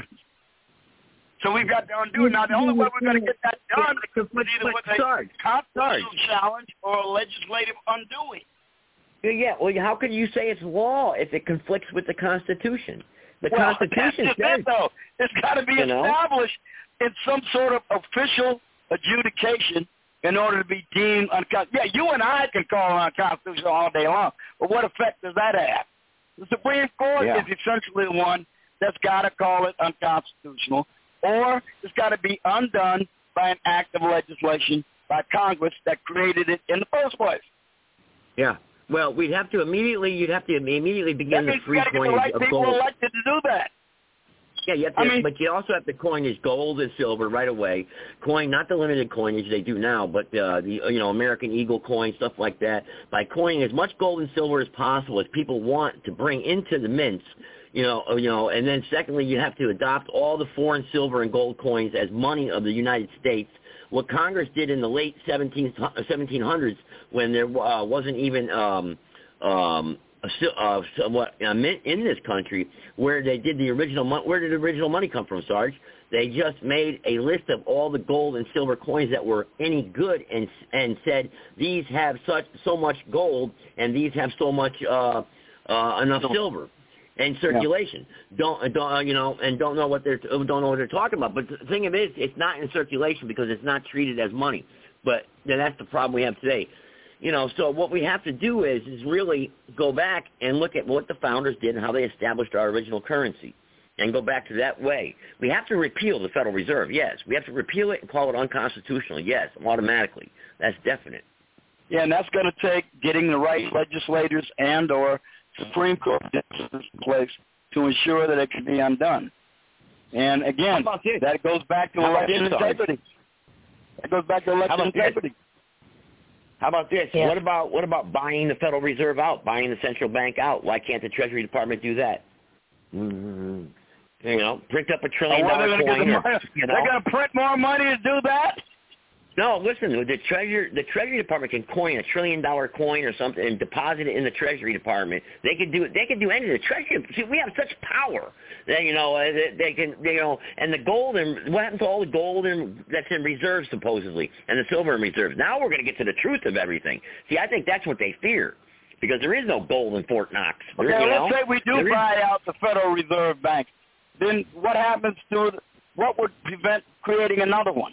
So we've got to undo it. Now, the only way we're going to get that done is either with a Sarge, constitutional Sarge. challenge or a legislative undoing. Yeah, well, how can you say it's law if it conflicts with the Constitution? The well, Constitution that's just says, it, though. It's got to be you know? established in some sort of official adjudication in order to be deemed unconstitutional. Yeah, you and I can call it unconstitutional all day long, but what effect does that have? The Supreme Court yeah. is essentially the one that's got to call it unconstitutional, or it's got to be undone by an act of legislation by Congress that created it in the first place. Yeah. Well, we'd have to immediately, you'd have to immediately begin that the free coinage right of people gold. elected to do that. Yeah, you have to, I mean, but you also have to coinage gold and silver right away. Coin, not the limited coinage they do now, but uh, the you know American Eagle coin, stuff like that. By coining as much gold and silver as possible, as people want to bring into the mints, you know, you know, and then secondly, you have to adopt all the foreign silver and gold coins as money of the United States. What Congress did in the late seventeen hundreds, when there uh, wasn't even um, um, a, uh, somewhat a mint in this country, where they did the original money. Where did the original money come from, Sarge? They just made a list of all the gold and silver coins that were any good, and and said these have such so much gold and these have so much uh, uh, enough silver. And circulation, yeah. don't don't you know, and don't know what they're don't know what they're talking about. But the thing of it is, it's not in circulation because it's not treated as money. But then that's the problem we have today, you know. So what we have to do is is really go back and look at what the founders did and how they established our original currency, and go back to that way. We have to repeal the Federal Reserve, yes. We have to repeal it and call it unconstitutional, yes, automatically. That's definite. Yeah, and that's going to take getting the right legislators and or Supreme Court in place to ensure that it can be undone. And again, that goes back to election integrity. That goes back to election integrity. How about this? Yeah. What about what about buying the Federal Reserve out, buying the central bank out? Why can't the Treasury Department do that? Mm-hmm. You know, print up a trillion oh, dollar they're gonna coin. Get Or, the you know? They're going to print more money to do that? No, listen. The Treasury, the Treasury Department can coin a trillion-dollar coin or something and deposit it in the Treasury Department. They could do it. They could do anything. The Treasury. See, we have such power that you know they, they can. They, you know, and the gold and what happened to all the gold in, that's in reserves supposedly, and the silver in reserves. Now we're going to get to the truth of everything. See, I think that's what they fear, because there is no gold in Fort Knox. Okay, there, you let's know? say we do there buy is... out the Federal Reserve Bank. Then what happens to what would prevent creating another one?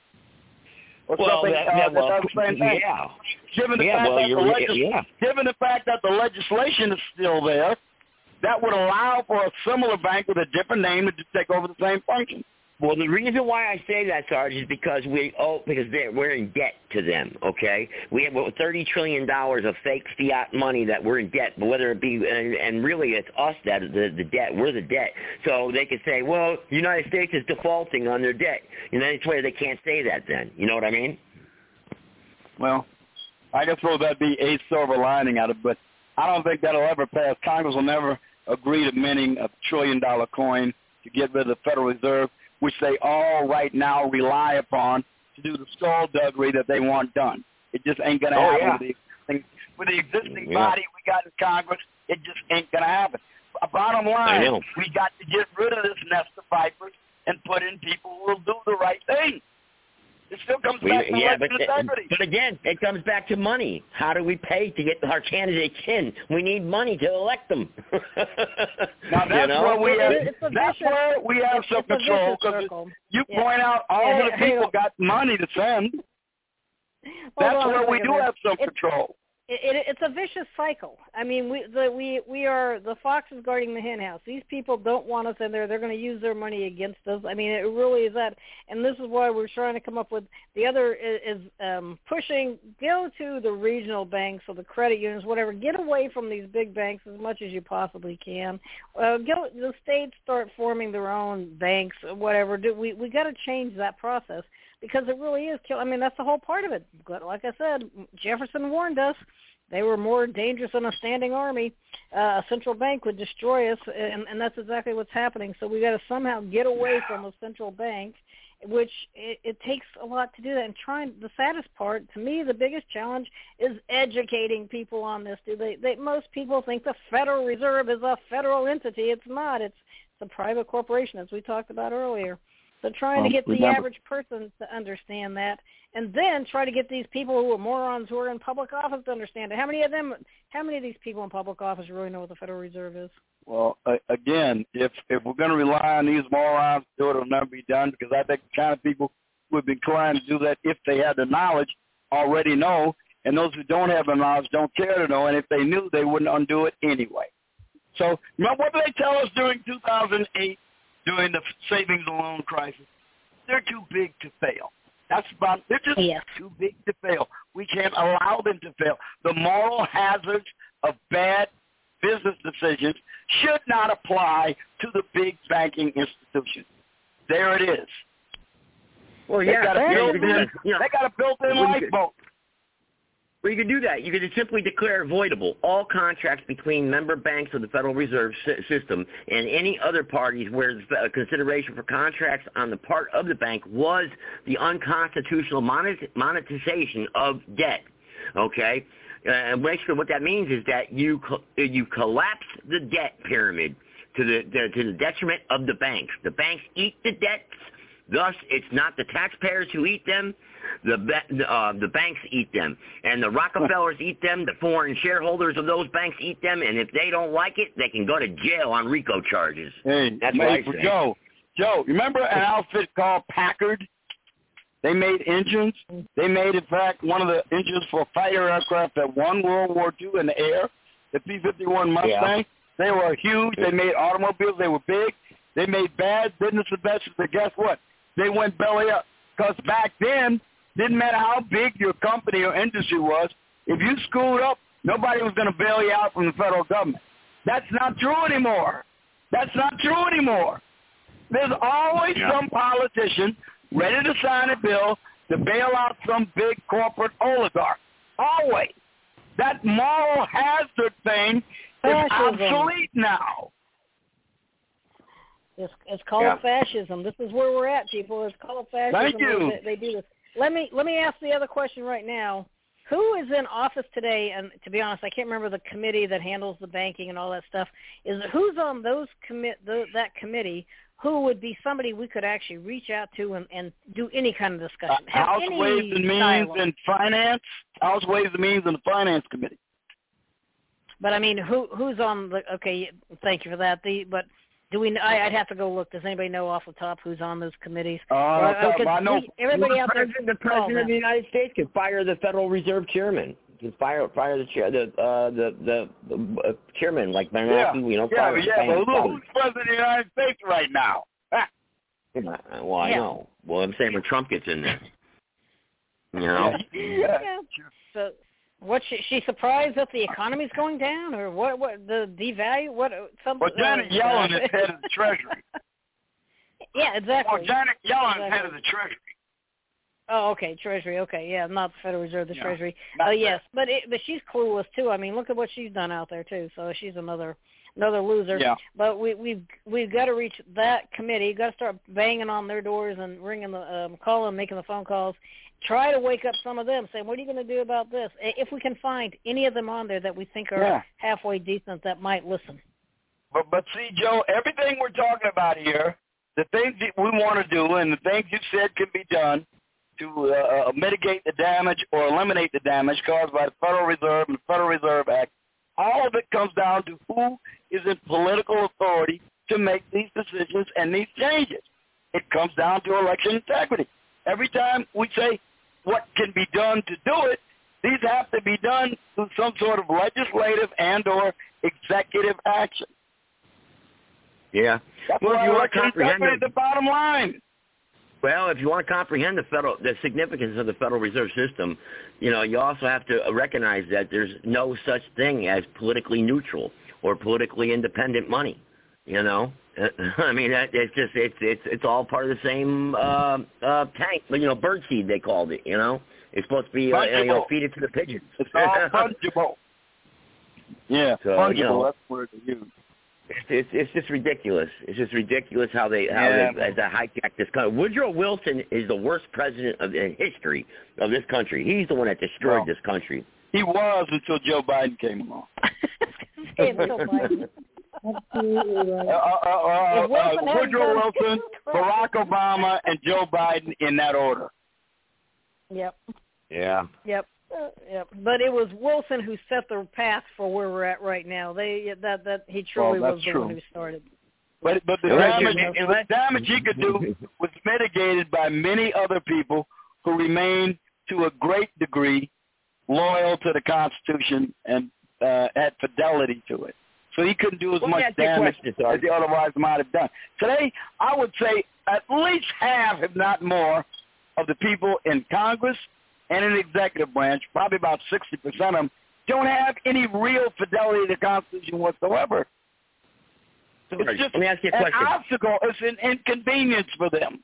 Or well, something that, uh, yeah, that well, does the same thing. yeah. Given the, yeah, fact well, that the you're, legis- yeah. given the fact that the legislation is still there, that would allow for a similar bank with a different name to take over the same function. Well, the reason why I say that, Sarge, is because we oh because we're in debt to them. Okay, we have thirty trillion dollars of fake fiat money that we're in debt. But whether it be and, and really it's us that the the debt, we're the debt. So they could say, well, the United States is defaulting on their debt. And then it's where they can't say that. Then you know what I mean? Well, I guess well that'd be a silver lining out of it, but I don't think that'll ever pass. Congress will never agree to minting a trillion dollar coin to get rid of the Federal Reserve, which they all right now rely upon to do the skullduggery that they want done. It just ain't going to oh, happen yeah. with the existing with the existing yeah. body we got in Congress, it just ain't going to happen. Bottom line, we got to get rid of this nest of vipers and put in people who will do the right thing. It still comes we, back to yeah, election but, integrity. But again, it comes back to money. How do we pay to get our candidates in? We need money to elect them. Now that's you know? where we have. It's a That's vicious, where we have some control because you yeah. point out all yeah, of the hey, people hey, got money to send. That's where we do have some it's, control. It, it, it's a vicious cycle. I mean, we the we we are the fox is guarding the hen house. These people don't want us in there. They're going to use their money against us. I mean, it really is that. And this is why we're trying to come up with the other is, is um, pushing. Go to the regional banks or the credit unions, whatever. Get away from these big banks as much as you possibly can. Uh, go the states start forming their own banks, or whatever. Do, we we got to change that process. Because it really is kill. I mean, that's the whole part of it. But like I said, Jefferson warned us. They were more dangerous than a standing army. Uh, a central bank would destroy us, and, and that's exactly what's happening. So we got to somehow get away from a central bank, which it, it takes a lot to do that. And trying the saddest part, to me, the biggest challenge is educating people on this. Do they? They most people think the Federal Reserve is a federal entity. It's not. It's, it's a private corporation, as we talked about earlier. So trying um, to get the remember, average person to understand that, and then try to get these people who are morons who are in public office to understand it. How many of them, how many of these people in public office really know what the Federal Reserve is? Well, uh, again, if if we're going to rely on these morons to do it, it'll never be done because I think the kind of people who have been trying to do that, if they had the knowledge, already know, and those who don't have the knowledge don't care to know, and if they knew, they wouldn't undo it anyway. So remember what did they tell us during two thousand eight? During the savings and loan crisis, they're too big to fail. That's about, they're just yes. too big to fail. We can't allow them to fail. The moral hazards of bad business decisions should not apply to the big banking institutions. There it is. Well, yeah, they got a built-in, you know, they got a built-in lifeboat. Well, you could do that. You could simply declare voidable all contracts between member banks of the Federal Reserve System and any other parties where the consideration for contracts on the part of the bank was the unconstitutional monetization of debt. Okay? Uh, and basically what that means is that you co- you collapse the debt pyramid to the, the to the detriment of the banks. The banks eat the debts. Thus, it's not the taxpayers who eat them. The uh, the banks eat them, and the Rockefellers eat them. The foreign shareholders of those banks eat them, and if they don't like it, they can go to jail on RICO charges. Hey, that's what I for say. Joe, Joe, remember an outfit called Packard? They made engines. They made, in fact, one of the engines for fighter aircraft that won World War Two in the air, the P fifty-one Mustang. Yeah. They were huge. They made automobiles. They were big. They made bad business investments, but guess what? They went belly up because back then, didn't matter how big your company or industry was, if you screwed up, nobody was going to bail you out from the federal government. That's not true anymore. That's not true anymore. There's always yeah. some politician ready to sign a bill to bail out some big corporate oligarch. Always. That moral hazard thing is Fascism. obsolete now. It's, it's called yeah. fascism. This is where we're at, people. It's called fascism. Thank you. They, they do this. Let me let me ask the other question right now. Who is in office today? And to be honest, I can't remember the committee that handles the banking and all that stuff. Is it, who's on those commit the, that committee? Who would be somebody we could actually reach out to and, and do any kind of discussion? Uh, House Ways and Means dialogue. and Finance. House Ways and Means and the Finance Committee. But I mean, who who's on the? Okay, thank you for that. The but. Do we? I, I'd have to go look. Does anybody know off the top who's on those committees? Uh, or, uh, I know. We, everybody the out there. president, the president of the United States can fire the Federal Reserve chairman. Can fire fire the chair the uh, the the, the uh, chairman like Bernanke. Yeah, you know. yeah, fire, yeah. fire, Well, who's president of the United States right now? Well, I yeah. know. Well, I'm saying when Trump gets in there. You know. yeah. yeah. So. What she, she surprised that the economy's going down, or what? What the devalue? What? Something. Well, Janet uh, Yellen is head of the Treasury. Yeah, exactly. Well, Janet Yellen exactly. is head of the Treasury. Oh, okay, Treasury. Okay, yeah, not the Federal Reserve, the yeah, Treasury. Oh, uh, yes, but it, but she's clueless too. I mean, look at what she's done out there too. So she's another another loser. Yeah. But we, we've we've got to reach that committee. You've got to start banging on their doors and ringing the um, calling, making the phone calls. Try to wake up some of them, saying, "What are you going to do about this?" If we can find any of them on there that we think are yeah. halfway decent, that might listen. But but see, Joe, everything we're talking about here, the things that we want to do, and the things you said can be done to uh, mitigate the damage or eliminate the damage caused by the Federal Reserve and the Federal Reserve Act, all of it comes down to who is in political authority to make these decisions and these changes. It comes down to election integrity. Every time we say what can be done to do it, these have to be done through some sort of legislative and or executive action. Yeah. That's well, why if you want to election comprehend integrity is the bottom line. Well, if you want to comprehend the federal, the significance of the Federal Reserve System, you know, you also have to recognize that there's no such thing as politically neutral or politically independent money. You know, I mean, that, it's just it's it's it's all part of the same uh, uh, tank. You know, birdseed they called it. You know, it's supposed to be uh, you know, feed it to the pigeons. It's all fungible. Yeah, so, fungible. You know, that's the word to use. It's, it's it's just ridiculous. It's just ridiculous how they how yeah, they, they hijack this country. Woodrow Wilson is the worst president of, in history of this country. He's the one that destroyed well, this country. He was until Joe Biden came along. until Biden. Absolutely right. Uh, uh, uh, Wilson uh, Woodrow done- Wilson, Barack Obama, and Joe Biden in that order. Yep. Yeah. Yep. Uh, yep. But it was Wilson who set the path for where we're at right now. They that that he truly well, was the true. one who started. But but the Unless damage you- the damage he could do was mitigated by many other people who remain to a great degree loyal to the Constitution and uh, had fidelity to it. So he couldn't do as Let me much ask you a damage question, as he otherwise might have done. Today, I would say at least half, if not more, of the people in Congress and in the executive branch, probably about sixty percent of them, don't have any real fidelity to the Constitution whatsoever. It's just Let me ask you a an question. obstacle. It's an inconvenience for them.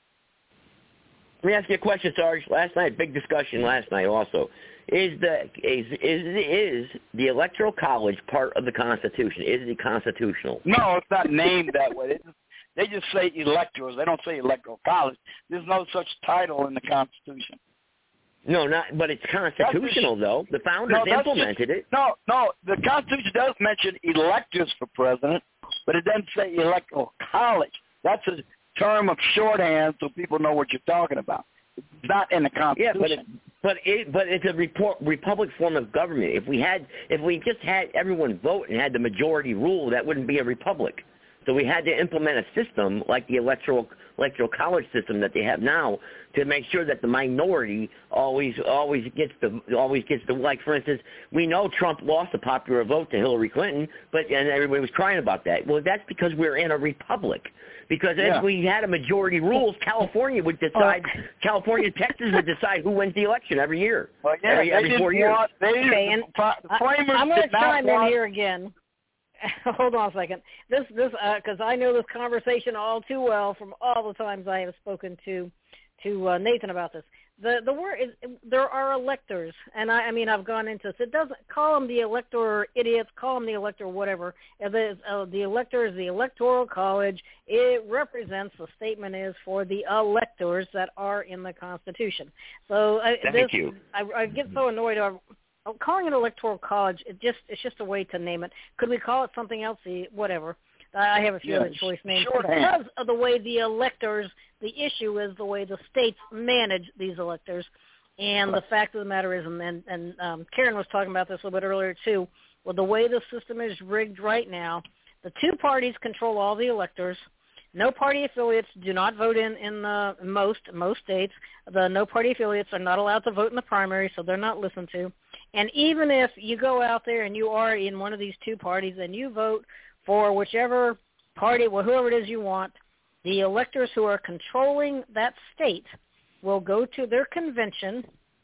Let me ask you a question, Sarge. Last night, big discussion last night also. Is the is is is the Electoral College part of the Constitution? Is it constitutional? No, it's not named that way. They just, they just say electors. They don't say Electoral College. There's no such title in the Constitution. No, not. But it's constitutional, just, though. The founders no, implemented just, it. No, no. The Constitution does mention electors for president, but it doesn't say Electoral College. That's a term of shorthand so people know what you're talking about. It's not in the Constitution. Yeah, but it, but it but it's a report, republic form of government. If we had if we just had everyone vote and had the majority rule, that wouldn't be a republic. So we had to implement a system like the electoral electoral college system that they have now to make sure that the minority always always gets the always gets the like. For instance, we know Trump lost a popular vote to Hillary Clinton, but and everybody was crying about that. Well, that's because we're in a republic. Because yeah. if we had a majority rules, California would decide. California and Texas would decide who wins the election every year. Well, yeah, every, they every didn't four years. want. They didn't, Okay, and the framers I'm going to did not chime want, in here again. Hold on a second. This, this, because uh, I know this conversation all too well from all the times I have spoken to, to uh, Nathan about this. The the word is there are electors, and I, I mean I've gone into this. It doesn't call them the elector idiots, call them the elector whatever. The uh, the elector is the Electoral College. It represents, the statement is for the electors that are in the Constitution. So I, Thank this, you. I, I get so annoyed. I'm, calling it Electoral College, it just it's just a way to name it. Could we call it something else? Whatever. I have a few yeah, other choice names shorthand. because of the way the electors. The issue is the way the states manage these electors, and the fact of the matter is, and and, and um, Karen was talking about this a little bit earlier too. Well, the way the system is rigged right now, the two parties control all the electors. No party affiliates do not vote in in the most most states. The no party affiliates are not allowed to vote in the primary, so they're not listened to. And even if you go out there and you are in one of these two parties and you vote for whichever party, well, whoever it is you want, the electors who are controlling that state will go to their convention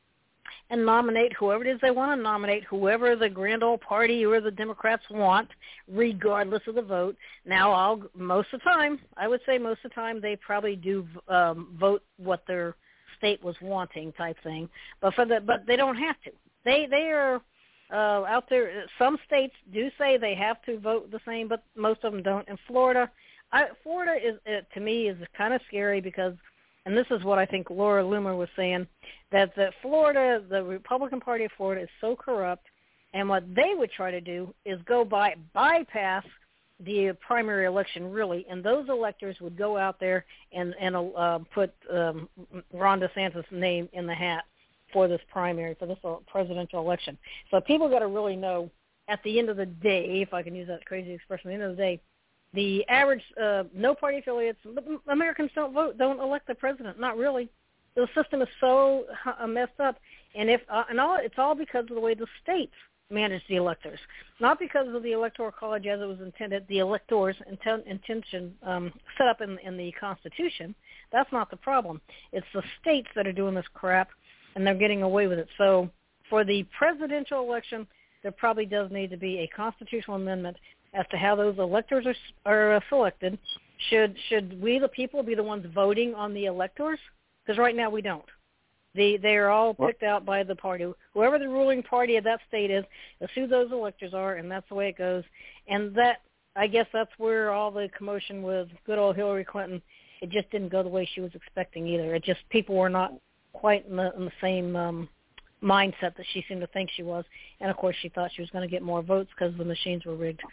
and nominate whoever it is they want to nominate, whoever the grand old party or the Democrats want, regardless of the vote. Now, I'll most of the time, I would say most of the time, they probably do um, vote what their state was wanting, type thing. But for the but they don't have to. They they are uh, out there. Some states do say they have to vote the same, but most of them don't. In Florida, I, Florida is uh, to me is kind of scary because, and this is what I think Laura Loomer was saying, that the Florida, the Republican Party of Florida is so corrupt, and what they would try to do is go by bypass the primary election, really, and those electors would go out there and and uh, put um, Ron DeSantis' name in the hat for this primary, for this presidential election. So people got to really know, at the end of the day, if I can use that crazy expression, at the end of the day, the average uh, no party affiliates, Americans don't vote, don't elect the president. Not really. The system is so uh, messed up, and if uh, and all it's all because of the way the states manage the electors, not because of the Electoral College as it was intended, the electors' inten- intention um, set up in, in the Constitution. That's not the problem. It's the states that are doing this crap, and they're getting away with it. So for the presidential election, there probably does need to be a constitutional amendment as to how those electors are, are uh, selected. Should should we, the people, be the ones voting on the electors? Because right now we don't. The, they are all picked out by the party. Whoever the ruling party of that state is, that's who those electors are, and that's the way it goes. And that, I guess that's where all the commotion with good old Hillary Clinton, it just didn't go the way she was expecting either. It just, people were not quite in the, in the same um, mindset that she seemed to think she was. And, of course, she thought she was going to get more votes because the machines were rigged.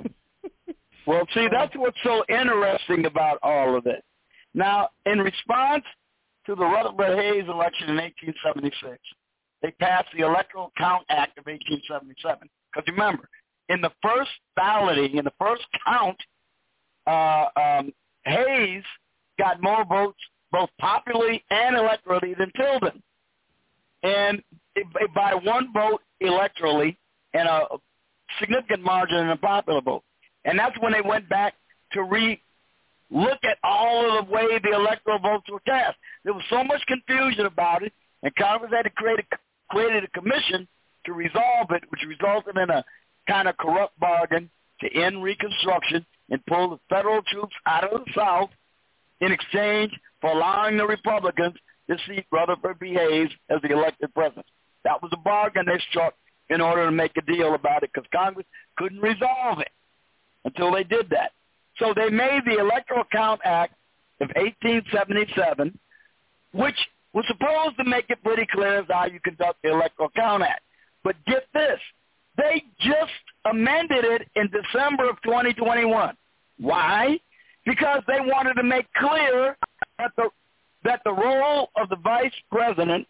Well, see, that's what's so interesting about all of it. Now, in response to the Rutherford Hayes election in eighteen seventy-six, they passed the Electoral Count Act of eighteen seventy-seven. Because remember, in the first balloting, in the first count, uh, um, Hayes got more votes both popularly and electorally than Tilden. And it, it, by one vote electorally and a significant margin in a popular vote. And that's when they went back to re look at all of the way the electoral votes were cast. There was so much confusion about it, and Congress had to create a, created a commission to resolve it, which resulted in a kind of corrupt bargain to end Reconstruction and pull the federal troops out of the South in exchange for allowing the Republicans to seat Rutherford B. Hayes as the elected president. That was a bargain they struck in order to make a deal about it because Congress couldn't resolve it until they did that. So they made the Electoral Count Act of eighteen seventy-seven, which was supposed to make it pretty clear as how you conduct the Electoral Count Act. But get this, they just amended it in December of twenty twenty-one. Why? Because they wanted to make clear that the that the role of the vice president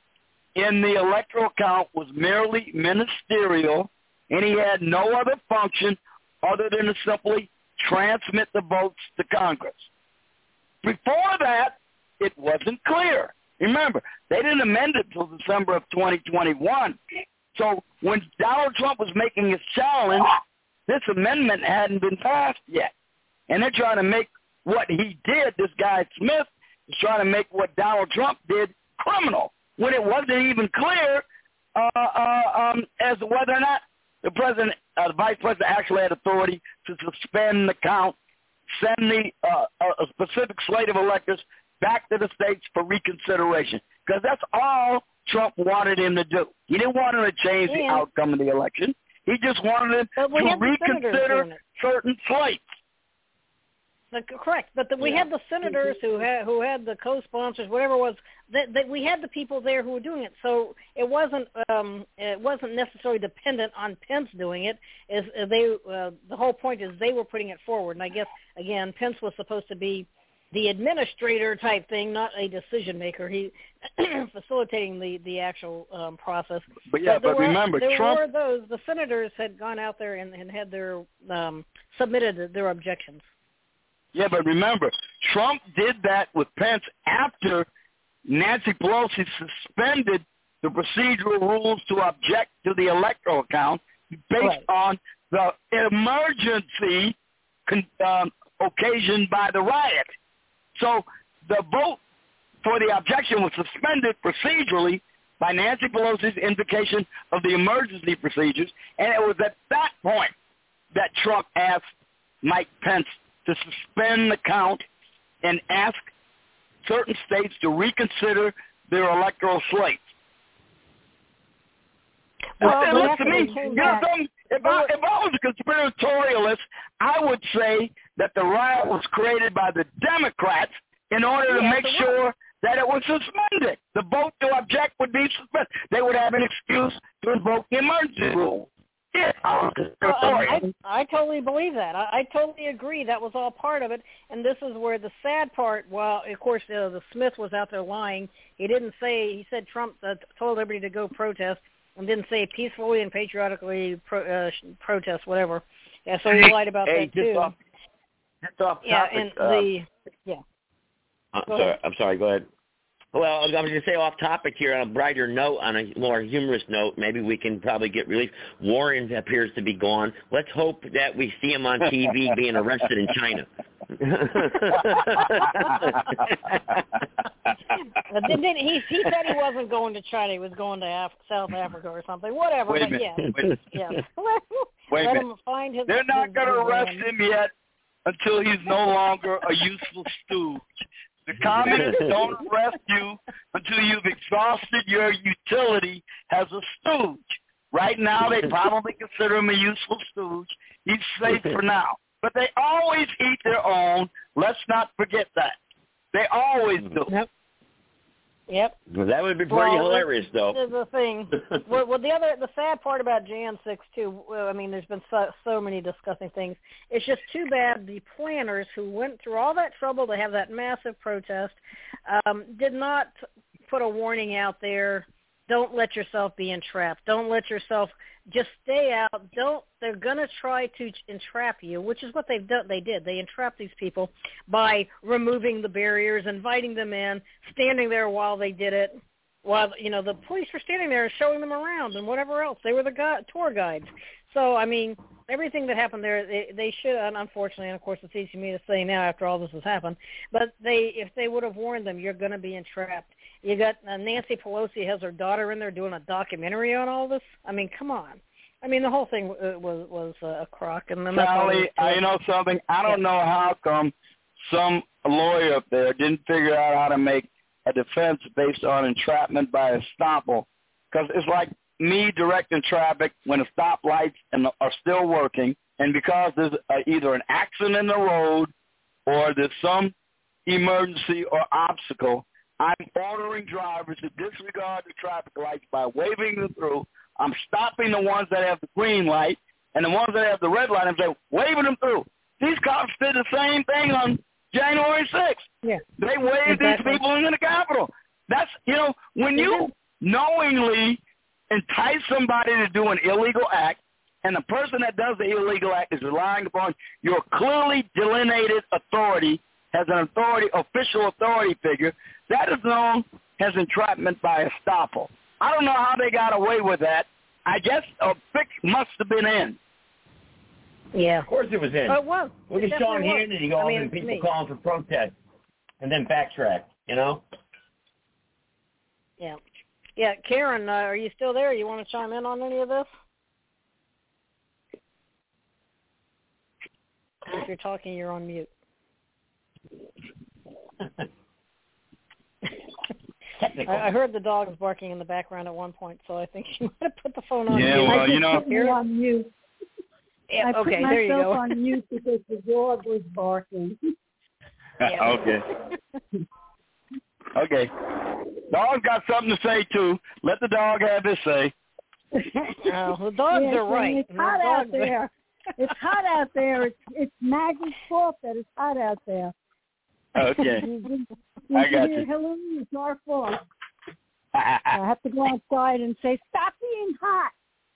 in the electoral count was merely ministerial, and he had no other function other than to simply transmit the votes to Congress. Before that, it wasn't clear. Remember, they didn't amend it until December of twenty twenty-one. So when Donald Trump was making his challenge, this amendment hadn't been passed yet. And they're trying to make what he did, this guy Smith, is trying to make what Donald Trump did criminal, when it wasn't even clear uh, uh, um, as to whether or not the president, uh, the vice president actually had authority to suspend the count, send the uh, a specific slate of electors back to the states for reconsideration, because that's all Trump wanted him to do. He didn't want him to change yeah. the outcome of the election. He just wanted him to reconsider certain slates. But, correct, but the, we yeah. had the senators who had who had the co-sponsors, whatever it was. That, that we had the people there who were doing it, so it wasn't um, it wasn't necessarily dependent on Pence doing it. Is they uh, the whole point is they were putting it forward, and I guess again Pence was supposed to be the administrator type thing, not a decision maker. He facilitating the the actual um, process. But yeah, but, but were, remember, there Trump. were those the senators had gone out there and, and had their um, submitted their objections. Yeah, but remember, Trump did that with Pence after Nancy Pelosi suspended the procedural rules to object to the electoral count based right. on the emergency um, occasioned by the riot. So the vote for the objection was suspended procedurally by Nancy Pelosi's invocation of the emergency procedures, and it was at that point that Trump asked Mike Pence to suspend the count and ask certain states to reconsider their electoral slates. Well, It looks to me, you know, some, if I if I was a conspiratorialist, I would say that the riot was created by the Democrats in order to Yeah, make so sure that it was suspended. The vote to object would be suspended. They would have an excuse to invoke the emergency rule. Yeah, I was Well, conspiratorial. I, I totally believe that. I, I totally agree. That was all part of it. And this is where the sad part, well, of course, uh, the Smith was out there lying. He didn't say, he said Trump uh, told everybody to go protest and didn't say peacefully and patriotically pro, uh, protest, whatever. Yeah, so he lied about hey, that, too. Off, just off topic. Yeah, and uh, the, yeah. I'm Go sorry. ahead. I'm sorry. Go ahead. Well, I was going to say off topic here on a brighter note, on a more humorous note, maybe we can probably get relief. Warren appears to be gone. Let's hope that we see him on T V being arrested in China. But didn't, he, he said he wasn't going to China. He was going to Af- South Africa or something. Whatever. Wait a but minute. yeah. Wait, yeah. wait a Let minute. him find his They're not his- going to his, arrest um, him yet until he's no longer a useful stooge. The communists don't arrest you until you've exhausted your utility as a stooge. Right now, they probably consider him a useful stooge. He's safe for now. But they always eat their own. Let's not forget that. They always do. Yep. Yep. Well, that would be pretty well, hilarious, though. This is the thing. well, well, the other, the sad part about Jan six too. Well, I mean, there's been so, so many disgusting things. It's just too bad the planners who went through all that trouble to have that massive protest um, did not put a warning out there. Don't let yourself be entrapped. Don't let yourself just stay out. Don't. They're gonna try to entrap you, which is what they've done. They did. They entrapped these people by removing the barriers, inviting them in, standing there while they did it. While you know the police were standing there and showing them around and whatever else. They were the gu- tour guides. So I mean, everything that happened there, they, they should. And unfortunately, and of course, it's easy for me to say now after all this has happened. But they, if they would have warned them, you're going to be entrapped. You got uh, Nancy Pelosi has her daughter in there doing a documentary on all this. I mean, come on. I mean, the whole thing uh, was was uh, a crock. And then Charlie, I know something. I don't yeah. know how come some lawyer up there didn't figure out how to make a defense based on entrapment by estoppel. Because it's like me directing traffic when the stoplights and the, are still working, and because there's uh, either an accident in the road or there's some emergency or obstacle, I'm ordering drivers to disregard the traffic lights by waving them through. I'm stopping the ones that have the green light, and the ones that have the red light, I'm saying, waving them through. These cops did the same thing on January sixth. Yeah. They waved exactly. these people into the Capitol. That's, you know, when you knowingly entice somebody to do an illegal act, and the person that does the illegal act is relying upon your clearly delineated authority as an authority, official authority figure, that is known as entrapment by estoppel. I don't know how they got away with that. I guess a fix must have been in. Yeah. Of course it was in. Oh, it was. Look It at Sean definitely was. Hannity going I mean, and people me. calling for protest and then backtrack, you know? Yeah. Yeah, Karen, uh, are you still there? You want to chime in on any of this? If you're talking, you're on mute. I, I heard the dogs barking in the background at one point, so I think she might have put the phone on Yeah, mute. well, I just you know- put me on mute. Yeah, I put okay, myself there you go. on mute because the dog was barking. Yeah. Okay. Okay. Dog's got something to say, too. Let the dog have his say. Oh, the dogs Yes, are right. It's The hot dogs out are- there. It's hot out there. It's, it's Maggie's fault that it's hot out there. Okay. You- I got hear you. Hillary, it's our fault. I have to go outside and say, stop being hot.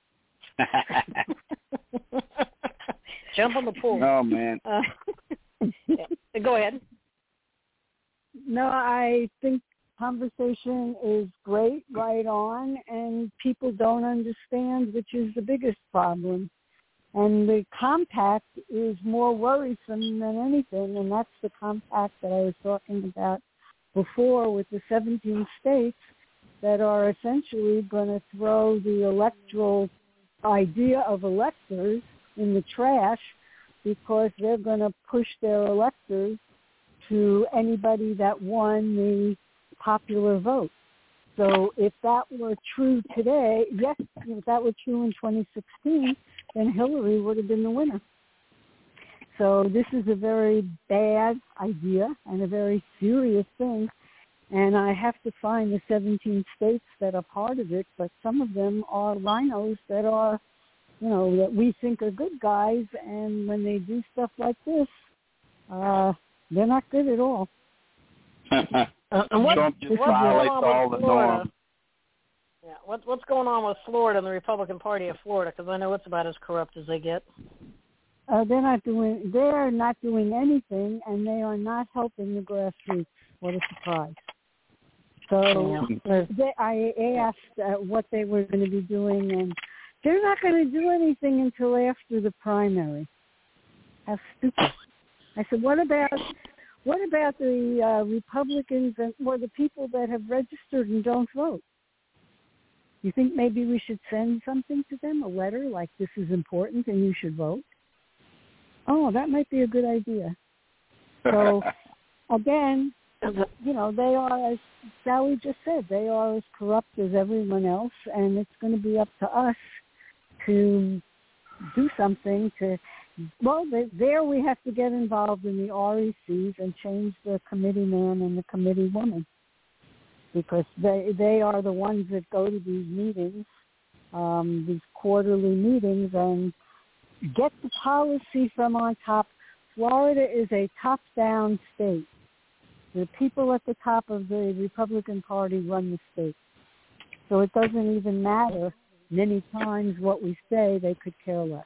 Jump on the pool. Oh, man. Uh, yeah. Go ahead. No, I think conversation is great, right on, and people don't understand, which is the biggest problem. And the compact is more worrisome than anything, and that's the compact that I was talking about before with the seventeen states that are essentially going to throw the electoral idea of electors in the trash because they're going to push their electors to anybody that won the popular vote. So if that were true today, yes, if that were true in twenty sixteen, then Hillary would have been the winner. So this is a very bad idea and a very serious thing. And I have to find the seventeen states that are part of it, but some of them are rhinos that are, you know, that we think are good guys, and when they do stuff like this, uh, they're not good at all. uh, and what, Trump just what's violates going on all with the Florida? norms. Yeah, what, what's going on with Florida and the Republican Party of Florida? Because I know it's about as corrupt as they get. Uh, they're not doing. They are not doing anything, and they are not helping the grassroots. What a surprise! So yeah. they, I asked uh, what they were going to be doing, and they're not going to do anything until after the primary. How stupid! I said, what about what about the uh, Republicans and or the people that have registered and don't vote? You think maybe we should send something to them, a letter like this is important and you should vote? Oh, that might be a good idea. So, again, you know, they are, as Sally just said, they are as corrupt as everyone else, and it's going to be up to us to do something to, well, there we have to get involved in the R E Cs and change the committee man and the committee woman, because they they are the ones that go to these meetings, um, these quarterly meetings, and get the policy from on top. Florida is a top-down state. The people at the top of the Republican Party run the state. So it doesn't even matter many times what we say, they could care less.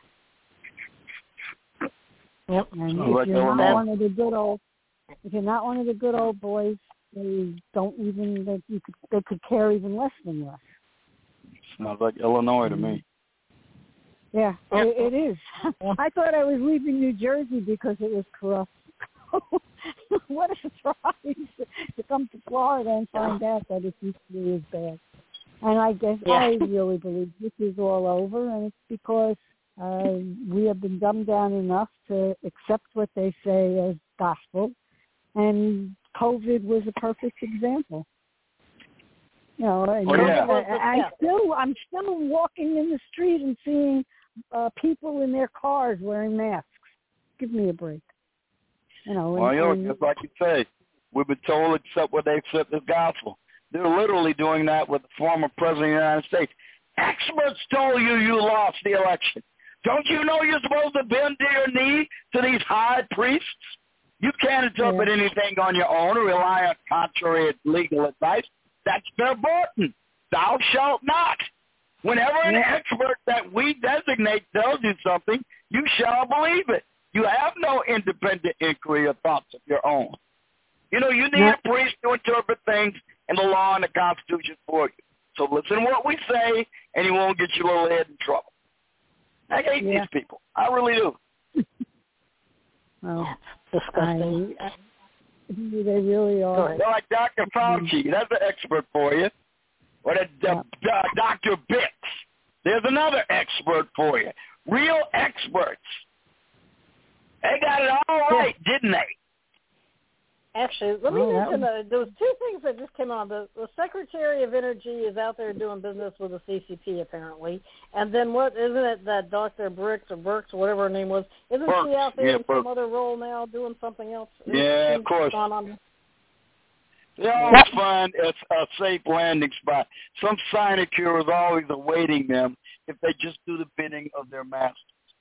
Yep. And So if you're not one of the good old, if you're not one of the good old boys, they don't even, they, you could, they could care even less than us. Sounds like Illinois to me. Yeah, it, it is. I thought I was leaving New Jersey because it was corrupt. What a surprise to come to Florida and find out that it used to be as bad. And I guess yeah. I really believe this is all over, and it's because uh, we have been dumbed down enough to accept what they say as gospel, and COVID was a perfect example. You know, and oh, yeah. I, I still, I'm still walking in the street and seeing uh, people in their cars wearing masks. Give me a break. You know, and, well, you know, and, just like you say, we've been told accept what they accept as gospel. They're literally doing that with the former president of the United States. Experts told you you lost the election. Don't you know you're supposed to bend to your knee to these high priests? You can't interpret yeah. anything on your own or rely on contrary legal advice. That's verboten. Thou shalt not. Whenever an yeah. expert that we designate tells you something, you shall believe it. You have no independent inquiry or thoughts of your own. You know, you need yeah. a priest to interpret things in the law and the Constitution for you. So listen to what we say, and you won't get your little head in trouble. I hate yeah. these people. I really do. Well, disgusting. I, they really are. They're like Doctor Fauci. That's an expert for you. Or the, the, uh, Doctor Bitts. There's another expert for you. Real experts. They got it all right, yeah. didn't they? Actually, let me oh, mention that there was two things that just came on. The, the Secretary of Energy is out there doing business with the C C P, apparently. And then what, isn't it that Doctor Bricks or Burks, or whatever her name was, isn't Burks. she out there yeah, in Burks. some other role now doing something else? Yeah, She's of course. On... They always find a, a safe landing spot. Some sinecure is always awaiting them if they just do the bidding of their masters.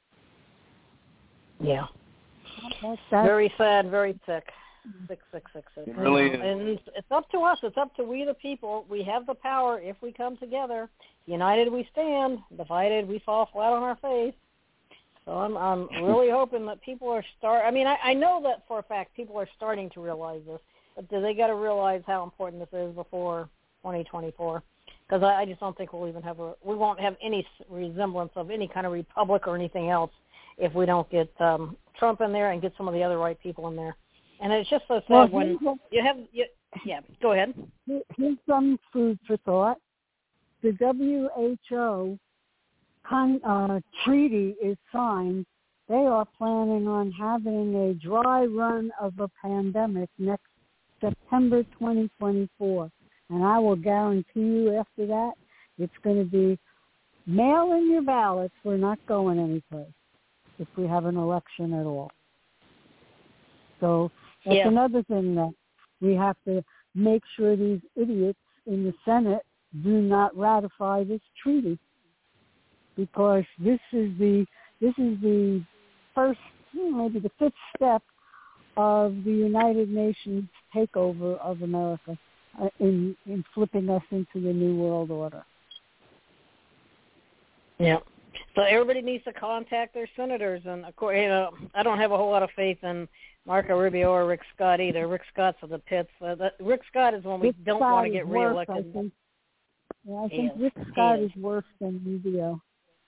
Yeah. Very sad, very sick. Sick, sick, sick, sick. It really is. And it's up to us. It's up to we the people. We have the power if we come together. United we stand. Divided we fall flat on our face. So I'm I'm really hoping that people are start. I mean, I, I know that for a fact people are starting to realize this, but do they got to realize how important this is before twenty twenty-four? Because I, I just don't think we'll even have a we won't have any resemblance of any kind of republic or anything else if we don't get um, Trump in there and get some of the other right people in there. And it's just so sad well, when you have, you, yeah, go ahead. Here's some food for thought. The W H O con, uh, treaty is signed. They are planning on having a dry run of a pandemic next September twenty twenty-four. And I will guarantee you after that, it's going to be mail in your ballots. We're not going anyplace if we have an election at all. So that's yeah. another thing that we have to make sure these idiots in the Senate do not ratify this treaty, because this is the this is the first, maybe the fifth step of the United Nations takeover of America uh, in in flipping us into the New World Order. Yeah. So everybody needs to contact their senators, and of course, you know, I don't have a whole lot of faith in Marco Rubio or Rick Scott either. Rick Scott's of the pits. Uh, that, Rick Scott is one we Rick don't Scott want to get worse, reelected. I think, yeah, I He think is. Rick He Scott is. is worse than Rubio.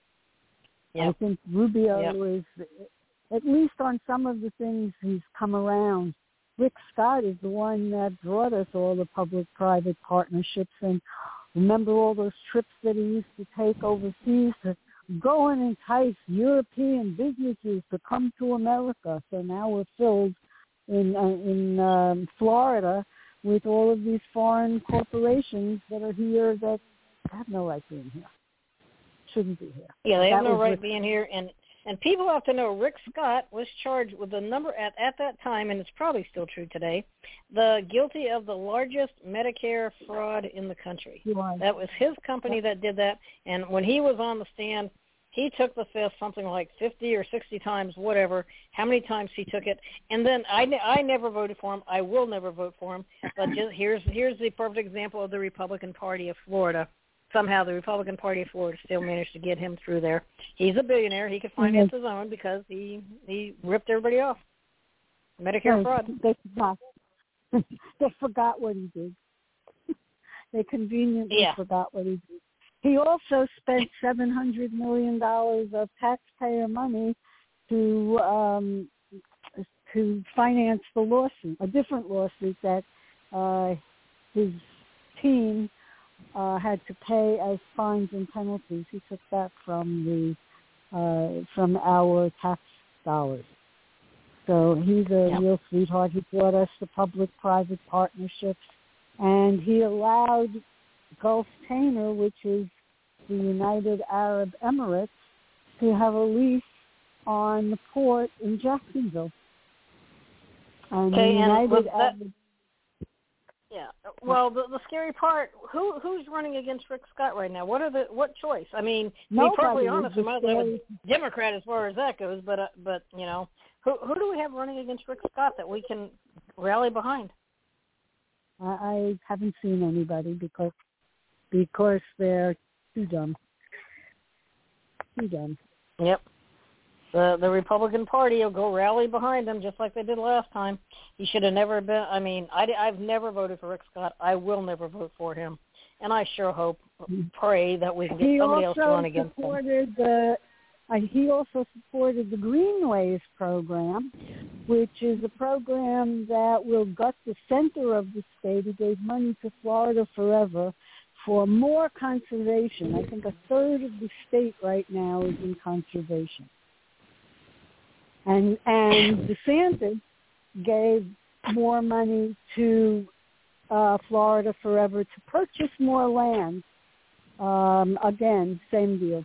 Yep. I think Rubio Yep. is, at least on some of the things he's come around. Rick Scott is the one that brought us all the public-private partnerships, and remember all those trips that he used to take overseas to go and entice European businesses to come to America. So now we're filled in uh, in um, Florida with all of these foreign corporations that are here that have no right being here, shouldn't be here. Yeah, they have That no was right Rick being here, and and people have to know Rick Scott was charged with the number at at that time, and it's probably still true today, the guilty of the largest Medicare fraud in the country. Right. That was his company that did that, and when he was on the stand, he took the fifth something like fifty or sixty times, whatever, how many times he took it. And then I, I never voted for him. I will never vote for him. But just here's here's the perfect example of the Republican Party of Florida. Somehow the Republican Party of Florida still managed to get him through there. He's a billionaire. He could finance mm-hmm. his own because he, he ripped everybody off. Medicare no, fraud. They forgot. They forgot what he did. They conveniently yeah. forgot what he did. He also spent seven hundred million dollars of taxpayer money to um, to finance the lawsuit, a different lawsuit that uh, his team uh, had to pay as fines and penalties. He took that from the uh, from our tax dollars. So he's a yep. real sweetheart. He brought us the public-private partnerships, and he allowed Gulf Tainer, which is the United Arab Emirates, to have a lease on the port in Jacksonville. And okay, the United and that, Arab... Yeah. Well, the, the scary part, who who's running against Rick Scott right now? What are the what choice? I mean, to Nobody be perfectly honest, we might as well have scary. a Democrat as far as that goes. But uh, but you know, who who do we have running against Rick Scott that we can rally behind? I, I haven't seen anybody because because they're too dumb. Too dumb. Yep. The the Republican Party will go rally behind him just like they did last time. He should have never been. I mean, I, I've never voted for Rick Scott. I will never vote for him. And I sure hope, pray that we can get he somebody else to run against him. The, uh, he also supported the Greenways program, which is a program that will gut the center of the state. He gave money to Florida Forever for more conservation. I think a third of the state right now is in conservation. And and DeSantis gave more money to uh, Florida Forever to purchase more land. Um, again, same deal.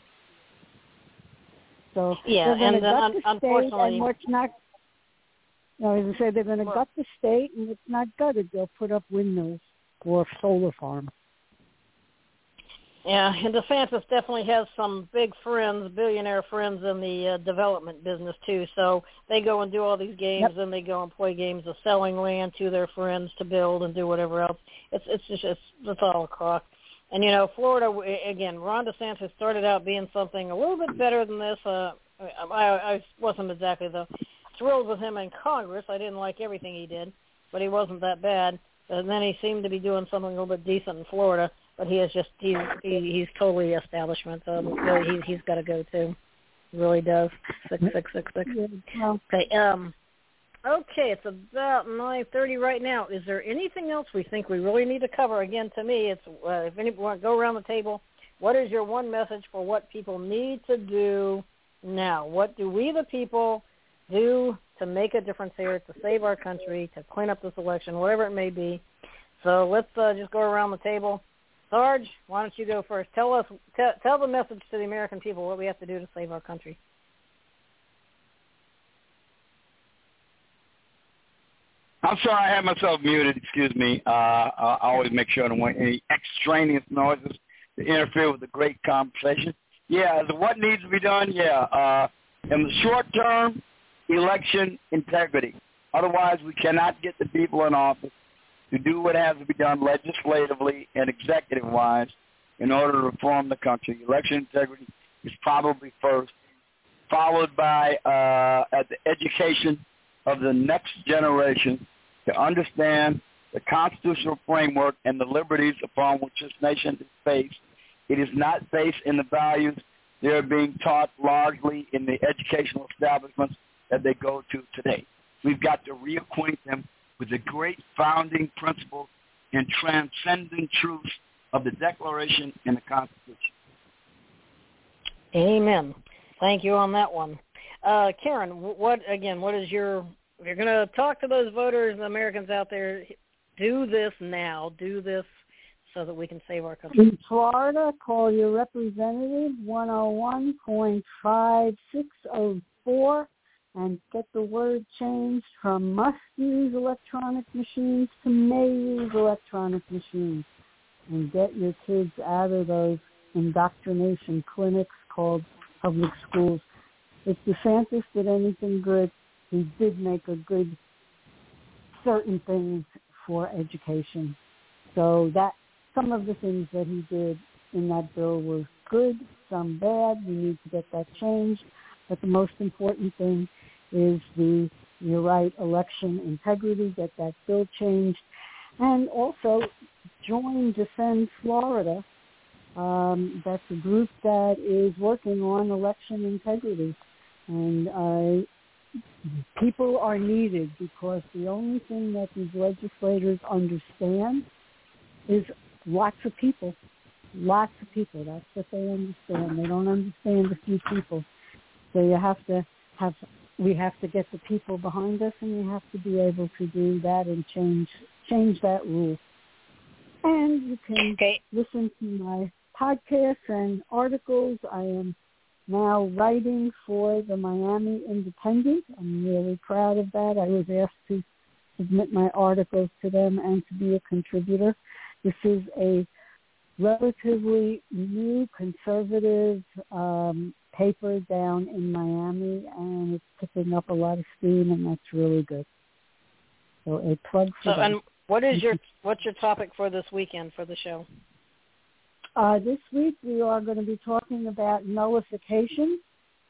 So yeah, they're going to and gut un- the unfortunately, state, and what's not. No, as I said, they're going to gut the state, and it's not gutted. They'll put up windmills or solar farms. Yeah, and DeSantis definitely has some big friends, billionaire friends in the uh, development business too. So they go and do all these games, yep. and they go and play games of selling land to their friends to build and do whatever else. It's it's just it's, it's all a crock. And you know, Florida again. Ron DeSantis started out being something a little bit better than this. Uh, I, I wasn't exactly the thrilled with him in Congress. I didn't like everything he did, but he wasn't that bad. And then he seemed to be doing something a little bit decent in Florida. But he is just, he's, he, he's totally establishment, so he, he's got to go too. He really does. Six, six, six, six. Okay, um, okay, it's about nine thirty right now. Is there anything else we think we really need to cover? Again, to me, it's, uh, if anyone want to go around the table, what is your one message for what people need to do now? What do we, the people, do to make a difference here, to save our country, to clean up this election, whatever it may be? So let's uh, just go around the table. Sarge, why don't you go first? Tell us, t- tell the message to the American people what we have to do to save our country. I'm sorry, I had myself muted. Excuse me. Uh, I always make sure I don't want any extraneous noises to interfere with the great conversation. Yeah, so what needs to be done? Yeah, uh, in the short term, election integrity. Otherwise, we cannot get the people in office to do what has to be done legislatively and executive-wise in order to reform the country. Election integrity is probably first, followed by uh, at the education of the next generation to understand the constitutional framework and the liberties upon which this nation is based. It is not based in the values they are being taught largely in the educational establishments that they go to today. We've got to reacquaint them with the great founding principles and transcendent truths of the Declaration and the Constitution. Amen. Thank you on that one. Uh, Karen, what again, what is your, if you're going to talk to those voters and Americans out there, do this now, do this so that we can save our country. In Florida, call your representative, one oh one point five six oh four, and get the word changed from must use electronic machines to may use electronic machines, and get your kids out of those indoctrination clinics called public schools. If DeSantis did anything good, he did make a good certain things for education. So that some of the things that he did in that bill were good, some bad. We need to get that changed. But the most important thing is the, you're right, election integrity, get that bill changed. And also join Defend Florida. Um, that's a group that is working on election integrity. And uh, people are needed because the only thing that these legislators understand is lots of people. Lots of people. That's what they understand. They don't understand a few people. So you have to have, we have to get the people behind us, and we have to be able to do that and change change that rule. And you can okay. listen to my podcasts and articles. I am now writing for the Miami Independent. I'm really proud of that. I was asked to submit my articles to them and to be a contributor. This is a relatively new conservative um, paper down in Miami, and it's picking up a lot of steam, and that's really good. So a plug for so, that. And what is your what's your topic for this weekend for the show? Uh, this week we are going to be talking about nullification,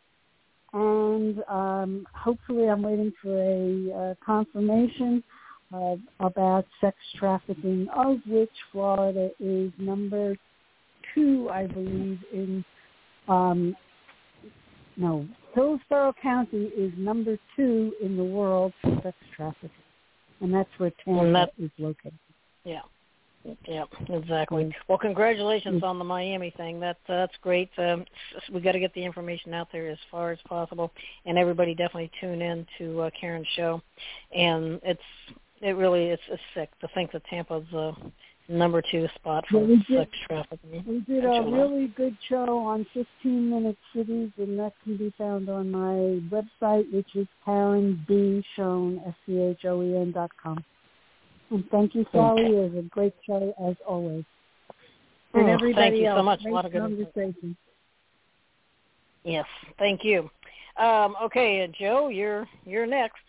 and um, hopefully I'm waiting for a uh, confirmation uh, about sex trafficking, of which Florida is number two, I believe, in, um, no, Hillsborough County is number two in the world for sex trafficking, and that's where Tampa that, is located. Yeah. Yeah, exactly. Well, congratulations on the Miami thing. That uh, that's great. Um, we got to get the information out there as far as possible, and everybody definitely tune in to uh, Karen's show. And it's it really it's, it's sick to think that Tampa's uh, number two spot for yeah, we sex did, trafficking. We did a really good show on fifteen minute cities, and that can be found on my website, which is Karen B. Schoen, S C H O E N dot com. And thank you, Sally. Okay. It was a great show, as always. And oh, everybody thank you else, so much. great A lot of good conversation. Yes, thank you. Um, okay, uh, Joe, you're you're next.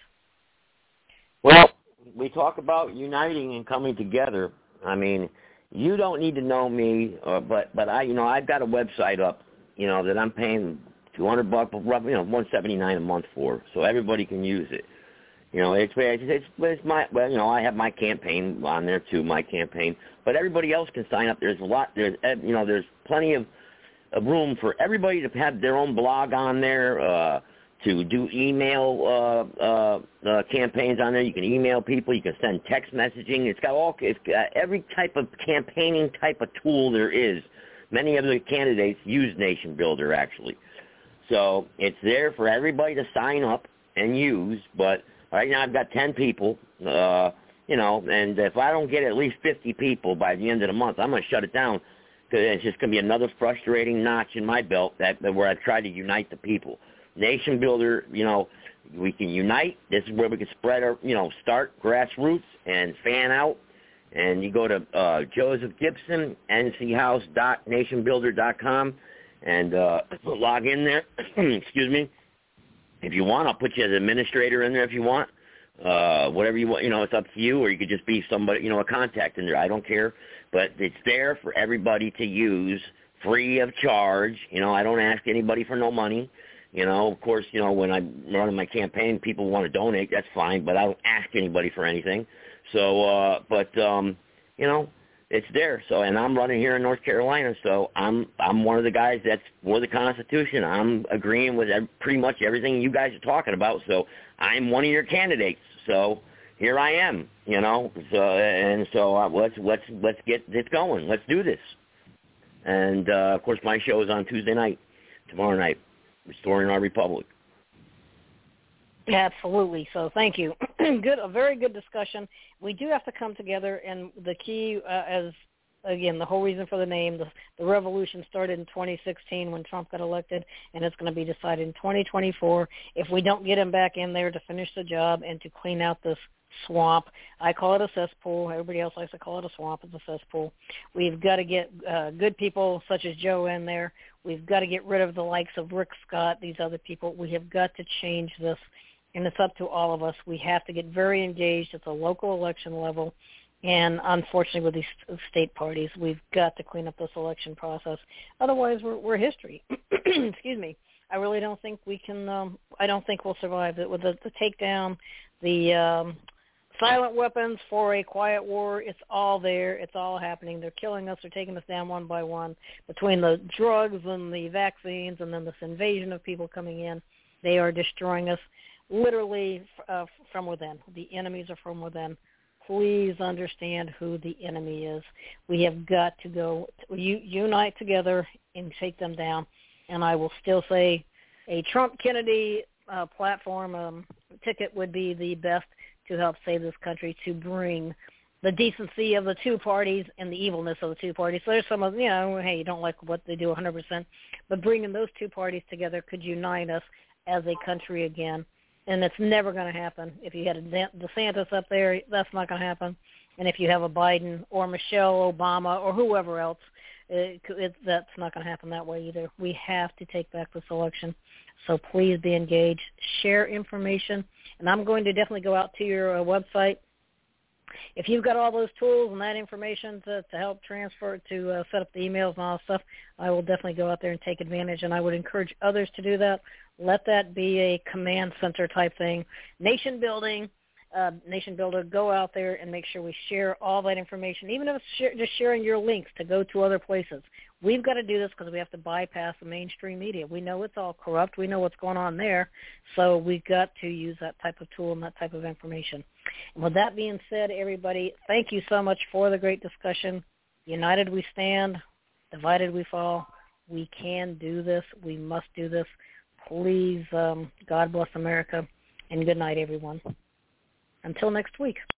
Well, we talk about uniting and coming together. I mean, you don't need to know me, uh, but but I, you know, I've got a website up, you know, that I'm paying two hundred bucks, you know, one seventy nine a month for, so everybody can use it. You know, it's, it's it's my, well, you know, I have my campaign on there too, my campaign, but everybody else can sign up. There's a lot, there's, you know, there's plenty of, of room for everybody to have their own blog on there, uh, to do email uh, uh, uh, campaigns on there. You can email people, you can send text messaging. It's got all, it's got every type of campaigning type of tool there is. Many of the candidates use Nation Builder, actually. So it's there for everybody to sign up and use, but right now I've got ten people, uh, you know, and if I don't get at least fifty people by the end of the month, I'm going to shut it down because it's just going to be another frustrating notch in my belt that, that where I try to unite the people. Nation builder, you know, we can unite. This is where we can spread our, you know, start grassroots and fan out. And you go to uh, Joseph Gibson, N C house dot nation builder dot com, and uh, log in there. Excuse me. If you want, I'll put you as administrator in there if you want. Uh, whatever you want, you know, it's up to you, or you could just be somebody, you know, a contact in there. I don't care. But it's there for everybody to use free of charge. You know, I don't ask anybody for no money. You know, of course, you know, when I'm running my campaign, people want to donate. That's fine, but I don't ask anybody for anything. So, uh, but, um, you know, it's there. So, and I'm running here in North Carolina, so I'm I'm one of the guys that's for the Constitution. I'm agreeing with pretty much everything you guys are talking about. So I'm one of your candidates. So here I am, you know. So, and so uh, let's let's let's get this going. Let's do this. And uh, of course, my show is on Tuesday night, tomorrow night, Restoring Our Republic. Absolutely. So thank you. Good, a very good discussion. We do have to come together, and the key, uh, as again, the whole reason for the name, the, the revolution started in twenty sixteen when Trump got elected, and it's going to be decided in twenty twenty-four. If we don't get him back in there to finish the job and to clean out this swamp, I call it a cesspool. Everybody else likes to call it a swamp. It's a cesspool. We've got to get uh, good people such as Joe in there. We've got to get rid of the likes of Rick Scott, these other people. We have got to change this. And it's up to all of us. We have to get very engaged at the local election level. And unfortunately, with these state parties, we've got to clean up this election process. Otherwise, we're, we're history. Excuse me. I really don't think we can, um, I don't think we'll survive it. With the, the takedown, the um, silent weapons for a quiet war, it's all there. It's all happening. They're killing us. They're taking us down one by one. Between the drugs and the vaccines and then this invasion of people coming in, they are destroying us. Literally uh, from within. The enemies are from within. Please understand who the enemy is. We have got to go u- unite together and take them down. And I will still say a Trump-Kennedy uh, platform um, ticket would be the best to help save this country, to bring the decency of the two parties and the evilness of the two parties. So there's some of, you know, hey, you don't like what they do one hundred percent, but bringing those two parties together could unite us as a country again. And it's never going to happen. If you had a DeSantis up there, that's not going to happen. And if you have a Biden or Michelle Obama or whoever else, it, it, that's not going to happen that way either. We have to take back this election. So please be engaged. Share information. And I'm going to definitely go out to your uh, website. If you've got all those tools and that information to, to help transfer, to uh, set up the emails and all that stuff, I will definitely go out there and take advantage. And I would encourage others to do that. Let that be a command center type thing. Nation building, uh, Nation Builder, go out there and make sure we share all that information, even if it's share, just sharing your links to go to other places. We've got to do this because we have to bypass the mainstream media. We know it's all corrupt. We know what's going on there. So we've got to use that type of tool and that type of information. And with that being said, everybody, thank you so much for the great discussion. United we stand, divided we fall. We can do this. We must do this. Please, um, God bless America, and good night, everyone. Until next week.